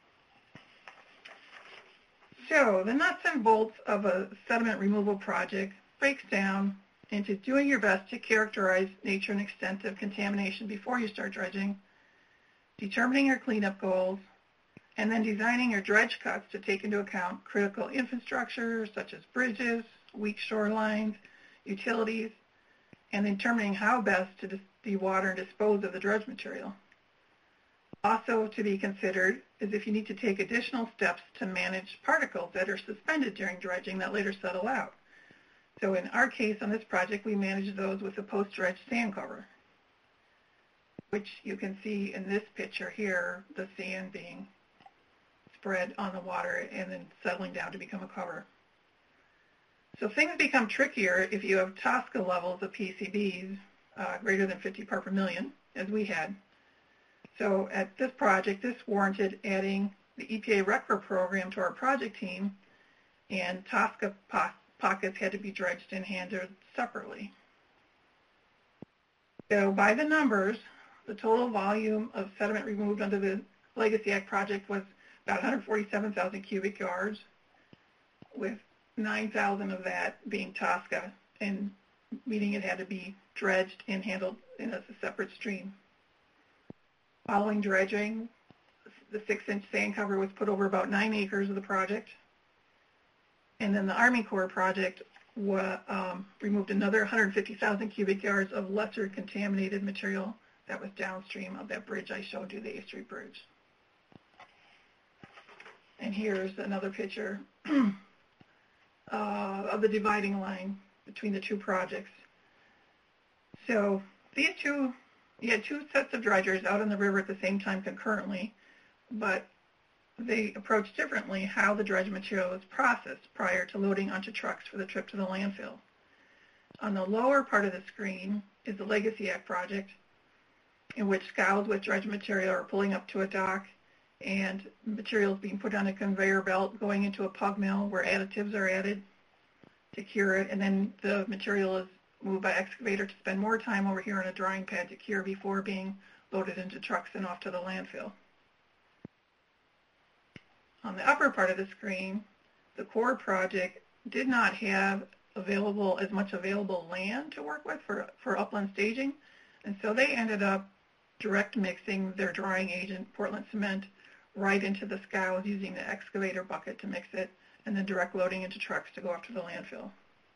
So the nuts and bolts of a sediment removal project breaks down into doing your best to characterize nature and extent of contamination before you start dredging, determining your cleanup goals, and then designing your dredge cuts to take into account critical infrastructure such as bridges, weak shorelines, utilities, and determining how best to dewater and dispose of the dredge material. Also to be considered is if you need to take additional steps to manage particles that are suspended during dredging that later settle out. So in our case on this project, we managed those with a post-dredge sand cover, which you can see in this picture here, the sand being spread on the water and then settling down to become a cover. So things become trickier if you have TSCA levels of P C Bs uh, greater than fifty part per million, as we had. So at this project, this warranted adding the E P A RECRA program to our project team, and TSCA po pockets had to be dredged and handled separately. So by the numbers, the total volume of sediment removed under the Legacy Act project was about one hundred forty-seven thousand cubic yards, with nine thousand of that being TSCA, and meaning it had to be dredged and handled in a separate stream. Following dredging, the six-inch sand cover was put over about nine acres of the project. And then the Army Corps project wa, um, removed another one hundred fifty thousand cubic yards of lesser contaminated material that was downstream of that bridge I showed you, the A Street Bridge. And here's another picture uh, of the dividing line between the two projects. So these two You had two sets of dredgers out on the river at the same time concurrently, but they approached differently how the dredge material was processed prior to loading onto trucks for the trip to the landfill. On the lower part of the screen is the Legacy Act project, in which scows with dredge material are pulling up to a dock and materials being put on a conveyor belt going into a pug mill where additives are added to cure it, and then the material is moved by excavator to spend more time over here on a drying pad to cure before being loaded into trucks and off to the landfill. On the upper part of the screen, the core project did not have available as much available land to work with for, for upland staging, and so they ended up direct mixing their drying agent, Portland cement, right into the scows using the excavator bucket to mix it, and then direct loading into trucks to go off to the landfill.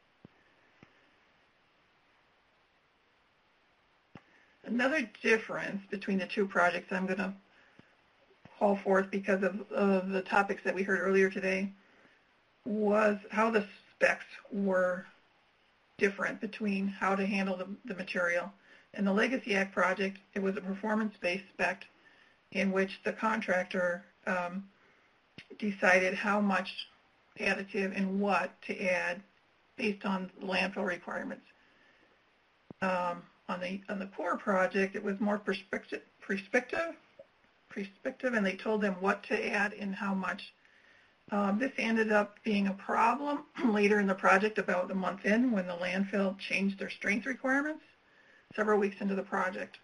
Another difference between the two projects I'm going to call forth because of, of the topics that we heard earlier today was how the specs were different between how to handle the, the material. In the Legacy Act project, it was a performance-based spec in which the contractor um, decided how much additive and what to add based on landfill requirements. Um, on the on the core project, it was more perspective, perspective, perspective, and they told them what to add and how much. Um, this ended up being a problem later in the project, about a month in, when the landfill changed their strength requirements several weeks into the project.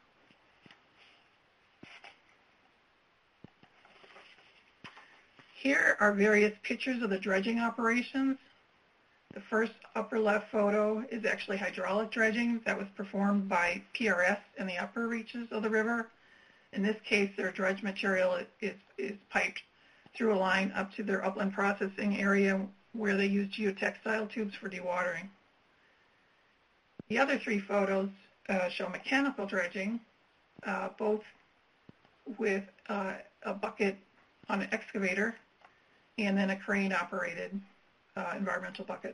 Here are various pictures of the dredging operations. The first upper left photo is actually hydraulic dredging that was performed by P R S in the upper reaches of the river. In this case, their dredge material is, is piped through a line up to their upland processing area where they use geotextile tubes for dewatering. The other three photos uh, show mechanical dredging, uh, both with uh, a bucket on an excavator and then a crane-operated uh, environmental bucket.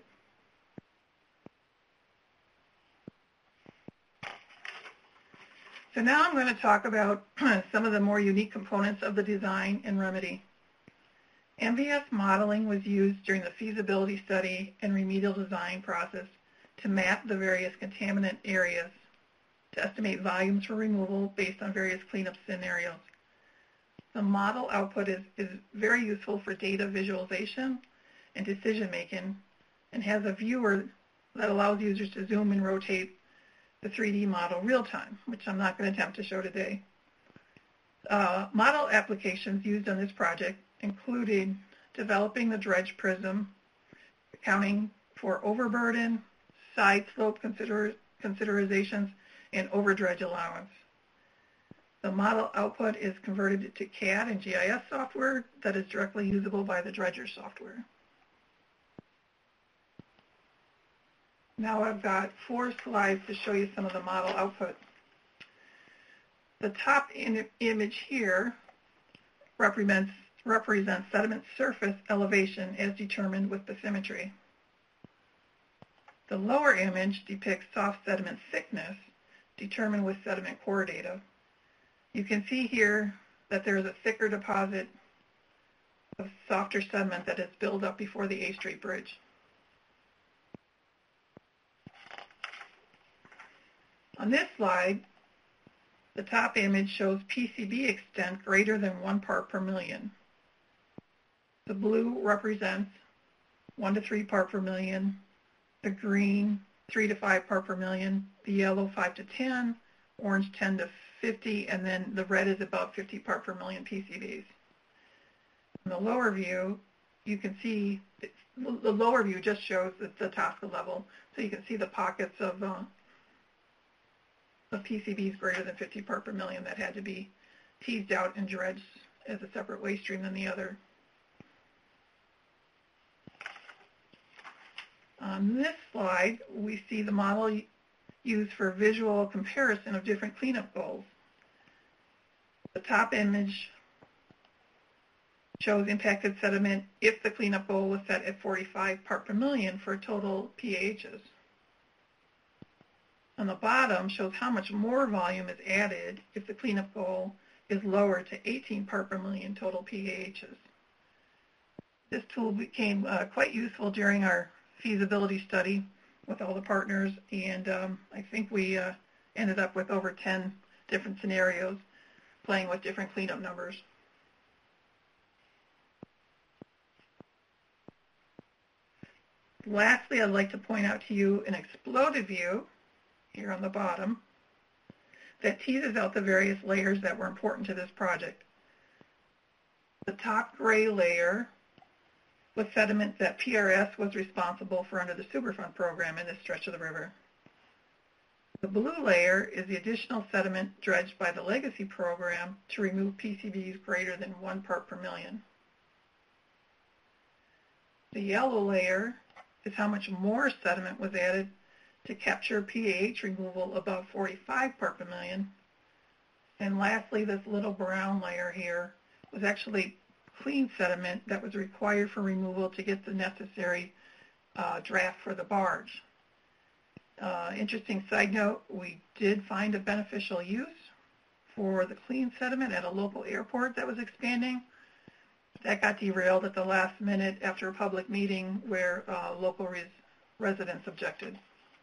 So now I'm going to talk about some of the more unique components of the design and remedy. M V S modeling was used during the feasibility study and remedial design process to map the various contaminant areas, to estimate volumes for removal based on various cleanup scenarios. The model output is, is very useful for data visualization and decision making, and has a viewer that allows users to zoom and rotate the three D model real time, which I'm not going to attempt to show today. Uh, model applications used on this project included developing the dredge prism, accounting for overburden, side slope consider considerations, and overdredge allowance. The model output is converted to C A D and G I S software that is directly usable by the dredger software. Now I've got four slides to show you some of the model output. The top in image here represents, represents sediment surface elevation as determined with bathymetry. The lower image depicts soft sediment thickness determined with sediment core data. You can see here that there is a thicker deposit of softer sediment that is built up before the A Street Bridge. On this slide, the top image shows P C B extent greater than one part per million. The blue represents one to three part per million, the green three to five part per million, the yellow five to ten, orange ten to fifty, and then the red is about fifty part per million P C Bs. In the lower view, you can see, the lower view just shows the, the Tosca level, so you can see the pockets of, uh, of P C Bs greater than fifty part per million that had to be teased out and dredged as a separate waste stream than the other. On this slide, we see the model used for visual comparison of different cleanup goals. The top image shows impacted sediment if the cleanup goal was set at forty-five part per million for total P A Hs. On the bottom shows how much more volume is added if the cleanup goal is lower to eighteen part per million total P A Hs. This tool became uh, quite useful during our feasibility study with all the partners, and um, I think we uh, ended up with over ten different scenarios playing with different cleanup numbers. Lastly, I'd like to point out to you an exploded view here on the bottom that teases out the various layers that were important to this project. The top gray layer was sediment that P R S was responsible for under the Superfund program in this stretch of the river. The blue layer is the additional sediment dredged by the Legacy program to remove P C Bs greater than one part per million. The yellow layer is how much more sediment was added to capture P A H removal above forty-five part per million. And lastly, this little brown layer here was actually clean sediment that was required for removal to get the necessary uh, draft for the barge. Uh, interesting side note, we did find a beneficial use for the clean sediment at a local airport that was expanding. That got derailed at the last minute after a public meeting where uh, local res residents objected.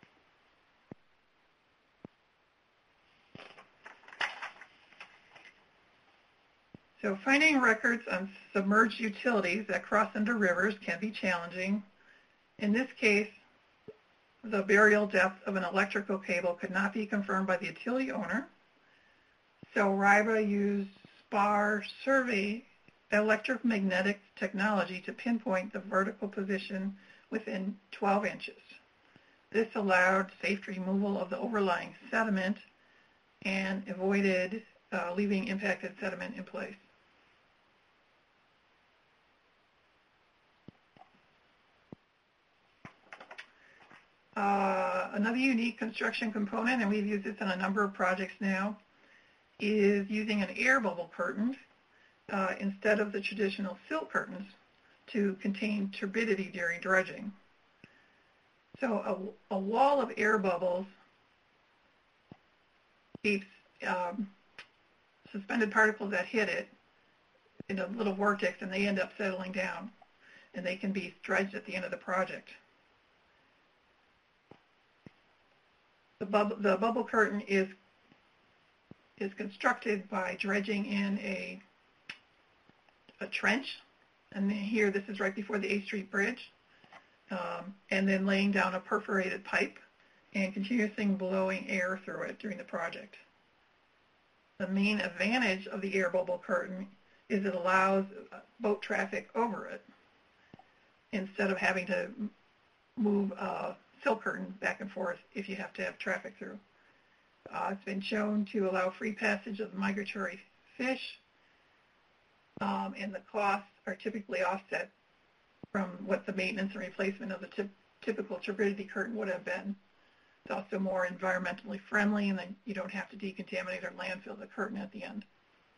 So finding records on submerged utilities that cross under rivers can be challenging. In this case, the burial depth of an electrical cable could not be confirmed by the utility owner. So RIBA used SPAR survey electromagnetic technology to pinpoint the vertical position within twelve inches. This allowed safe removal of the overlying sediment and avoided uh, leaving impacted sediment in place. Uh, another unique construction component, and we've used this in a number of projects now, is using an air bubble curtain uh, instead of the traditional sill curtains to contain turbidity during dredging. So a, a wall of air bubbles keeps um, suspended particles that hit it in a little vortex, and they end up settling down, and they can be dredged at the end of the project. The bubble, the bubble curtain is is constructed by dredging in a a trench, and here this is right before the eighth Street Bridge, um, and then laying down a perforated pipe and continuously blowing air through it during the project. The main advantage of the air bubble curtain is it allows boat traffic over it instead of having to move a sill curtain back and forth if you have to have traffic through. Uh, it's been shown to allow free passage of migratory fish, um, and the costs are typically offset from what the maintenance and replacement of the tip, typical turbidity curtain would have been. It's also more environmentally friendly, and then you don't have to decontaminate or landfill the curtain at the end.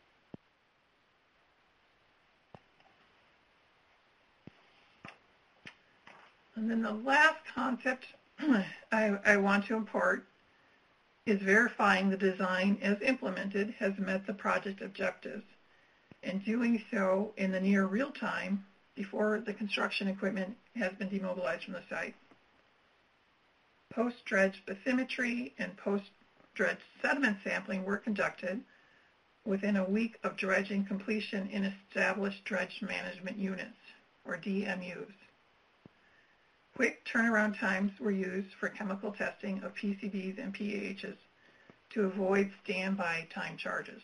And then the last concept I, I want to impart is verifying the design as implemented has met the project objectives, and doing so in the near real time before the construction equipment has been demobilized from the site. Post-dredge bathymetry and post-dredge sediment sampling were conducted within a week of dredging completion in established dredge management units, or D M Us. Quick turnaround times were used for chemical testing of P C Bs and P A Hs to avoid standby time charges.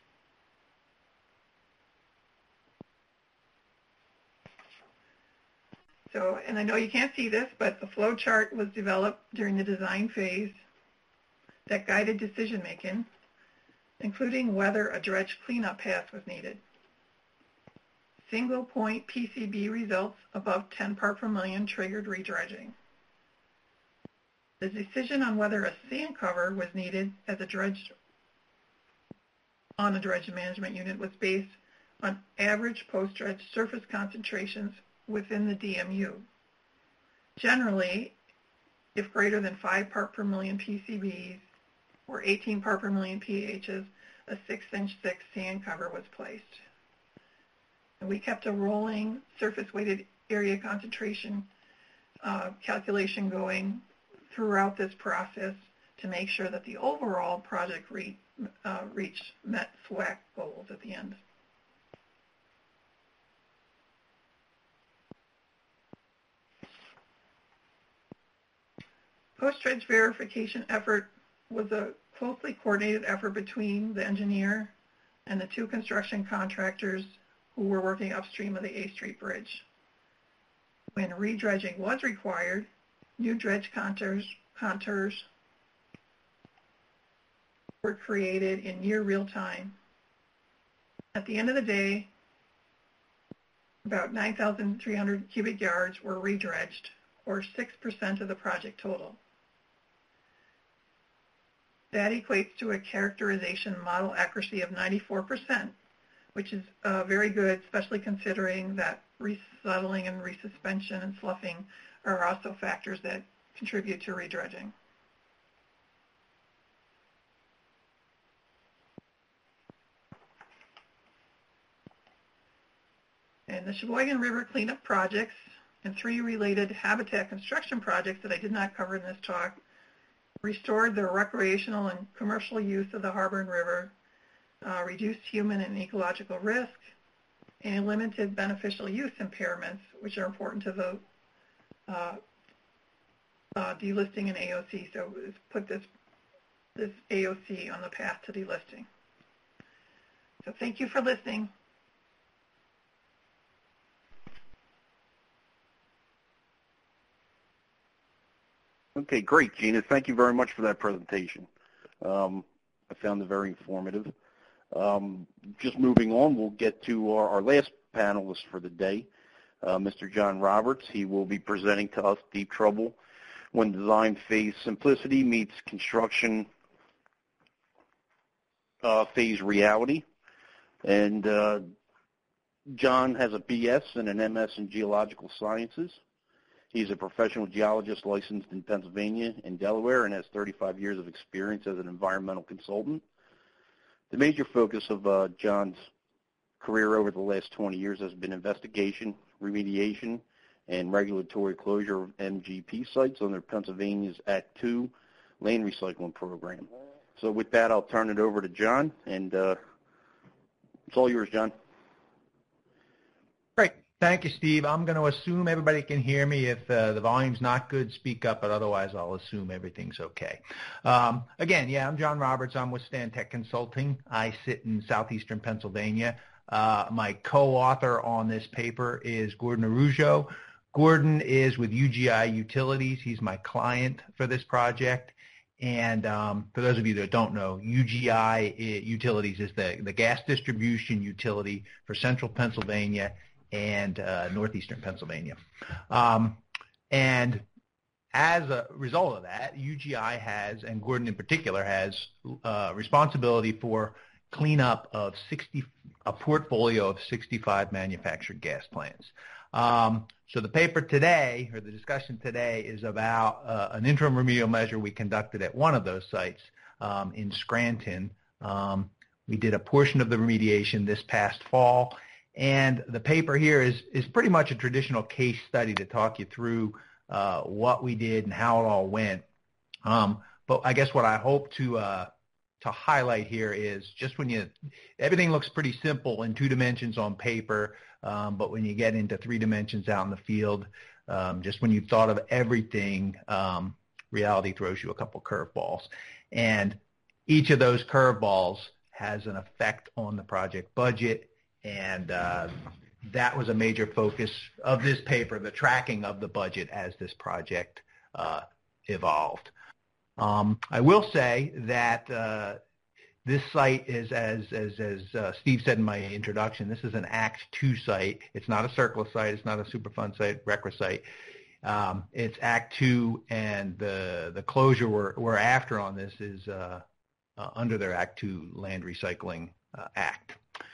So, and I know you can't see this, but a flow chart was developed during the design phase that guided decision making, including whether a dredge cleanup pass was needed. Single point P C B results above ten part per million triggered redredging. The decision on whether a sand cover was needed as a dredge on a dredge management unit was based on average post-dredge surface concentrations within the D M U. Generally, if greater than five part per million P C Bs or eighteen part per million P A Hs, a six inch thick sand cover was placed. And we kept a rolling surface weighted area concentration uh, calculation going throughout this process to make sure that the overall project re uh, reached met S W A C goals at the end. Post-dredge verification effort was a closely coordinated effort between the engineer and the two construction contractors who were working upstream of the A Street Bridge. When redredging was required, new dredge contours, contours were created in near real time. At the end of the day, about nine thousand three hundred cubic yards were redredged, or six percent of the project total. That equates to a characterization model accuracy of ninety-four percent, which is uh, very good, especially considering that resettling and resuspension and sloughing are also factors that contribute to redredging. And the Sheboygan River cleanup projects and three related habitat construction projects that I did not cover in this talk restored the recreational and commercial use of the harbor and river, uh, reduced human and ecological risk, and limited beneficial use impairments, which are important to the uh, uh, delisting and A O C. So it's put this, this A O C on the path to delisting. So thank you for listening. Okay, great, Gina. Thank you very much for that presentation. Um, I found it very informative. Um, just moving on, we'll get to our, our last panelist for the day, uh, Mister John Roberts. He will be presenting to us Deep Trouble When Design Phase Simplicity Meets Construction uh, Phase Reality. And uh, John has a B S and an M S in Geological Sciences. He's a professional geologist licensed in Pennsylvania and Delaware and has thirty-five years of experience as an environmental consultant. The major focus of uh, John's career over the last twenty years has been investigation, remediation, and regulatory closure of M G P sites under Pennsylvania's Act two land recycling program. So with that, I'll turn it over to John, and uh, it's all yours, John. Great. Thank you, Steve. I'm going to assume everybody can hear me. If uh, the volume's not good, speak up, but otherwise I'll assume everything's okay. Um, again, yeah, I'm John Roberts. I'm with Stantec Consulting. I sit in southeastern Pennsylvania. Uh, my co-author on this paper is Gordon Arujo. Gordon is with U G I Utilities. He's my client for this project. And um, for those of you that don't know, U G I Utilities is the, the gas distribution utility for central Pennsylvania and uh, northeastern Pennsylvania. Um, and as a result of that, U G I has, and Gordon in particular, has uh, responsibility for cleanup of sixty, a portfolio of sixty-five manufactured gas plants. Um, so the paper today, or the discussion today, is about uh, an interim remedial measure we conducted at one of those sites um, in Scranton. Um, we did a portion of the remediation this past fall. And the paper here is, is pretty much a traditional case study to talk you through uh, what we did and how it all went. Um, but I guess what I hope to uh, to highlight here is just when you, everything looks pretty simple in two dimensions on paper, um, but when you get into three dimensions out in the field, um, just when you've thought of everything, um, reality throws you a couple curveballs. And each of those curveballs has an effect on the project budget. And uh, that was a major focus of this paper, the tracking of the budget as this project uh, evolved. Um, I will say that uh, this site is, as, as, as uh, Steve said in my introduction, this is an Act two site. It's not a CERCLA site. It's not a Superfund site, RCRA site. Um, it's Act two, and the, the closure we're, we're after on this is uh, uh, under their Act two Land Recycling uh, Act.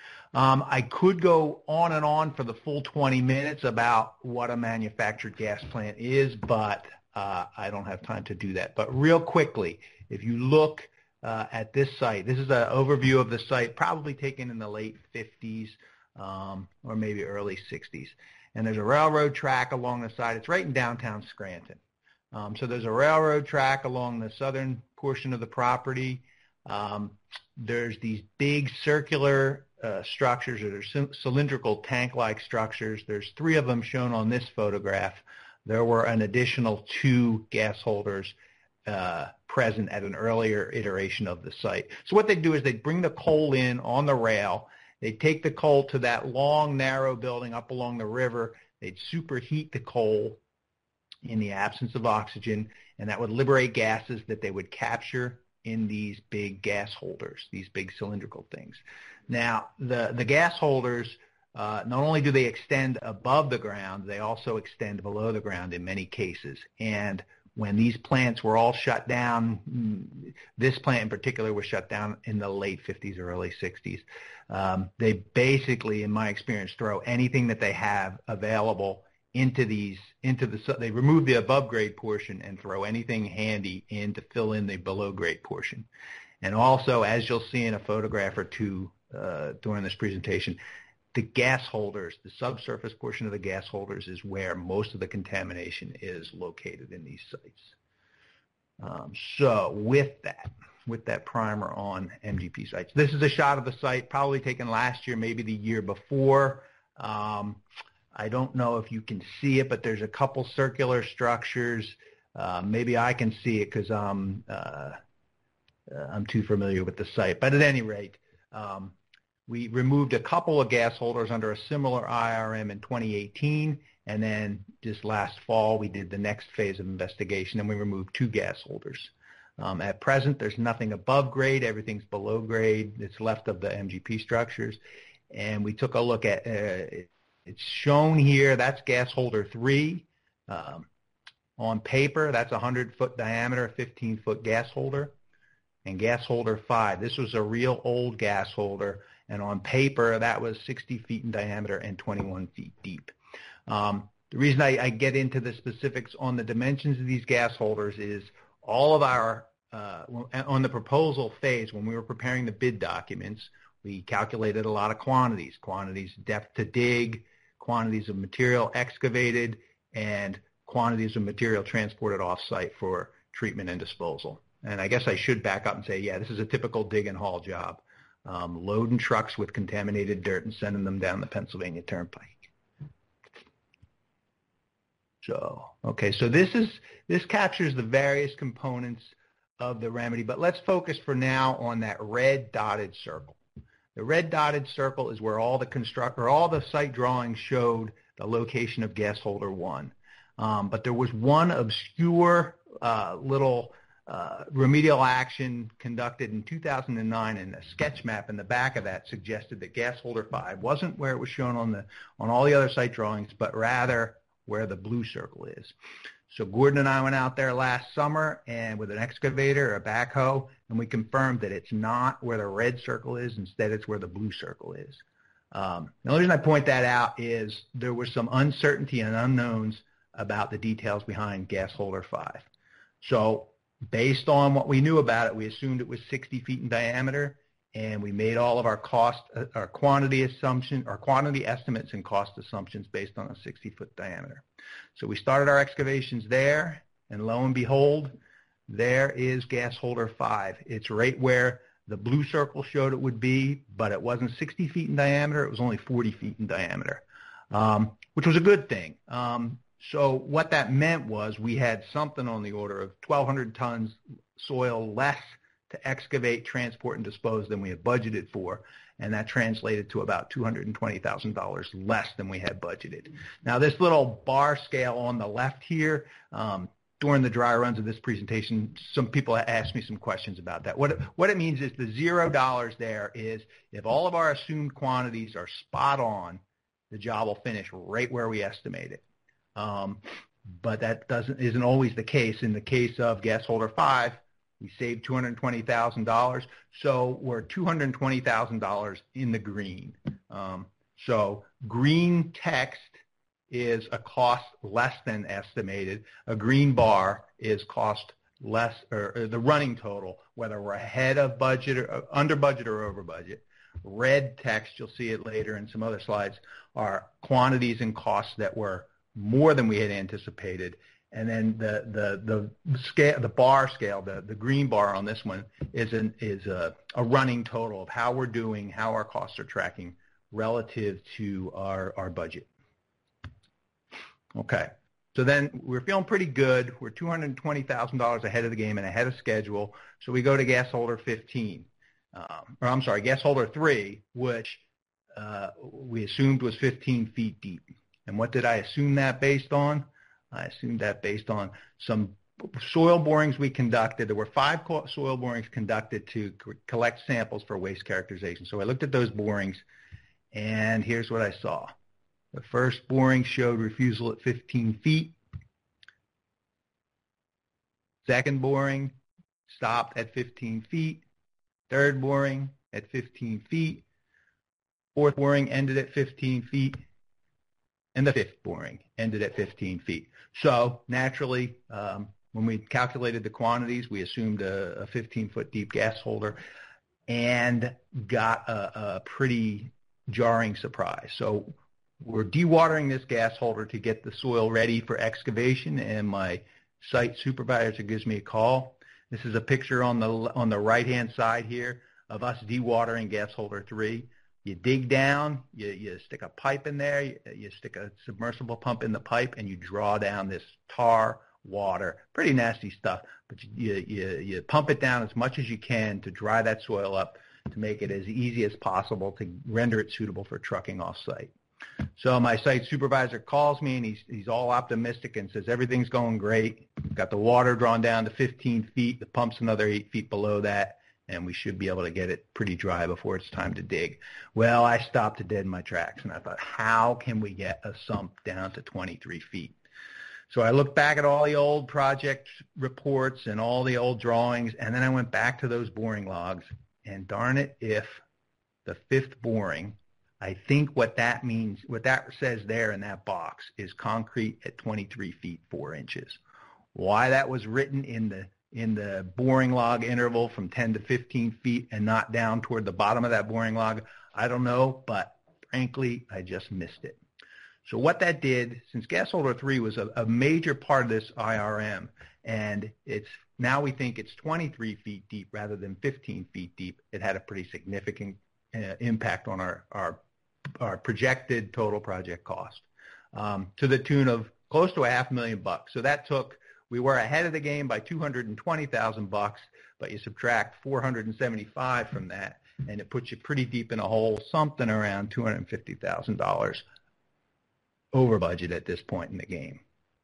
Um, I could go on and on for the full twenty minutes about what a manufactured gas plant is, but uh, I don't have time to do that. But real quickly, if you look uh, at this site, this is an overview of the site, probably taken in the late fifties um, or maybe early sixties. And there's a railroad track along the side. It's right in downtown Scranton. Um, so there's a railroad track along the southern portion of the property. Um, there's these big circular Uh, structures that are cylindrical tank-like structures. There's three of them shown on this photograph. There were an additional two gas holders uh, present at an earlier iteration of the site. So what they do is they bring the coal in on the rail. They take the coal to that long, narrow building up along the river. They'd superheat the coal in the absence of oxygen, and that would liberate gases that they would capture in these big gas holders, these big cylindrical things. Now, the, the gas holders, uh, not only do they extend above the ground, they also extend below the ground in many cases. And when these plants were all shut down, this plant in particular was shut down in the late fifties or early sixties, um, they basically, in my experience, throw anything that they have available into these, into the, they remove the above grade portion and throw anything handy in to fill in the below grade portion. And also, as you'll see in a photograph or two uh, during this presentation, the gas holders, the subsurface portion of the gas holders is where most of the contamination is located in these sites. Um, so with that, with that primer on M G P sites, this is a shot of the site probably taken last year, maybe the year before. Um, I don't know if you can see it, but there's a couple circular structures. Uh, maybe I can see it because I'm, uh, uh, I'm too familiar with the site. But at any rate, um, we removed a couple of gas holders under a similar I R M in twenty eighteen, and then just last fall we did the next phase of investigation, and we removed two gas holders. Um, at present, there's nothing above grade. Everything's below grade. It's left of the M G P structures. And we took a look at uh, it's shown here, that's gas holder three. Um, on paper, that's a one hundred foot diameter, fifteen foot gas holder. And gas holder five, this was a real old gas holder, and on paper, that was sixty feet in diameter and twenty-one feet deep. Um, the reason I, I get into the specifics on the dimensions of these gas holders is all of our, uh, on the proposal phase, when we were preparing the bid documents, we calculated a lot of quantities, quantities depth to dig, quantities of material excavated, and quantities of material transported off-site for treatment and disposal. And I guess I should back up and say, yeah, this is a typical dig and haul job, um, loading trucks with contaminated dirt and sending them down the Pennsylvania Turnpike. So, okay, so this is this captures the various components of the remedy, but let's focus for now on that red dotted circle. The red dotted circle is where all the construct or all the site drawings showed the location of gas holder one. Um, but there was one obscure uh, little uh, remedial action conducted in two thousand nine, and a sketch map in the back of that suggested that gas holder five wasn't where it was shown on the on all the other site drawings, but rather where the blue circle is. So Gordon and I went out there last summer and with an excavator or a backhoe, and we confirmed that it's not where the red circle is. Instead, it's where the blue circle is. Um, the only reason I point that out is there was some uncertainty and unknowns about the details behind gas holder five. So based on what we knew about it, we assumed it was sixty feet in diameter, and we made all of our cost, uh, our quantity assumption, our quantity estimates and cost assumptions based on a sixty foot diameter. So we started our excavations there, and lo and behold, there is gas holder five. It's right where the blue circle showed it would be, but it wasn't sixty feet in diameter. It was only forty feet in diameter, um, which was a good thing. Um, so what that meant was we had something on the order of twelve hundred tons soil less to excavate, transport, and dispose than we had budgeted for, and that translated to about two hundred twenty thousand dollars less than we had budgeted. Now, this little bar scale on the left here, um, during the dry runs of this presentation, some people asked me some questions about that. What it, what it means is the zero dollars there is if all of our assumed quantities are spot on, the job will finish right where we estimate it. Um, but that doesn't isn't always the case. In the case of gas holder five, we saved two hundred twenty thousand dollars, so we're two hundred twenty thousand dollars in the green. Um, so green text is a cost less than estimated. A green bar is cost less, or, or the running total, whether we're ahead of budget or under budget or over budget. Red text, you'll see it later in some other slides, are quantities and costs that were more than we had anticipated. And then the the the scale, the bar scale, the, the green bar on this one is an is a, a running total of how we're doing, how our costs are tracking, relative to our, our budget. Okay. So then we're feeling pretty good. We're two hundred twenty thousand dollars ahead of the game and ahead of schedule. So we go to gas holder fifteen, um, or I'm sorry, gas holder three, which uh, we assumed was fifteen feet deep. And what did I assume that based on? I assumed that based on some soil borings we conducted. There were five soil borings conducted to collect samples for waste characterization. So I looked at those borings, and here's what I saw. The first boring showed refusal at fifteen feet. Second boring stopped at fifteen feet. Third boring at fifteen feet. Fourth boring ended at fifteen feet. And the fifth boring ended at fifteen feet. So naturally, um, when we calculated the quantities, we assumed a fifteen-foot deep gas holder and got a, a pretty jarring surprise. So we're dewatering this gas holder to get the soil ready for excavation, and my site supervisor gives me a call. This is a picture on the on the right-hand side here of us dewatering gas holder three. You dig down, you, you stick a pipe in there, you, you stick a submersible pump in the pipe, and you draw down this tar, water, pretty nasty stuff, but you, you, you pump it down as much as you can to dry that soil up to make it as easy as possible to render it suitable for trucking off-site. So my site supervisor calls me, and he's, he's all optimistic and says everything's going great. We've got the water drawn down to fifteen feet, the pump's another eight feet below that, and we should be able to get it pretty dry before it's time to dig. Well, I stopped dead in my tracks, and I thought, how can we get a sump down to twenty-three feet? So I looked back at all the old project reports and all the old drawings, and then I went back to those boring logs, and darn it if the fifth boring, I think what that means, what that says there in that box is concrete at twenty-three feet, four inches. Why that was written in the in the boring log interval from ten to fifteen feet and not down toward the bottom of that boring log, I don't know, but frankly, I just missed it. So what that did, since gas holder three was a, a major part of this I R M, and it's now we think it's twenty-three feet deep rather than fifteen feet deep, it had a pretty significant uh, impact on our, our, our projected total project cost um, to the tune of close to a half million bucks. So that took, we were ahead of the game by two hundred twenty thousand bucks, but you subtract four hundred seventy-five from that, and it puts you pretty deep in a hole, something around two hundred fifty thousand dollars over budget at this point in the game.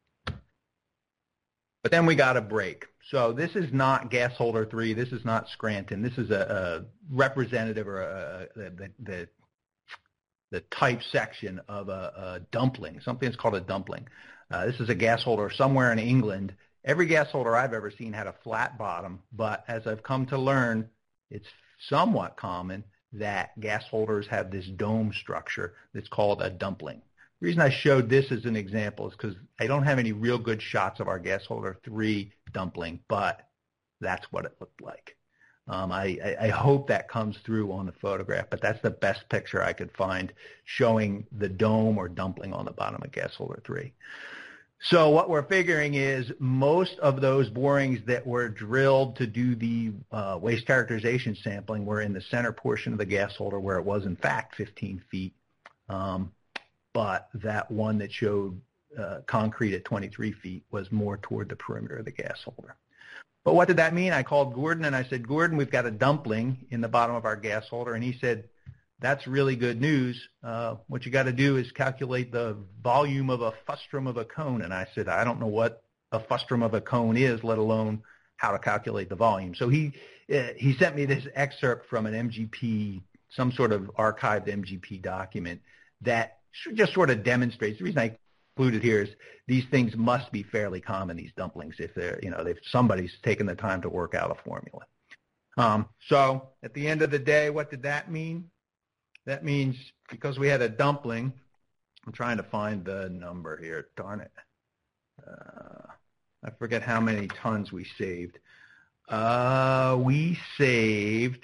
But then we got a break. So this is not gas holder three. This is not Scranton. This is a, a representative or a, a, the, the, the type section of a, a dumpling, something that's called a dumpling. Uh, this is a gas holder somewhere in England. Every gas holder I've ever seen had a flat bottom, but as I've come to learn, it's somewhat common that gas holders have this dome structure that's called a dumpling. The reason I showed this as an example is because I don't have any real good shots of our gas holder three dumpling, but that's what it looked like. Um, I, I, I hope that comes through on the photograph, but that's the best picture I could find showing the dome or dumpling on the bottom of gas holder three. So what we're figuring is most of those borings that were drilled to do the uh, waste characterization sampling were in the center portion of the gas holder where it was in fact fifteen feet. Um, but that one that showed uh, concrete at twenty-three feet was more toward the perimeter of the gas holder. But what did that mean? I called Gordon and I said, Gordon, we've got a dumpling in the bottom of our gas holder. And he said, that's really good news. Uh, what you got to do is calculate the volume of a frustum of a cone. And I said, I don't know what a frustum of a cone is, let alone how to calculate the volume. So he, uh, he sent me this excerpt from an M G P, some sort of archived M G P document that just sort of demonstrates. The reason I included here is these things must be fairly common, these dumplings, if they're, you know, if somebody's taken the time to work out a formula. Um, so at the end of the day, what did that mean? That means because we had a dumpling, I'm trying to find the number here, darn it. Uh, I forget how many tons we saved. Uh, we saved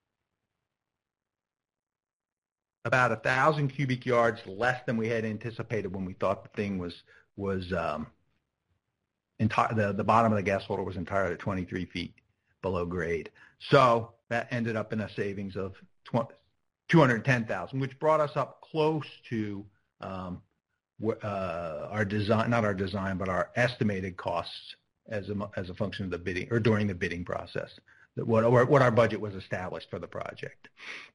about a thousand cubic yards less than we had anticipated when we thought the thing was was um, enti- the the bottom of the gas holder was entirely twenty-three feet below grade. So that ended up in a savings of two hundred ten thousand, which brought us up close to um, uh, our design, not our design, but our estimated costs as a, as a function of the bidding or during the bidding process, that what, or what our budget was established for the project.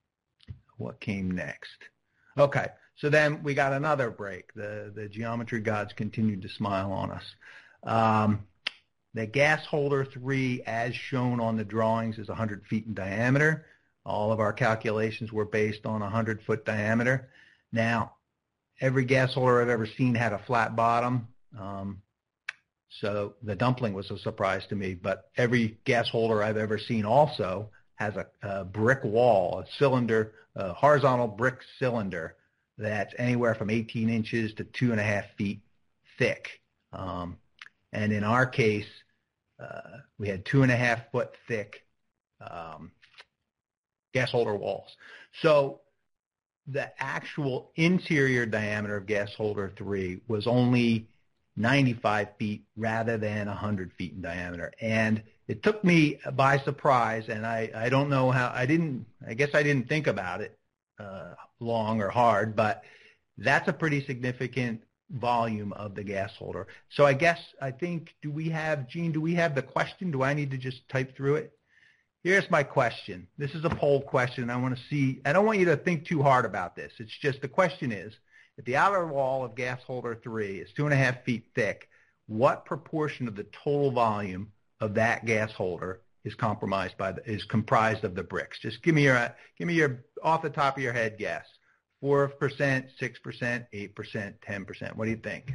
What came next? Okay, so then we got another break. The, the geometry gods continued to smile on us. Um, the gas holder three, as shown on the drawings, is one hundred feet in diameter. All of our calculations were based on a one hundred foot diameter. Now, every gas holder I've ever seen had a flat bottom. Um, so the dumpling was a surprise to me, but every gas holder I've ever seen also has a, a brick wall, a cylinder, a horizontal brick cylinder that's anywhere from eighteen inches to two and a half feet thick. Um, and in our case, uh, we had two and a half foot thick um, gas holder walls. So the actual interior diameter of gas holder three was only ninety-five feet rather than one hundred feet in diameter. And it took me by surprise, and I, I don't know how, I didn't, I guess I didn't think about it uh, long or hard, but that's a pretty significant volume of the gas holder. So I guess, I think, do we have, Gene, do we have the question? Do I need to just type through it? Here's my question. This is a poll question. I want to see, I don't want you to think too hard about this. It's just, the question is, if the outer wall of gas holder three is two and a half feet thick, what proportion of the total volume of that gas holder is compromised by the, is comprised of the bricks? Just give me your, give me your off the top of your head guess. four percent, six percent, eight percent, ten percent. What do you think?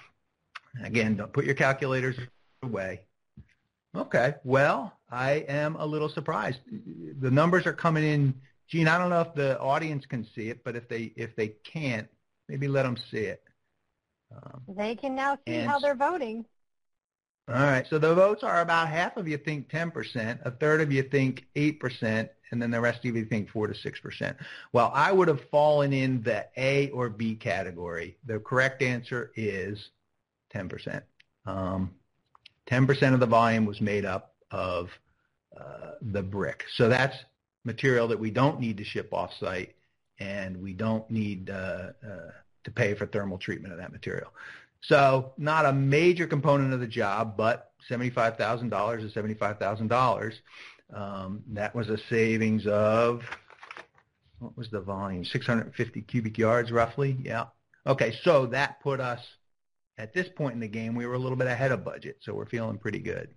Again, don't put your calculators away. Okay, well, I am a little surprised. The numbers are coming in. Gene, I don't know if the audience can see it, but if they if they can't, maybe let them see it. Um, they can now see and, how they're voting. All right, so the votes are about half of you think ten percent, a third of you think eight percent, and then the rest of you think four to six percent. Well, I would have fallen in the A or B category. The correct answer is ten percent. Um, ten percent of the volume was made up of uh, the brick. So that's material that we don't need to ship off-site, and we don't need uh, uh, to pay for thermal treatment of that material. So not a major component of the job, but seventy-five thousand dollars is seventy-five thousand dollars. Um, that was a savings of, what was the volume, six hundred fifty cubic yards roughly? Yeah. Okay, so that put us, at this point in the game, we were a little bit ahead of budget, so we're feeling pretty good.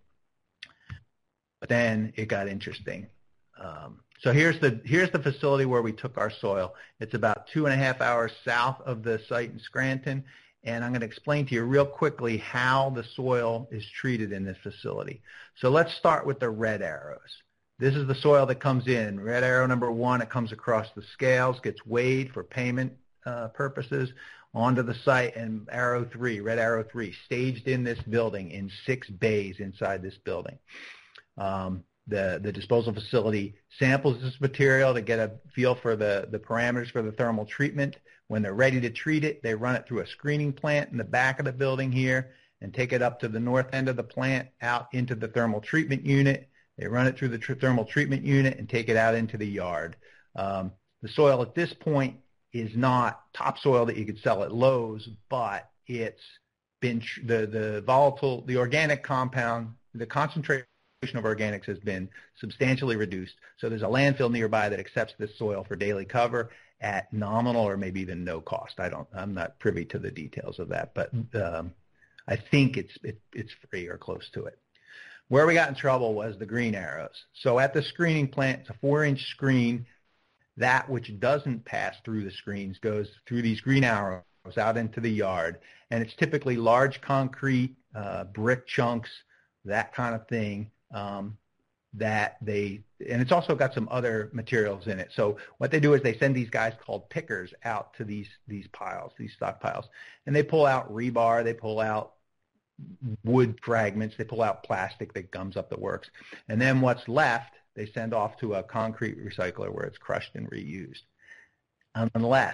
But then it got interesting. Um, so here's the here's the facility where we took our soil. It's about two and a half hours south of the site in Scranton, and I'm going to explain to you real quickly how the soil is treated in this facility. So let's start with the red arrows. This is the soil that comes in. Red arrow number one, it comes across the scales, gets weighed for payment uh, purposes, onto the site, and arrow three, red arrow three, staged in this building in six bays inside this building. Um, the, the disposal facility samples this material to get a feel for the, the parameters for the thermal treatment. When they're ready to treat it, they run it through a screening plant in the back of the building here and take it up to the north end of the plant out into the thermal treatment unit. They run it through the tr- thermal treatment unit and take it out into the yard. Um, the soil at this point is not topsoil that you could sell at Lowe's, but it's been tr- the, the volatile, the organic compound, the concentration of organics has been substantially reduced. So there's a landfill nearby that accepts this soil for daily cover at nominal or maybe even no cost. I don't, I'm not privy to the details of that, but um, I think it's it, it's free or close to it. Where we got in trouble was the green arrows. So at the screening plant, it's a four-inch screen. That which doesn't pass through the screens goes through these green arrows out into the yard, and it's typically large concrete, uh, brick chunks, that kind of thing. Um, that they, and it's also got some other materials in it. So what they do is they send these guys called pickers out to these these piles, these stockpiles, and they pull out rebar, they pull out wood fragments, they pull out plastic that gums up the works, and then what's left they send off to a concrete recycler where it's crushed and reused. Unless,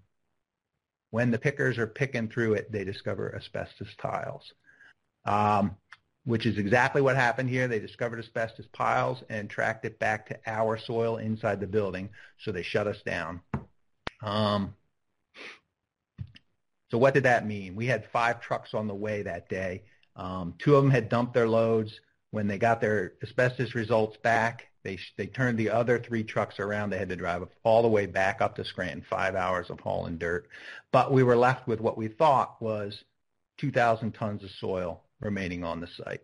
when the pickers are picking through it, they discover asbestos tiles. Um, which is exactly what happened here. They discovered asbestos piles and tracked it back to our soil inside the building, so they shut us down. Um, So what did that mean? We had five trucks on the way that day. Um, two of them had dumped their loads. When they got their asbestos results back, they they turned the other three trucks around. They had to drive all the way back up to Scranton, five hours of hauling dirt. But we were left with what we thought was two thousand tons of soil remaining on the site.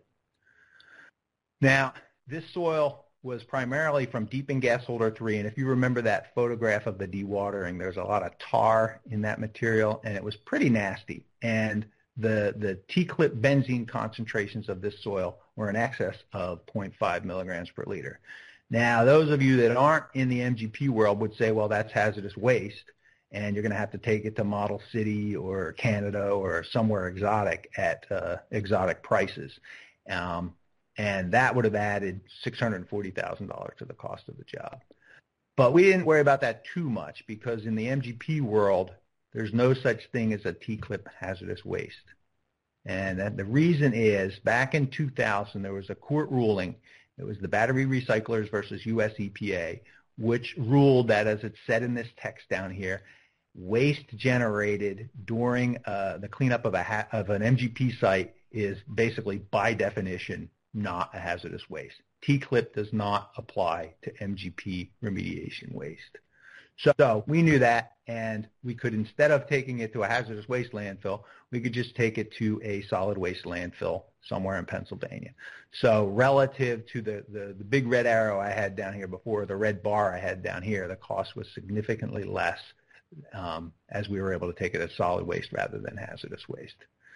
Now, this soil was primarily from deep in gas holder three, and if you remember that photograph of the dewatering, there's a lot of tar in that material, and it was pretty nasty. And the the T-clip benzene concentrations of this soil were in excess of zero point five milligrams per liter. Now, those of you that aren't in the M G P world would say, well, that's hazardous waste, and you're going to have to take it to Model City or Canada or somewhere exotic at uh, exotic prices. Um, and that would have added six hundred forty thousand dollars to the cost of the job. But we didn't worry about that too much because in the M G P world, there's no such thing as a T-clip hazardous waste. And that the reason is back in two thousand, there was a court ruling. It was the Battery Recyclers versus U S E P A, which ruled that, as it's said in this text down here, waste generated during uh, the cleanup of, a ha- of an M G P site is basically, by definition, not a hazardous waste. T-clip does not apply to M G P remediation waste. So, so we knew that, and we could, instead of taking it to a hazardous waste landfill, we could just take it to a solid waste landfill somewhere in Pennsylvania. So relative to the, the, the big red arrow I had down here before, the red bar I had down here, the cost was significantly less um, as we were able to take it as solid waste rather than hazardous waste.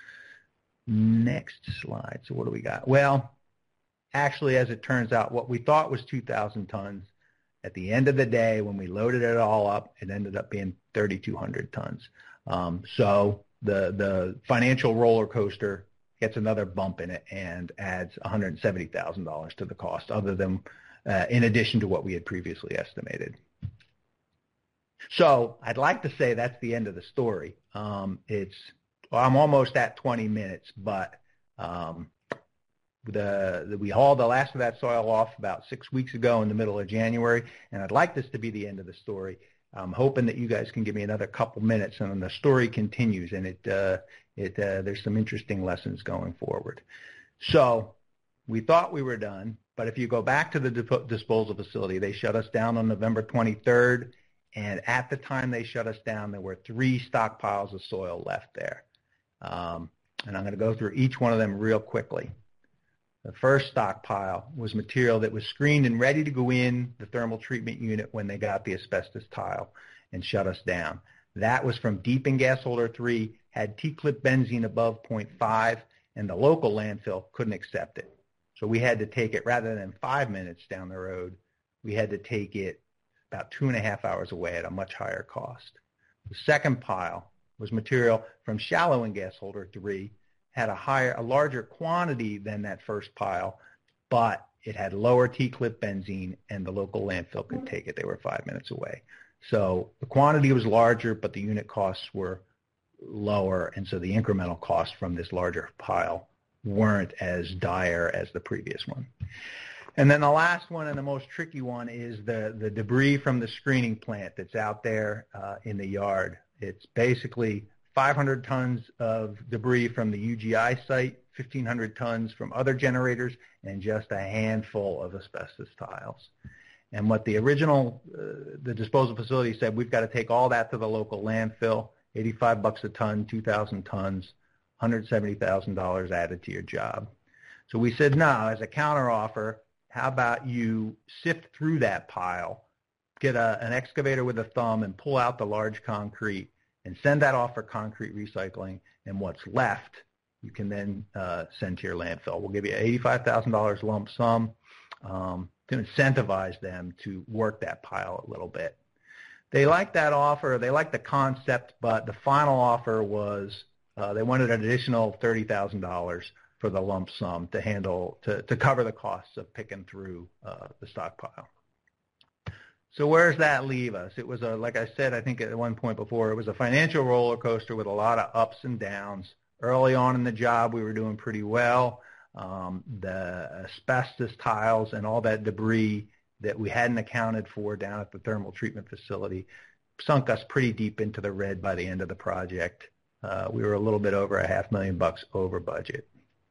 Next slide. So what do we got? Well, actually, as it turns out, what we thought was two thousand tons, at the end of the day, when we loaded it all up, it ended up being thirty-two hundred tons. Um, so the the financial roller coaster gets another bump in it and adds one hundred seventy thousand dollars to the cost, other than uh, in addition to what we had previously estimated. So I'd like to say that's the end of the story. Um, it's well, I'm almost at twenty minutes, but um, The, the, we hauled the last of that soil off about six weeks ago in the middle of January, and I'd like this to be the end of the story. I'm hoping that you guys can give me another couple minutes, and then the story continues, and it, uh, it, uh, there's some interesting lessons going forward. So we thought we were done, but if you go back to the dip- disposal facility, they shut us down on November twenty-third, and at the time they shut us down, there were three stockpiles of soil left there. Um, and I'm going to go through each one of them real quickly. The first stockpile was material that was screened and ready to go in the thermal treatment unit when they got the asbestos tile and shut us down. That was from deep in gas holder three, had T-clip benzene above zero point five, and the local landfill couldn't accept it. So we had to take it, rather than five minutes down the road, we had to take it about two and a half hours away at a much higher cost. The second pile was material from shallow in gas holder three, had a higher, a larger quantity than that first pile, but it had lower T-clip benzene, and the local landfill could take it. They were five minutes away. So the quantity was larger, but the unit costs were lower, and so the incremental costs from this larger pile weren't as dire as the previous one. And then the last one, and the most tricky one, is the, the debris from the screening plant that's out there uh, in the yard. It's basically five hundred tons of debris from the U G I site, fifteen hundred tons from other generators, and just a handful of asbestos tiles. And what the original, uh, the disposal facility said, we've got to take all that to the local landfill, eighty-five bucks a ton, two thousand tons, one hundred seventy thousand dollars added to your job. So we said, no, as a counteroffer, how about you sift through that pile, get a, an excavator with a thumb and pull out the large concrete and send that off for concrete recycling, and what's left you can then uh, send to your landfill. We'll give you eighty-five thousand dollars lump sum um, to incentivize them to work that pile a little bit. They liked that offer. They liked the concept, but the final offer was uh, they wanted an additional thirty thousand dollars for the lump sum to handle, to, to cover the costs of picking through uh, the stockpile. So where does that leave us? It was a, like I said, I think at one point before, it was a financial roller coaster with a lot of ups and downs. Early on in the job, we were doing pretty well. Um, the asbestos tiles and all that debris that we hadn't accounted for down at the thermal treatment facility sunk us pretty deep into the red by the end of the project. Uh, we were a little bit over a half million bucks over budget.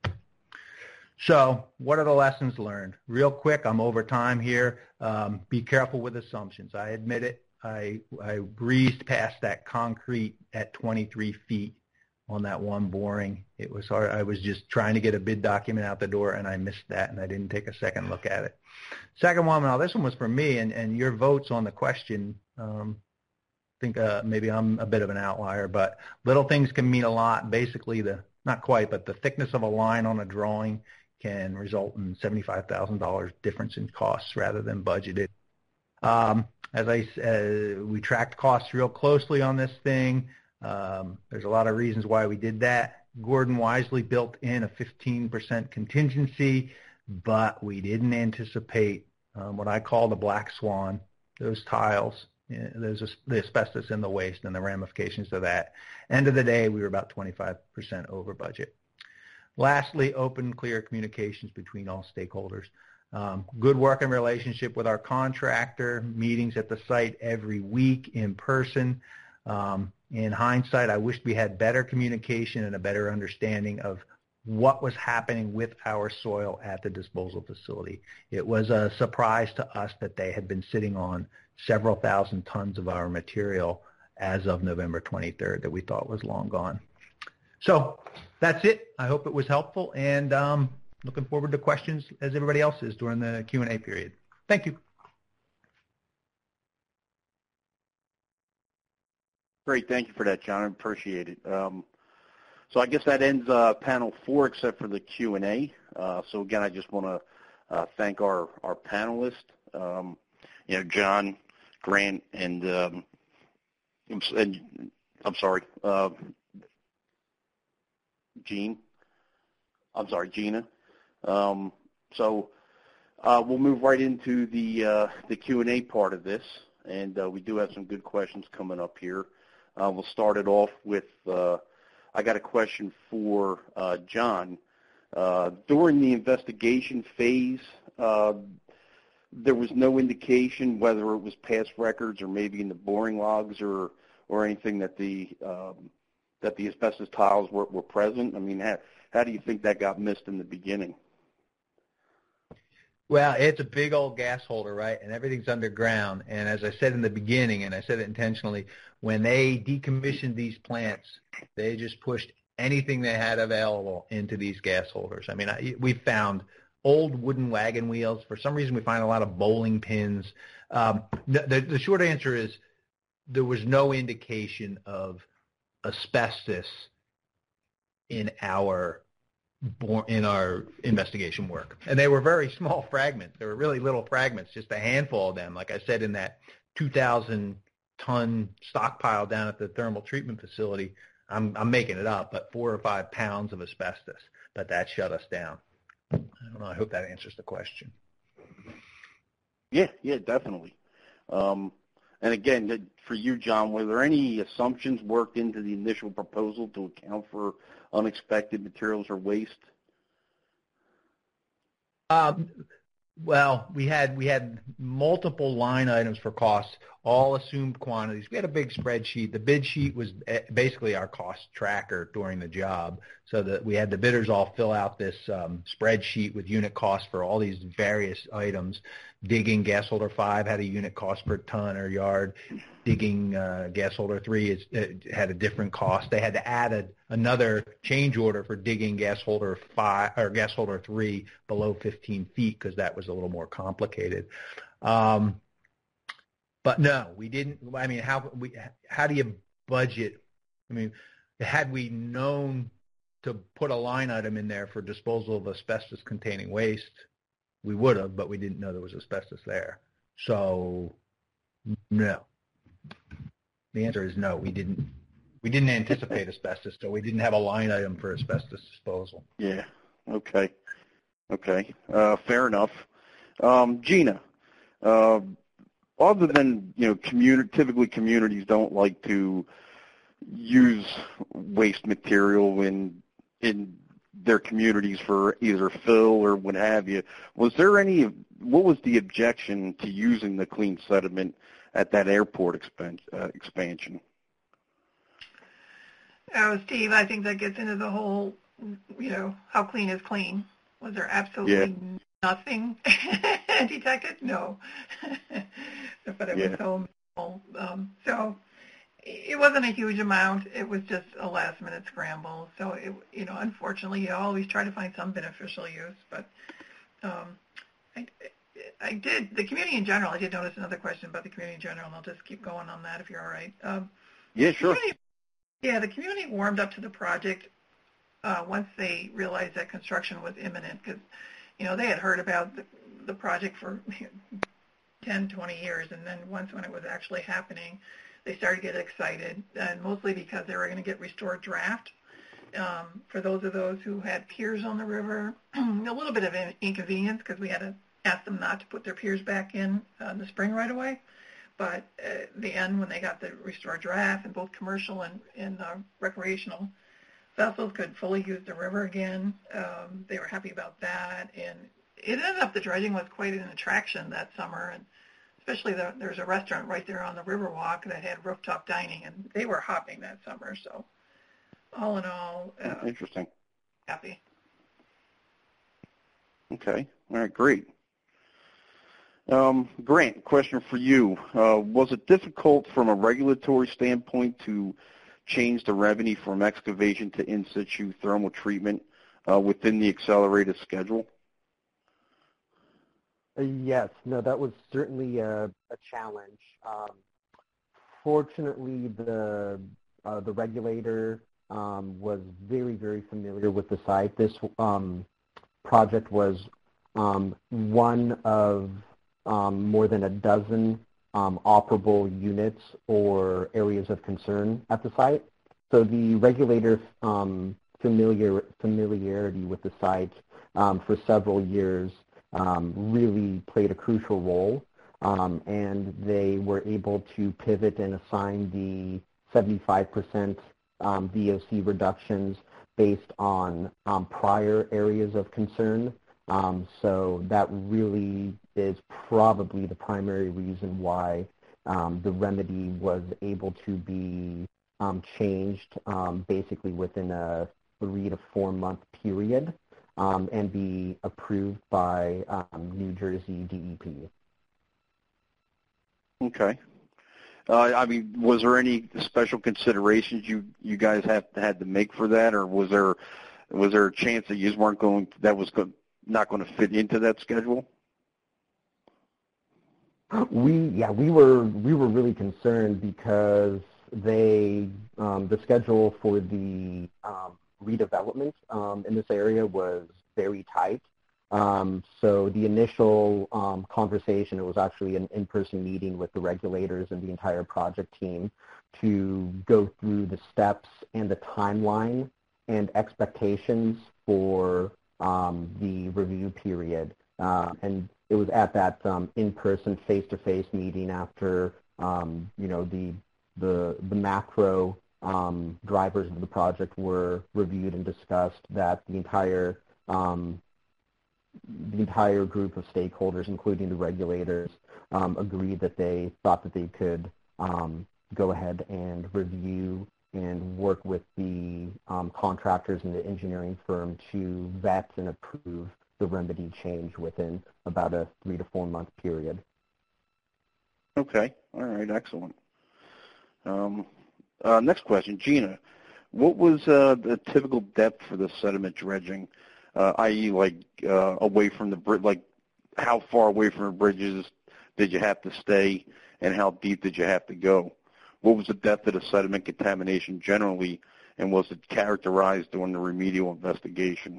So what are the lessons learned? Real quick, I'm over time here. Um, be careful with assumptions. I admit it. I, I breezed past that concrete at twenty-three feet on that one boring. It was hard. I was just trying to get a bid document out the door, and I missed that, and I didn't take a second look at it. Second one, now this one was for me, and, and your votes on the question, um, I think uh, maybe I'm a bit of an outlier, but little things can mean a lot. Basically, the not quite, but the thickness of a line on a drawing can result in seventy-five thousand dollars difference in costs rather than budgeted. Um, as I said, we tracked costs real closely on this thing. Um, there's a lot of reasons why we did that. Gordon wisely built in a fifteen percent contingency, but we didn't anticipate um, what I call the black swan, those tiles. Yeah, there's a, the asbestos in the waste and the ramifications of that. End of the day, we were about twenty-five percent over budget. Lastly, open, clear communications between all stakeholders. Um, good working relationship with our contractor, meetings at the site every week in person. Um, in hindsight, I wished we had better communication and a better understanding of what was happening with our soil at the disposal facility. It was a surprise to us that they had been sitting on several thousand tons of our material as of November twenty-third that we thought was long gone. So that's it. I hope it was helpful, and um, looking forward to questions as everybody else is during the Q and A period. Thank you. Great. Thank you for that, John. I appreciate it. Um, so I guess that ends uh, panel four except for the Q and A. Uh, so again, I just want to uh, thank our, our panelists, um, you know, John, Grant, and, um, and I'm sorry, uh, Gene. I'm sorry, Gina. Um, so uh, we'll move right into the uh, the Q and A part of this, and uh, we do have some good questions coming up here. Uh, we'll start it off with, uh, I got a question for uh, John. Uh, during the investigation phase, uh, there was no indication whether it was past records or maybe in the boring logs or or anything that the um, that the asbestos tiles were, were present. I mean, how, how do you think that got missed in the beginning? Well, it's a big old gas holder, right? And everything's underground. And as I said in the beginning, and I said it intentionally, when they decommissioned these plants, they just pushed anything they had available into these gas holders. I mean, I, we found old wooden wagon wheels. For some reason, we find a lot of bowling pins. Um, the, the, the short answer is there was no indication of asbestos in our in our investigation work. And they were very small fragments. They were really little fragments, just a handful of them. Like I said, in that two thousand ton stockpile down at the thermal treatment facility, I'm, I'm making it up, but four or five pounds of asbestos. But that shut us down. I don't know. I hope that answers the question. Yeah, yeah, definitely. Um, and again, for you, John, were there any assumptions worked into the initial proposal to account for unexpected materials or waste? Um, well, we had we had multiple line items for costs, all assumed quantities. We had a big spreadsheet. The bid sheet was basically our cost tracker during the job, so that we had the bidders all fill out this um, spreadsheet with unit costs for all these various items. Digging gas holder five had a unit cost per ton or yard. Digging uh, gas holder three is, it had a different cost. They had to add a, another change order for digging gas holder five or gas holder three below fifteen feet because that was a little more complicated. Um, but no, we didn't. I mean, how we how do you budget? I mean, had we known to put a line item in there for disposal of asbestos-containing waste, we would have, but we didn't know there was asbestos there. So, no. The answer is no. We didn't. We didn't anticipate asbestos, so we didn't have a line item for asbestos disposal. Yeah. Okay. Okay. Uh, fair enough. Um, Gina, uh, other than you know, communi- typically communities don't like to use waste material in in their communities for either fill or what have you. Was there any? What was the objection to using the clean sediment at that airport expan- uh, expansion? Oh, Steve, I think that gets into the whole, you know, how clean is clean. Was there absolutely yeah. nothing detected? No. But it yeah. was so minimal. Um, so it wasn't a huge amount. It was just a last-minute scramble. So, it, you know, unfortunately, you always try to find some beneficial use. But um, I, I did, the community in general, I did notice another question about the community in general, and I'll just keep going on that if you're all right. Um, yeah, sure. Yeah, the community warmed up to the project uh, once they realized that construction was imminent because, you know, they had heard about the, the project for ten, twenty years, and then once when it was actually happening, they started to get excited, and mostly because they were going to get restored draft. Um, for those of those who had piers on the river, a little bit of an inconvenience because we had to ask them not to put their piers back in uh, in the spring right away. But at the end, when they got the restored draft, and both commercial and, and uh, recreational vessels could fully use the river again, um, they were happy about that. And it ended up, the dredging was quite an attraction that summer, and especially the, there's a restaurant right there on the Riverwalk that had rooftop dining, and they were hopping that summer. So all in all, uh, interesting. Happy. Okay. All right. Great. Um, Grant, question for you. Uh, was it difficult from a regulatory standpoint to change the revenue from excavation to in situ thermal treatment uh, within the accelerated schedule? Uh, yes. No, that was certainly a, a challenge. Um, fortunately, the uh, the regulator um, was very, very familiar with the site. This um, project was um, one of Um, more than a dozen um, operable units or areas of concern at the site. So the regulator um, familiar, familiarity with the site um, for several years um, really played a crucial role, um, and they were able to pivot and assign the seventy-five percent um, V O C reductions based on um, prior areas of concern. Um, so that really is probably the primary reason why um, the remedy was able to be um, changed um, basically within a three to four month period um, and be approved by um, New Jersey D E P. Okay. Uh, I mean, was there any special considerations you, you guys have had to make for that, or was there was there a chance that you just weren't going that was going not going to fit into that schedule? We yeah we were we were really concerned because they um, the schedule for the um, redevelopment um, in this area was very tight. Um, so the initial um, conversation, it was actually an in-person meeting with the regulators and the entire project team to go through the steps and the timeline and expectations for um, the review period. Uh, and it was at that um, in-person, face-to-face meeting after, um, you know, the the the macro um, drivers of the project were reviewed and discussed that the entire um, the entire group of stakeholders, including the regulators, um, agreed that they thought that they could um, go ahead and review and work with the um, contractors and the engineering firm to vet and approve the remedy change within about a three to four month period. Okay. All right. Excellent. Um, uh, next question, Gina. What was uh, the typical depth for the sediment dredging, uh, that is, like uh, away from the bridge? Like, how far away from the bridges did you have to stay, and how deep did you have to go? What was the depth of the sediment contamination generally, and was it characterized during the remedial investigation?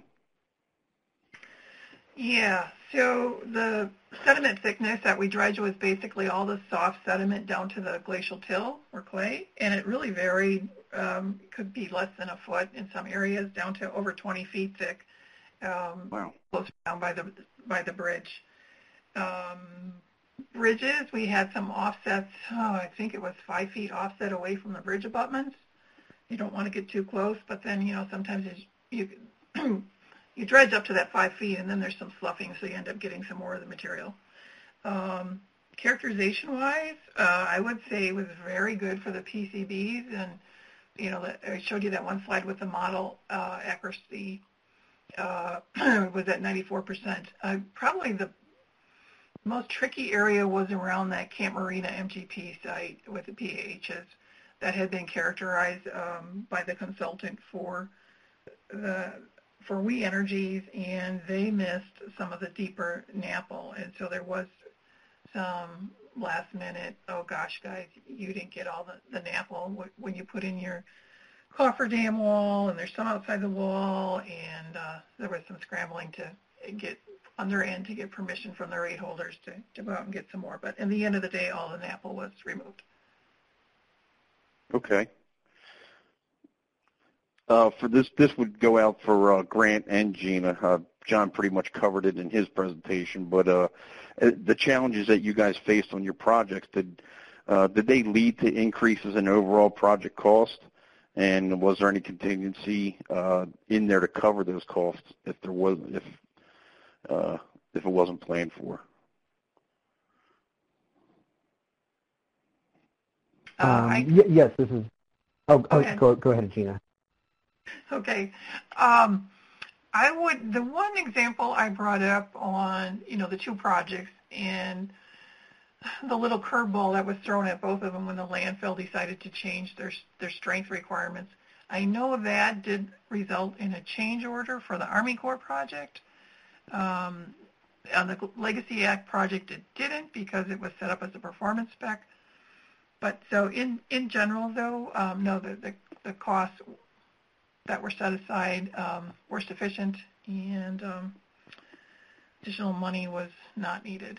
Yeah, so the sediment thickness that we dredged was basically all the soft sediment down to the glacial till or clay, and it really varied. Um, it could be less than a foot in some areas, down to over twenty feet thick, um, wow. close down by the by the bridge. Um, bridges, we had some offsets. Oh, I think it was five feet offset away from the bridge abutments. You don't want to get too close, but then you know sometimes you. you You dredge up to that five feet, and then there's some sloughing, so you end up getting some more of the material. Um, characterization-wise, uh, I would say it was very good for the P C Bs, and you know, I showed you that one slide with the model uh, accuracy uh, was at ninety-four percent. Uh, probably the most tricky area was around that Camp Marina M G P site with the P A Hs that had been characterized um, by the consultant for the for We Energies, and they missed some of the deeper N A P L, and so there was some last minute, oh gosh, guys, you didn't get all the, the N A P L when you put in your cofferdam wall, and there's some outside the wall, and uh, there was some scrambling to get on their end to get permission from the rate holders to, to go out and get some more. But in the end of the day, all the N A P L was removed. Okay. Uh, for this, this would go out for uh, Grant and Gina. Uh, John pretty much covered it in his presentation, but uh, the challenges that you guys faced on your projects, did uh, did they lead to increases in overall project cost? And was there any contingency uh, in there to cover those costs if there was, if uh, if it wasn't planned for? Um, Uh, I, y- yes, this is. Oh, Go oh ahead. go go ahead, Gina. Okay. Um, I would, the one example I brought up on, you know, the two projects and the little curveball that was thrown at both of them when the landfill decided to change their their strength requirements. I know that did result in a change order for the Army Corps project. Um, on the Legacy Act project, it didn't because it was set up as a performance spec. But so in, in general, though, um, no, the, the, the costs that were set aside um, were sufficient, and um, additional money was not needed.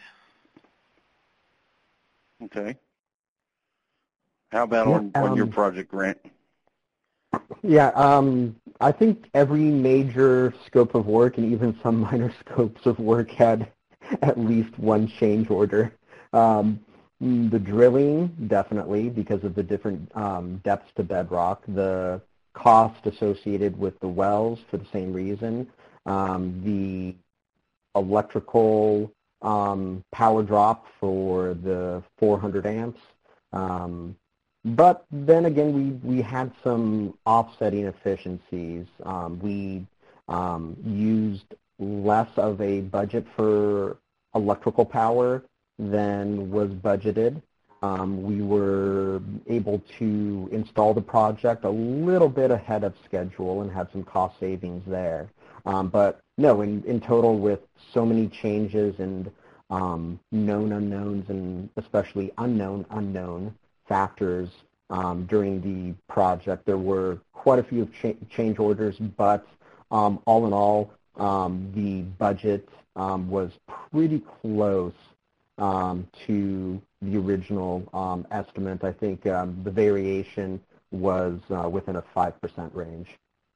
Okay. How about Yeah, on, on your um, project, Grant? Yeah, um, I think every major scope of work and even some minor scopes of work had at least one change order. Um, the drilling, definitely, because of the different um, depths to bedrock. The cost associated with the wells for the same reason. Um, the electrical um, power drop for the four hundred amps. Um, But then again, we, we had some offsetting efficiencies. Um, we um, used less of a budget for electrical power than was budgeted. Um, we were able to install the project a little bit ahead of schedule and had some cost savings there. Um, but no, in, in total, with so many changes and um, known unknowns and especially unknown unknown factors um, during the project. There were quite a few cha- change orders, but um, all in all, um, the budget um, was pretty close um, to the original um, estimate. I think um, the variation was uh, within a five percent range.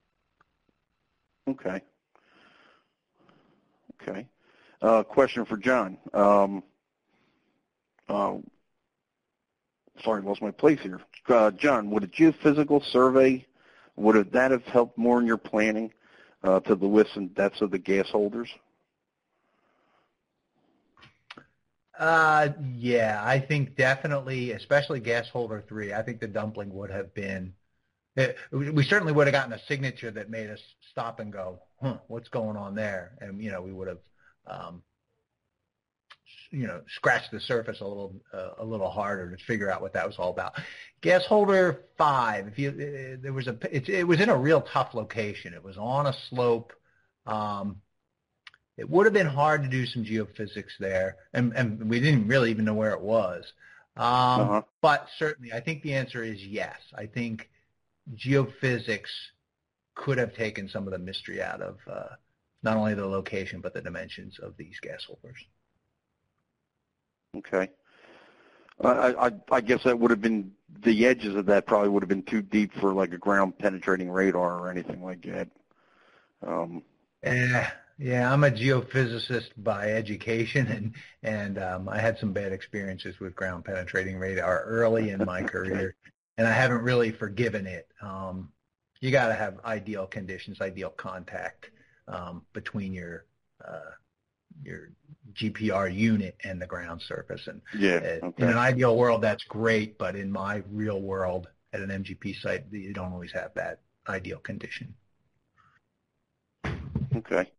Okay. Okay. Uh, question for John. Um, uh, sorry, lost my place here. Uh, John, would a geophysical survey, would that have helped more in your planning uh, to the widths and depths of the gas holders? Uh, yeah, I think definitely, especially gas holder three, I think the dumpling would have been, it, we certainly would have gotten a signature that made us stop and go, huh, what's going on there? And, you know, we would have, um, you know, scratched the surface a little, uh, a little harder to figure out what that was all about. Gas holder five, if you, uh, there was a, it, it was in a real tough location. It was on a slope. Um, It would have been hard to do some geophysics there, and, and we didn't really even know where it was. Um, Uh-huh. But certainly, I think the answer is yes. I think geophysics could have taken some of the mystery out of uh, not only the location, but the dimensions of these gas holders. Okay. I, I, I guess that would have been, the edges of that probably would have been too deep for like a ground penetrating radar or anything like that. Um, Yeah, yeah, I'm a geophysicist by education, and and um, I had some bad experiences with ground penetrating radar early in my career, and I haven't really forgiven it. Um, you got to have ideal conditions, ideal contact um, between your uh, your G P R unit and the ground surface. And yeah. uh, Okay. in an ideal world, that's great, but in my real world, at an M G P site, you don't always have that ideal condition. Okay.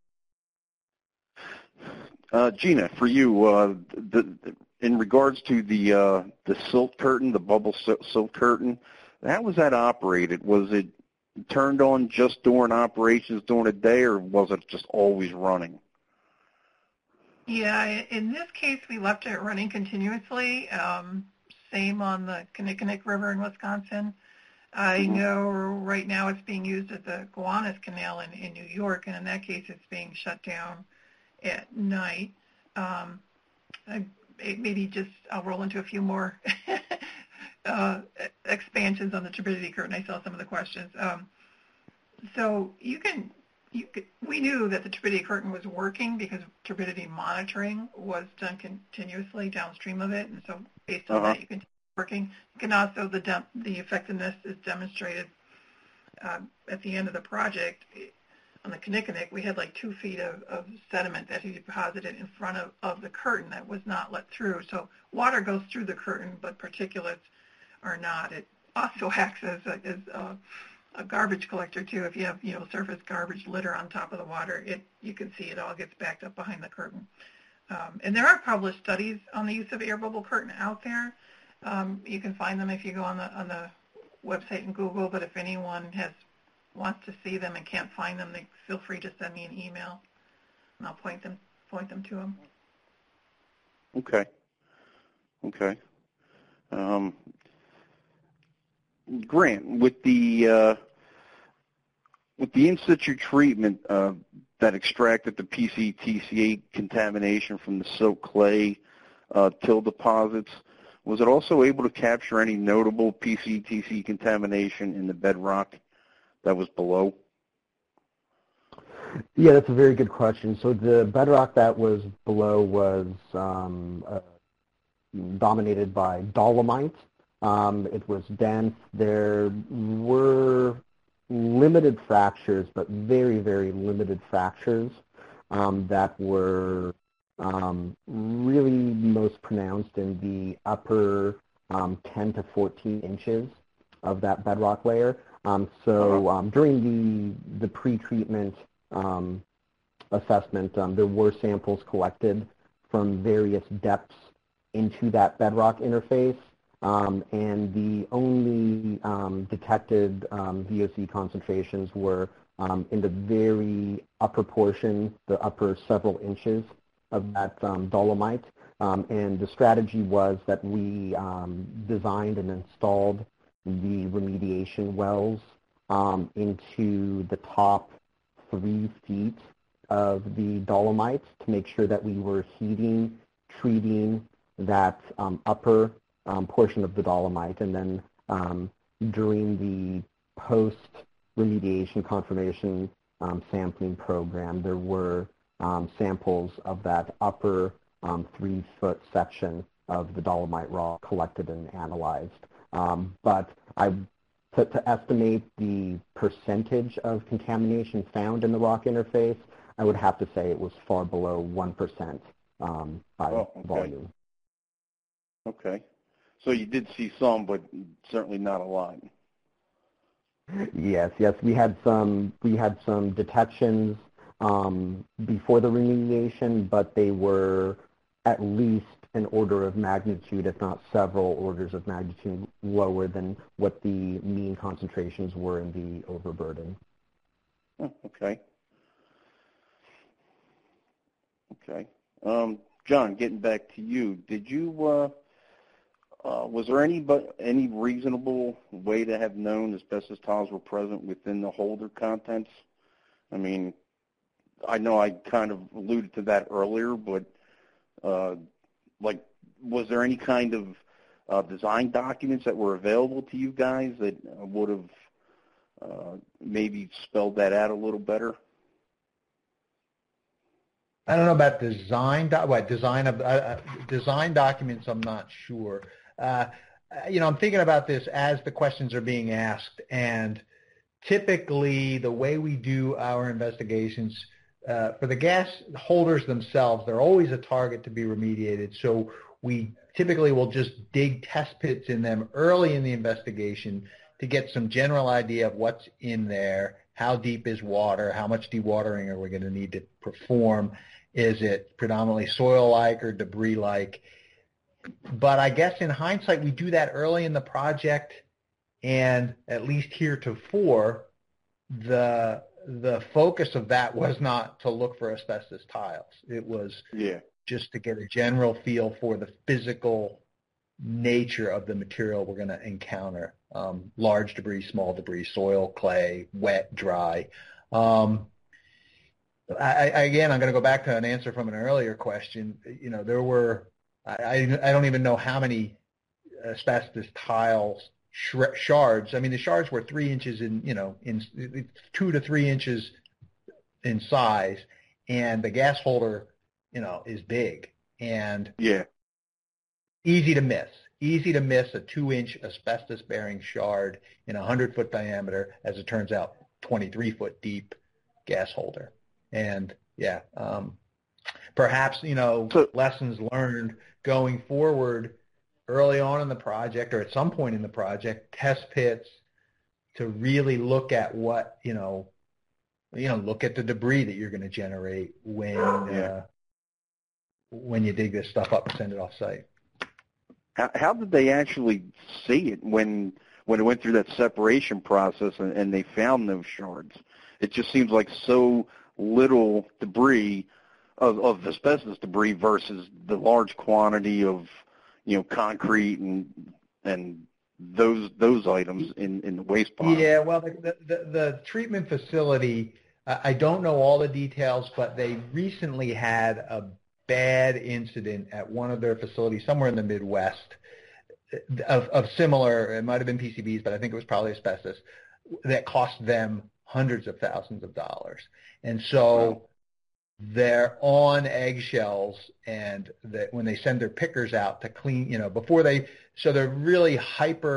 Uh, Gina, for you, uh, the, the, in regards to the uh, the silt curtain, the bubble silt curtain, how was that operated? Was it turned on just during operations during the day, or was it just always running? Yeah, in this case, we left it running continuously. Um, same on the Kinnickinnic River in Wisconsin. I mm-hmm. know right now it's being used at the Gowanus Canal in, in New York, and in that case, it's being shut down at night. Um, I, maybe just I'll roll into a few more uh, expansions on the turbidity curtain. I saw some of the questions. Um, so you can, you could, we knew that the turbidity curtain was working because turbidity monitoring was done continuously downstream of it, and so based on uh-huh. that, you can working. You can also the de- the effectiveness is demonstrated uh, at the end of the project. On the Kinnickinnic, we had like two feet of, of sediment that he deposited in front of, of the curtain that was not let through. So water goes through the curtain, but particulates are not. It also acts as a, as a, a garbage collector too. If you have you know surface garbage litter on top of the water, it you can see it all gets backed up behind the curtain. Um, and there are published studies on the use of air bubble curtain out there. Um, you can find them if you go on the on the website and Google. But if anyone has wants to see them and can't find them, they feel free to send me an email, and I'll point them point them to them. Okay. Okay. Um, Grant, with the uh, with the in situ treatment uh, that extracted the P C T C eight contamination from the silt clay uh, till deposits, was it also able to capture any notable P C T C contamination in the bedrock that was below? Yeah, that's a very good question. So the bedrock that was below was um, uh, dominated by dolomite. Um, it was dense. There were limited fractures, but very, very limited fractures um, that were um, really most pronounced in the upper um, ten to fourteen inches of that bedrock layer. Um, so um, during the, the pre-treatment um, assessment, um, there were samples collected from various depths into that bedrock interface, um, and the only um, detected um, V O C concentrations were um, in the very upper portion, the upper several inches of that um, dolomite. Um, and the strategy was that we um, designed and installed the remediation wells um, into the top three feet of the dolomites to make sure that we were heating, treating that um, upper um, portion of the dolomite, and then um, during the post-remediation confirmation um, sampling program, there were um, samples of that upper um, three-foot section of the dolomite rock collected and analyzed. Um, but I, to, to estimate the percentage of contamination found in the rock interface, I would have to say it was far below one percent um, by oh, okay. volume. Okay. So you did see some, but certainly not a lot. Yes, yes. We had some, we had some detections um, before the remediation, but they were at least an order of magnitude, if not several orders of magnitude, lower than what the mean concentrations were in the overburden. Oh, okay. Okay. Um, John, getting back to you, did you, uh, uh, was there any, but any reasonable way to have known asbestos tiles were present within the holder contents? I mean, I know I kind of alluded to that earlier, but uh, like, was there any kind of uh, design documents that were available to you guys that uh, would have uh, maybe spelled that out a little better? I don't know about design, do- what, design of uh, design documents. I'm not sure. Uh, you know, I'm thinking about this as the questions are being asked, and typically the way we do our investigations uh, for the gas holders themselves, they're always a target to be remediated. So we typically will just dig test pits in them early in the investigation to get some general idea of what's in there. How deep is water? How much dewatering are we going to need to perform? Is it predominantly soil-like or debris-like? But I guess in hindsight, we do that early in the project, and at least heretofore, the the focus of that was not to look for asbestos tiles. It was yeah. just to get a general feel for the physical nature of the material we're going to encounter. Um, large debris, small debris, soil, clay, wet, dry. Um, I, I, again, I'm going to go back to an answer from an earlier question. You know, there were, I, I don't even know how many asbestos tiles shards. I mean, the shards were three inches in, you know, in two to three inches in size, and the gas holder, you know, is big and yeah, easy to miss. Easy to miss a two-inch asbestos-bearing shard in a hundred-foot diameter, as it turns out, twenty-three-foot deep gas holder. And yeah, um, perhaps, you know, so, lessons learned going forward early on in the project or at some point in the project, test pits to really look at what, you know, you know, look at the debris that you're going to generate when yeah. uh, when you dig this stuff up and send it off site. How, how did they actually see it when when it went through that separation process and, and they found those shards? It just seems like so little debris of, of asbestos debris versus the large quantity of, you know, concrete and and those those items in, in the waste pile. Yeah, well, the, the, the treatment facility, uh, I don't know all the details, but they recently had a bad incident at one of their facilities somewhere in the Midwest of, of similar, it might have been P C Bs, but I think it was probably asbestos, that cost them hundreds of thousands of dollars. And so wow. They're on eggshells, and that when they send their pickers out to clean, you know, before they, so they're really hyper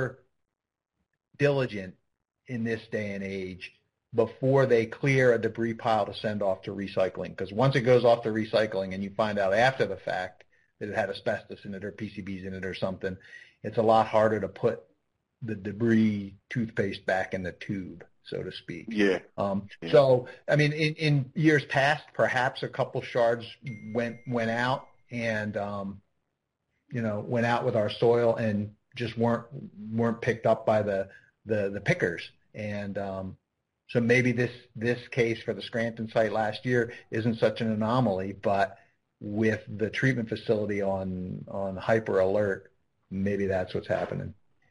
diligent in this day and age before they clear a debris pile to send off to recycling. Because once it goes off to recycling and you find out after the fact that it had asbestos in it or P C Bs in it or something, it's a lot harder to put the debris toothpaste back in the tube, so to speak. Yeah. Um, yeah. So, I mean, in, in years past, perhaps a couple shards went went out and, um, you know, went out with our soil and just weren't weren't picked up by the the, the pickers. And um, so maybe this this case for the Scranton site last year isn't such an anomaly, but with the treatment facility on on hyper alert, maybe that's what's happening.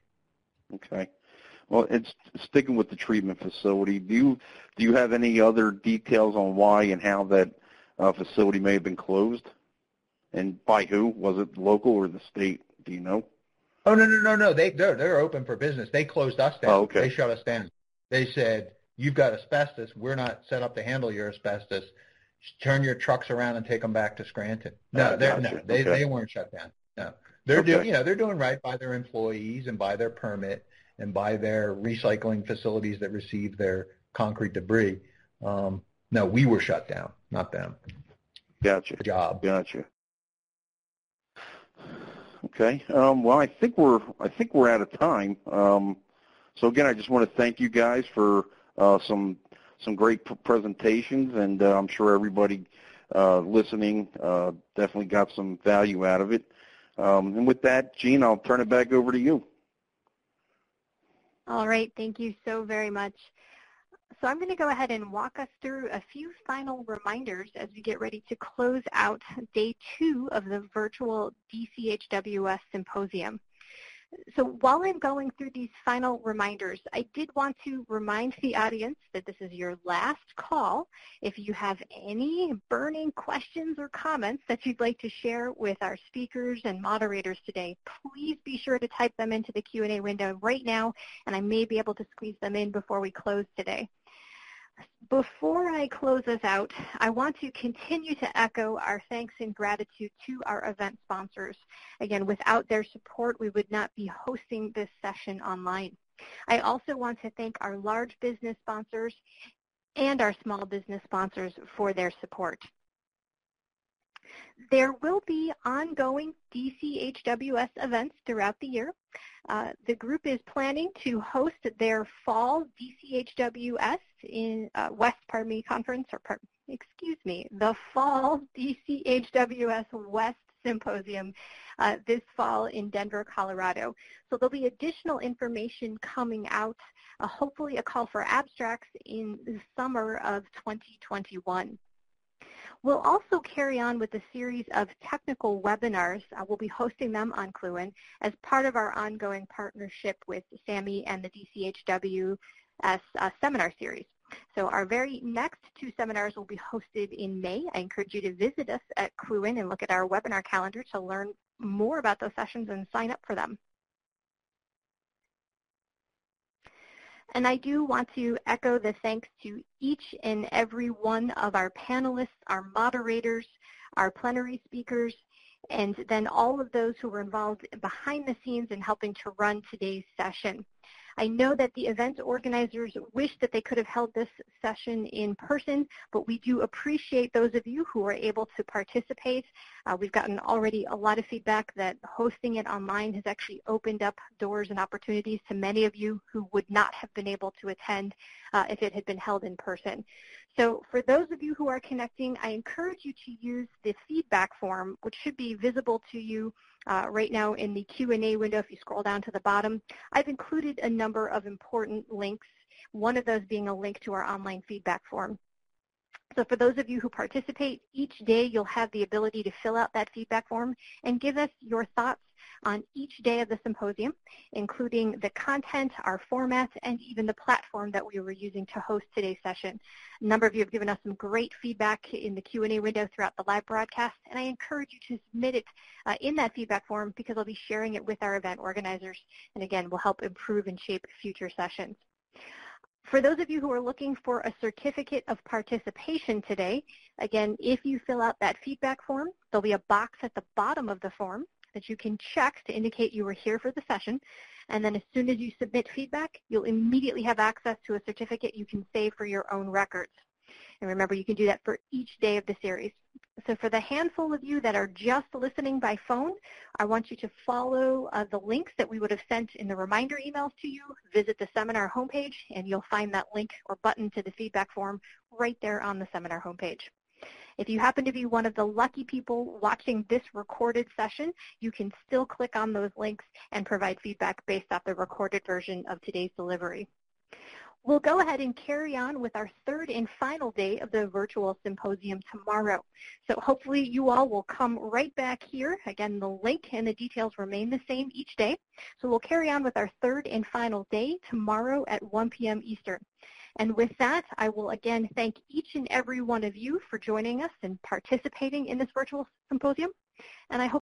Okay. Well, it's sticking with the treatment facility. Do you do you have any other details on why and how that uh, facility may have been closed, and by who? Was it local or the state? Do you know? Oh no no no no! They they're they're open for business. They closed us down. Oh, okay. They shut us down. They said, "You've got asbestos. We're not set up to handle your asbestos. Turn your trucks around and take them back to Scranton." No, uh, they're gotcha. no, they okay. they weren't shut down. No, they're okay. doing you know they're doing right by their employees and by their permit and by their recycling facilities that receive their concrete debris. Um, no, we were shut down, not them. Gotcha. Good job. Gotcha. Okay. Um, well, I think we're I think we're out of time. Um, so again, I just want to thank you guys for uh, some some great presentations, and uh, I'm sure everybody uh, listening uh, definitely got some value out of it. Um, and with that, Jean, I'll turn it back over to you. All right, thank you so very much. So I'm going to go ahead and walk us through a few final reminders as we get ready to close out day two of the virtual D C H W S Symposium. So while I'm going through these final reminders, I did want to remind the audience that this is your last call. If you have any burning questions or comments that you'd like to share with our speakers and moderators today, please be sure to type them into the Q and A window right now, and I may be able to squeeze them in before we close today. Before I close us out, I want to continue to echo our thanks and gratitude to our event sponsors. Again, without their support, we would not be hosting this session online. I also want to thank our large business sponsors and our small business sponsors for their support. There will be ongoing D C H W S events throughout the year. Uh, the group is planning to host their fall D C H W S in uh, West, pardon me, conference, or pardon, excuse me, the fall D C H W S West Symposium uh, this fall in Denver, Colorado. So there'll be additional information coming out, uh, hopefully a call for abstracts in the summer of twenty twenty-one. We'll also carry on with a series of technical webinars. Uh, we'll be hosting them on Cluin as part of our ongoing partnership with SAMI and the D C H W S uh, seminar series. So our very next two seminars will be hosted in May. I encourage you to visit us at Cluin and look at our webinar calendar to learn more about those sessions and sign up for them. And I do want to echo the thanks to each and every one of our panelists, our moderators, our plenary speakers, and then all of those who were involved behind the scenes in helping to run today's session. I know that the event organizers wish that they could have held this session in person, but we do appreciate those of you who are able to participate. Uh, we've gotten already a lot of feedback that hosting it online has actually opened up doors and opportunities to many of you who would not have been able to attend uh, if it had been held in person. So for those of you who are connecting, I encourage you to use the feedback form, which should be visible to you Uh, right now in the Q and A window. If you scroll down to the bottom, I've included a number of important links, one of those being a link to our online feedback form. So for those of you who participate, each day you'll have the ability to fill out that feedback form and give us your thoughts on each day of the symposium, including the content, our format, and even the platform that we were using to host today's session. A number of you have given us some great feedback in the Q and A window throughout the live broadcast, and I encourage you to submit it uh, in that feedback form because I'll be sharing it with our event organizers, and again, will help improve and shape future sessions. For those of you who are looking for a certificate of participation today, again, if you fill out that feedback form, there'll be a box at the bottom of the form that you can check to indicate you were here for the session. And then as soon as you submit feedback, you'll immediately have access to a certificate you can save for your own records. And remember, you can do that for each day of the series. So for the handful of you that are just listening by phone, I want you to follow uh, the links that we would have sent in the reminder emails to you. Visit the seminar homepage, and you'll find that link or button to the feedback form right there on the seminar homepage. If you happen to be one of the lucky people watching this recorded session, you can still click on those links and provide feedback based off the recorded version of today's delivery. We'll go ahead and carry on with our third and final day of the virtual symposium tomorrow. So hopefully you all will come right back here. Again, the link and the details remain the same each day. So we'll carry on with our third and final day tomorrow at one p m Eastern. And with that, I will again thank each and every one of you for joining us and participating in this virtual symposium. And I hope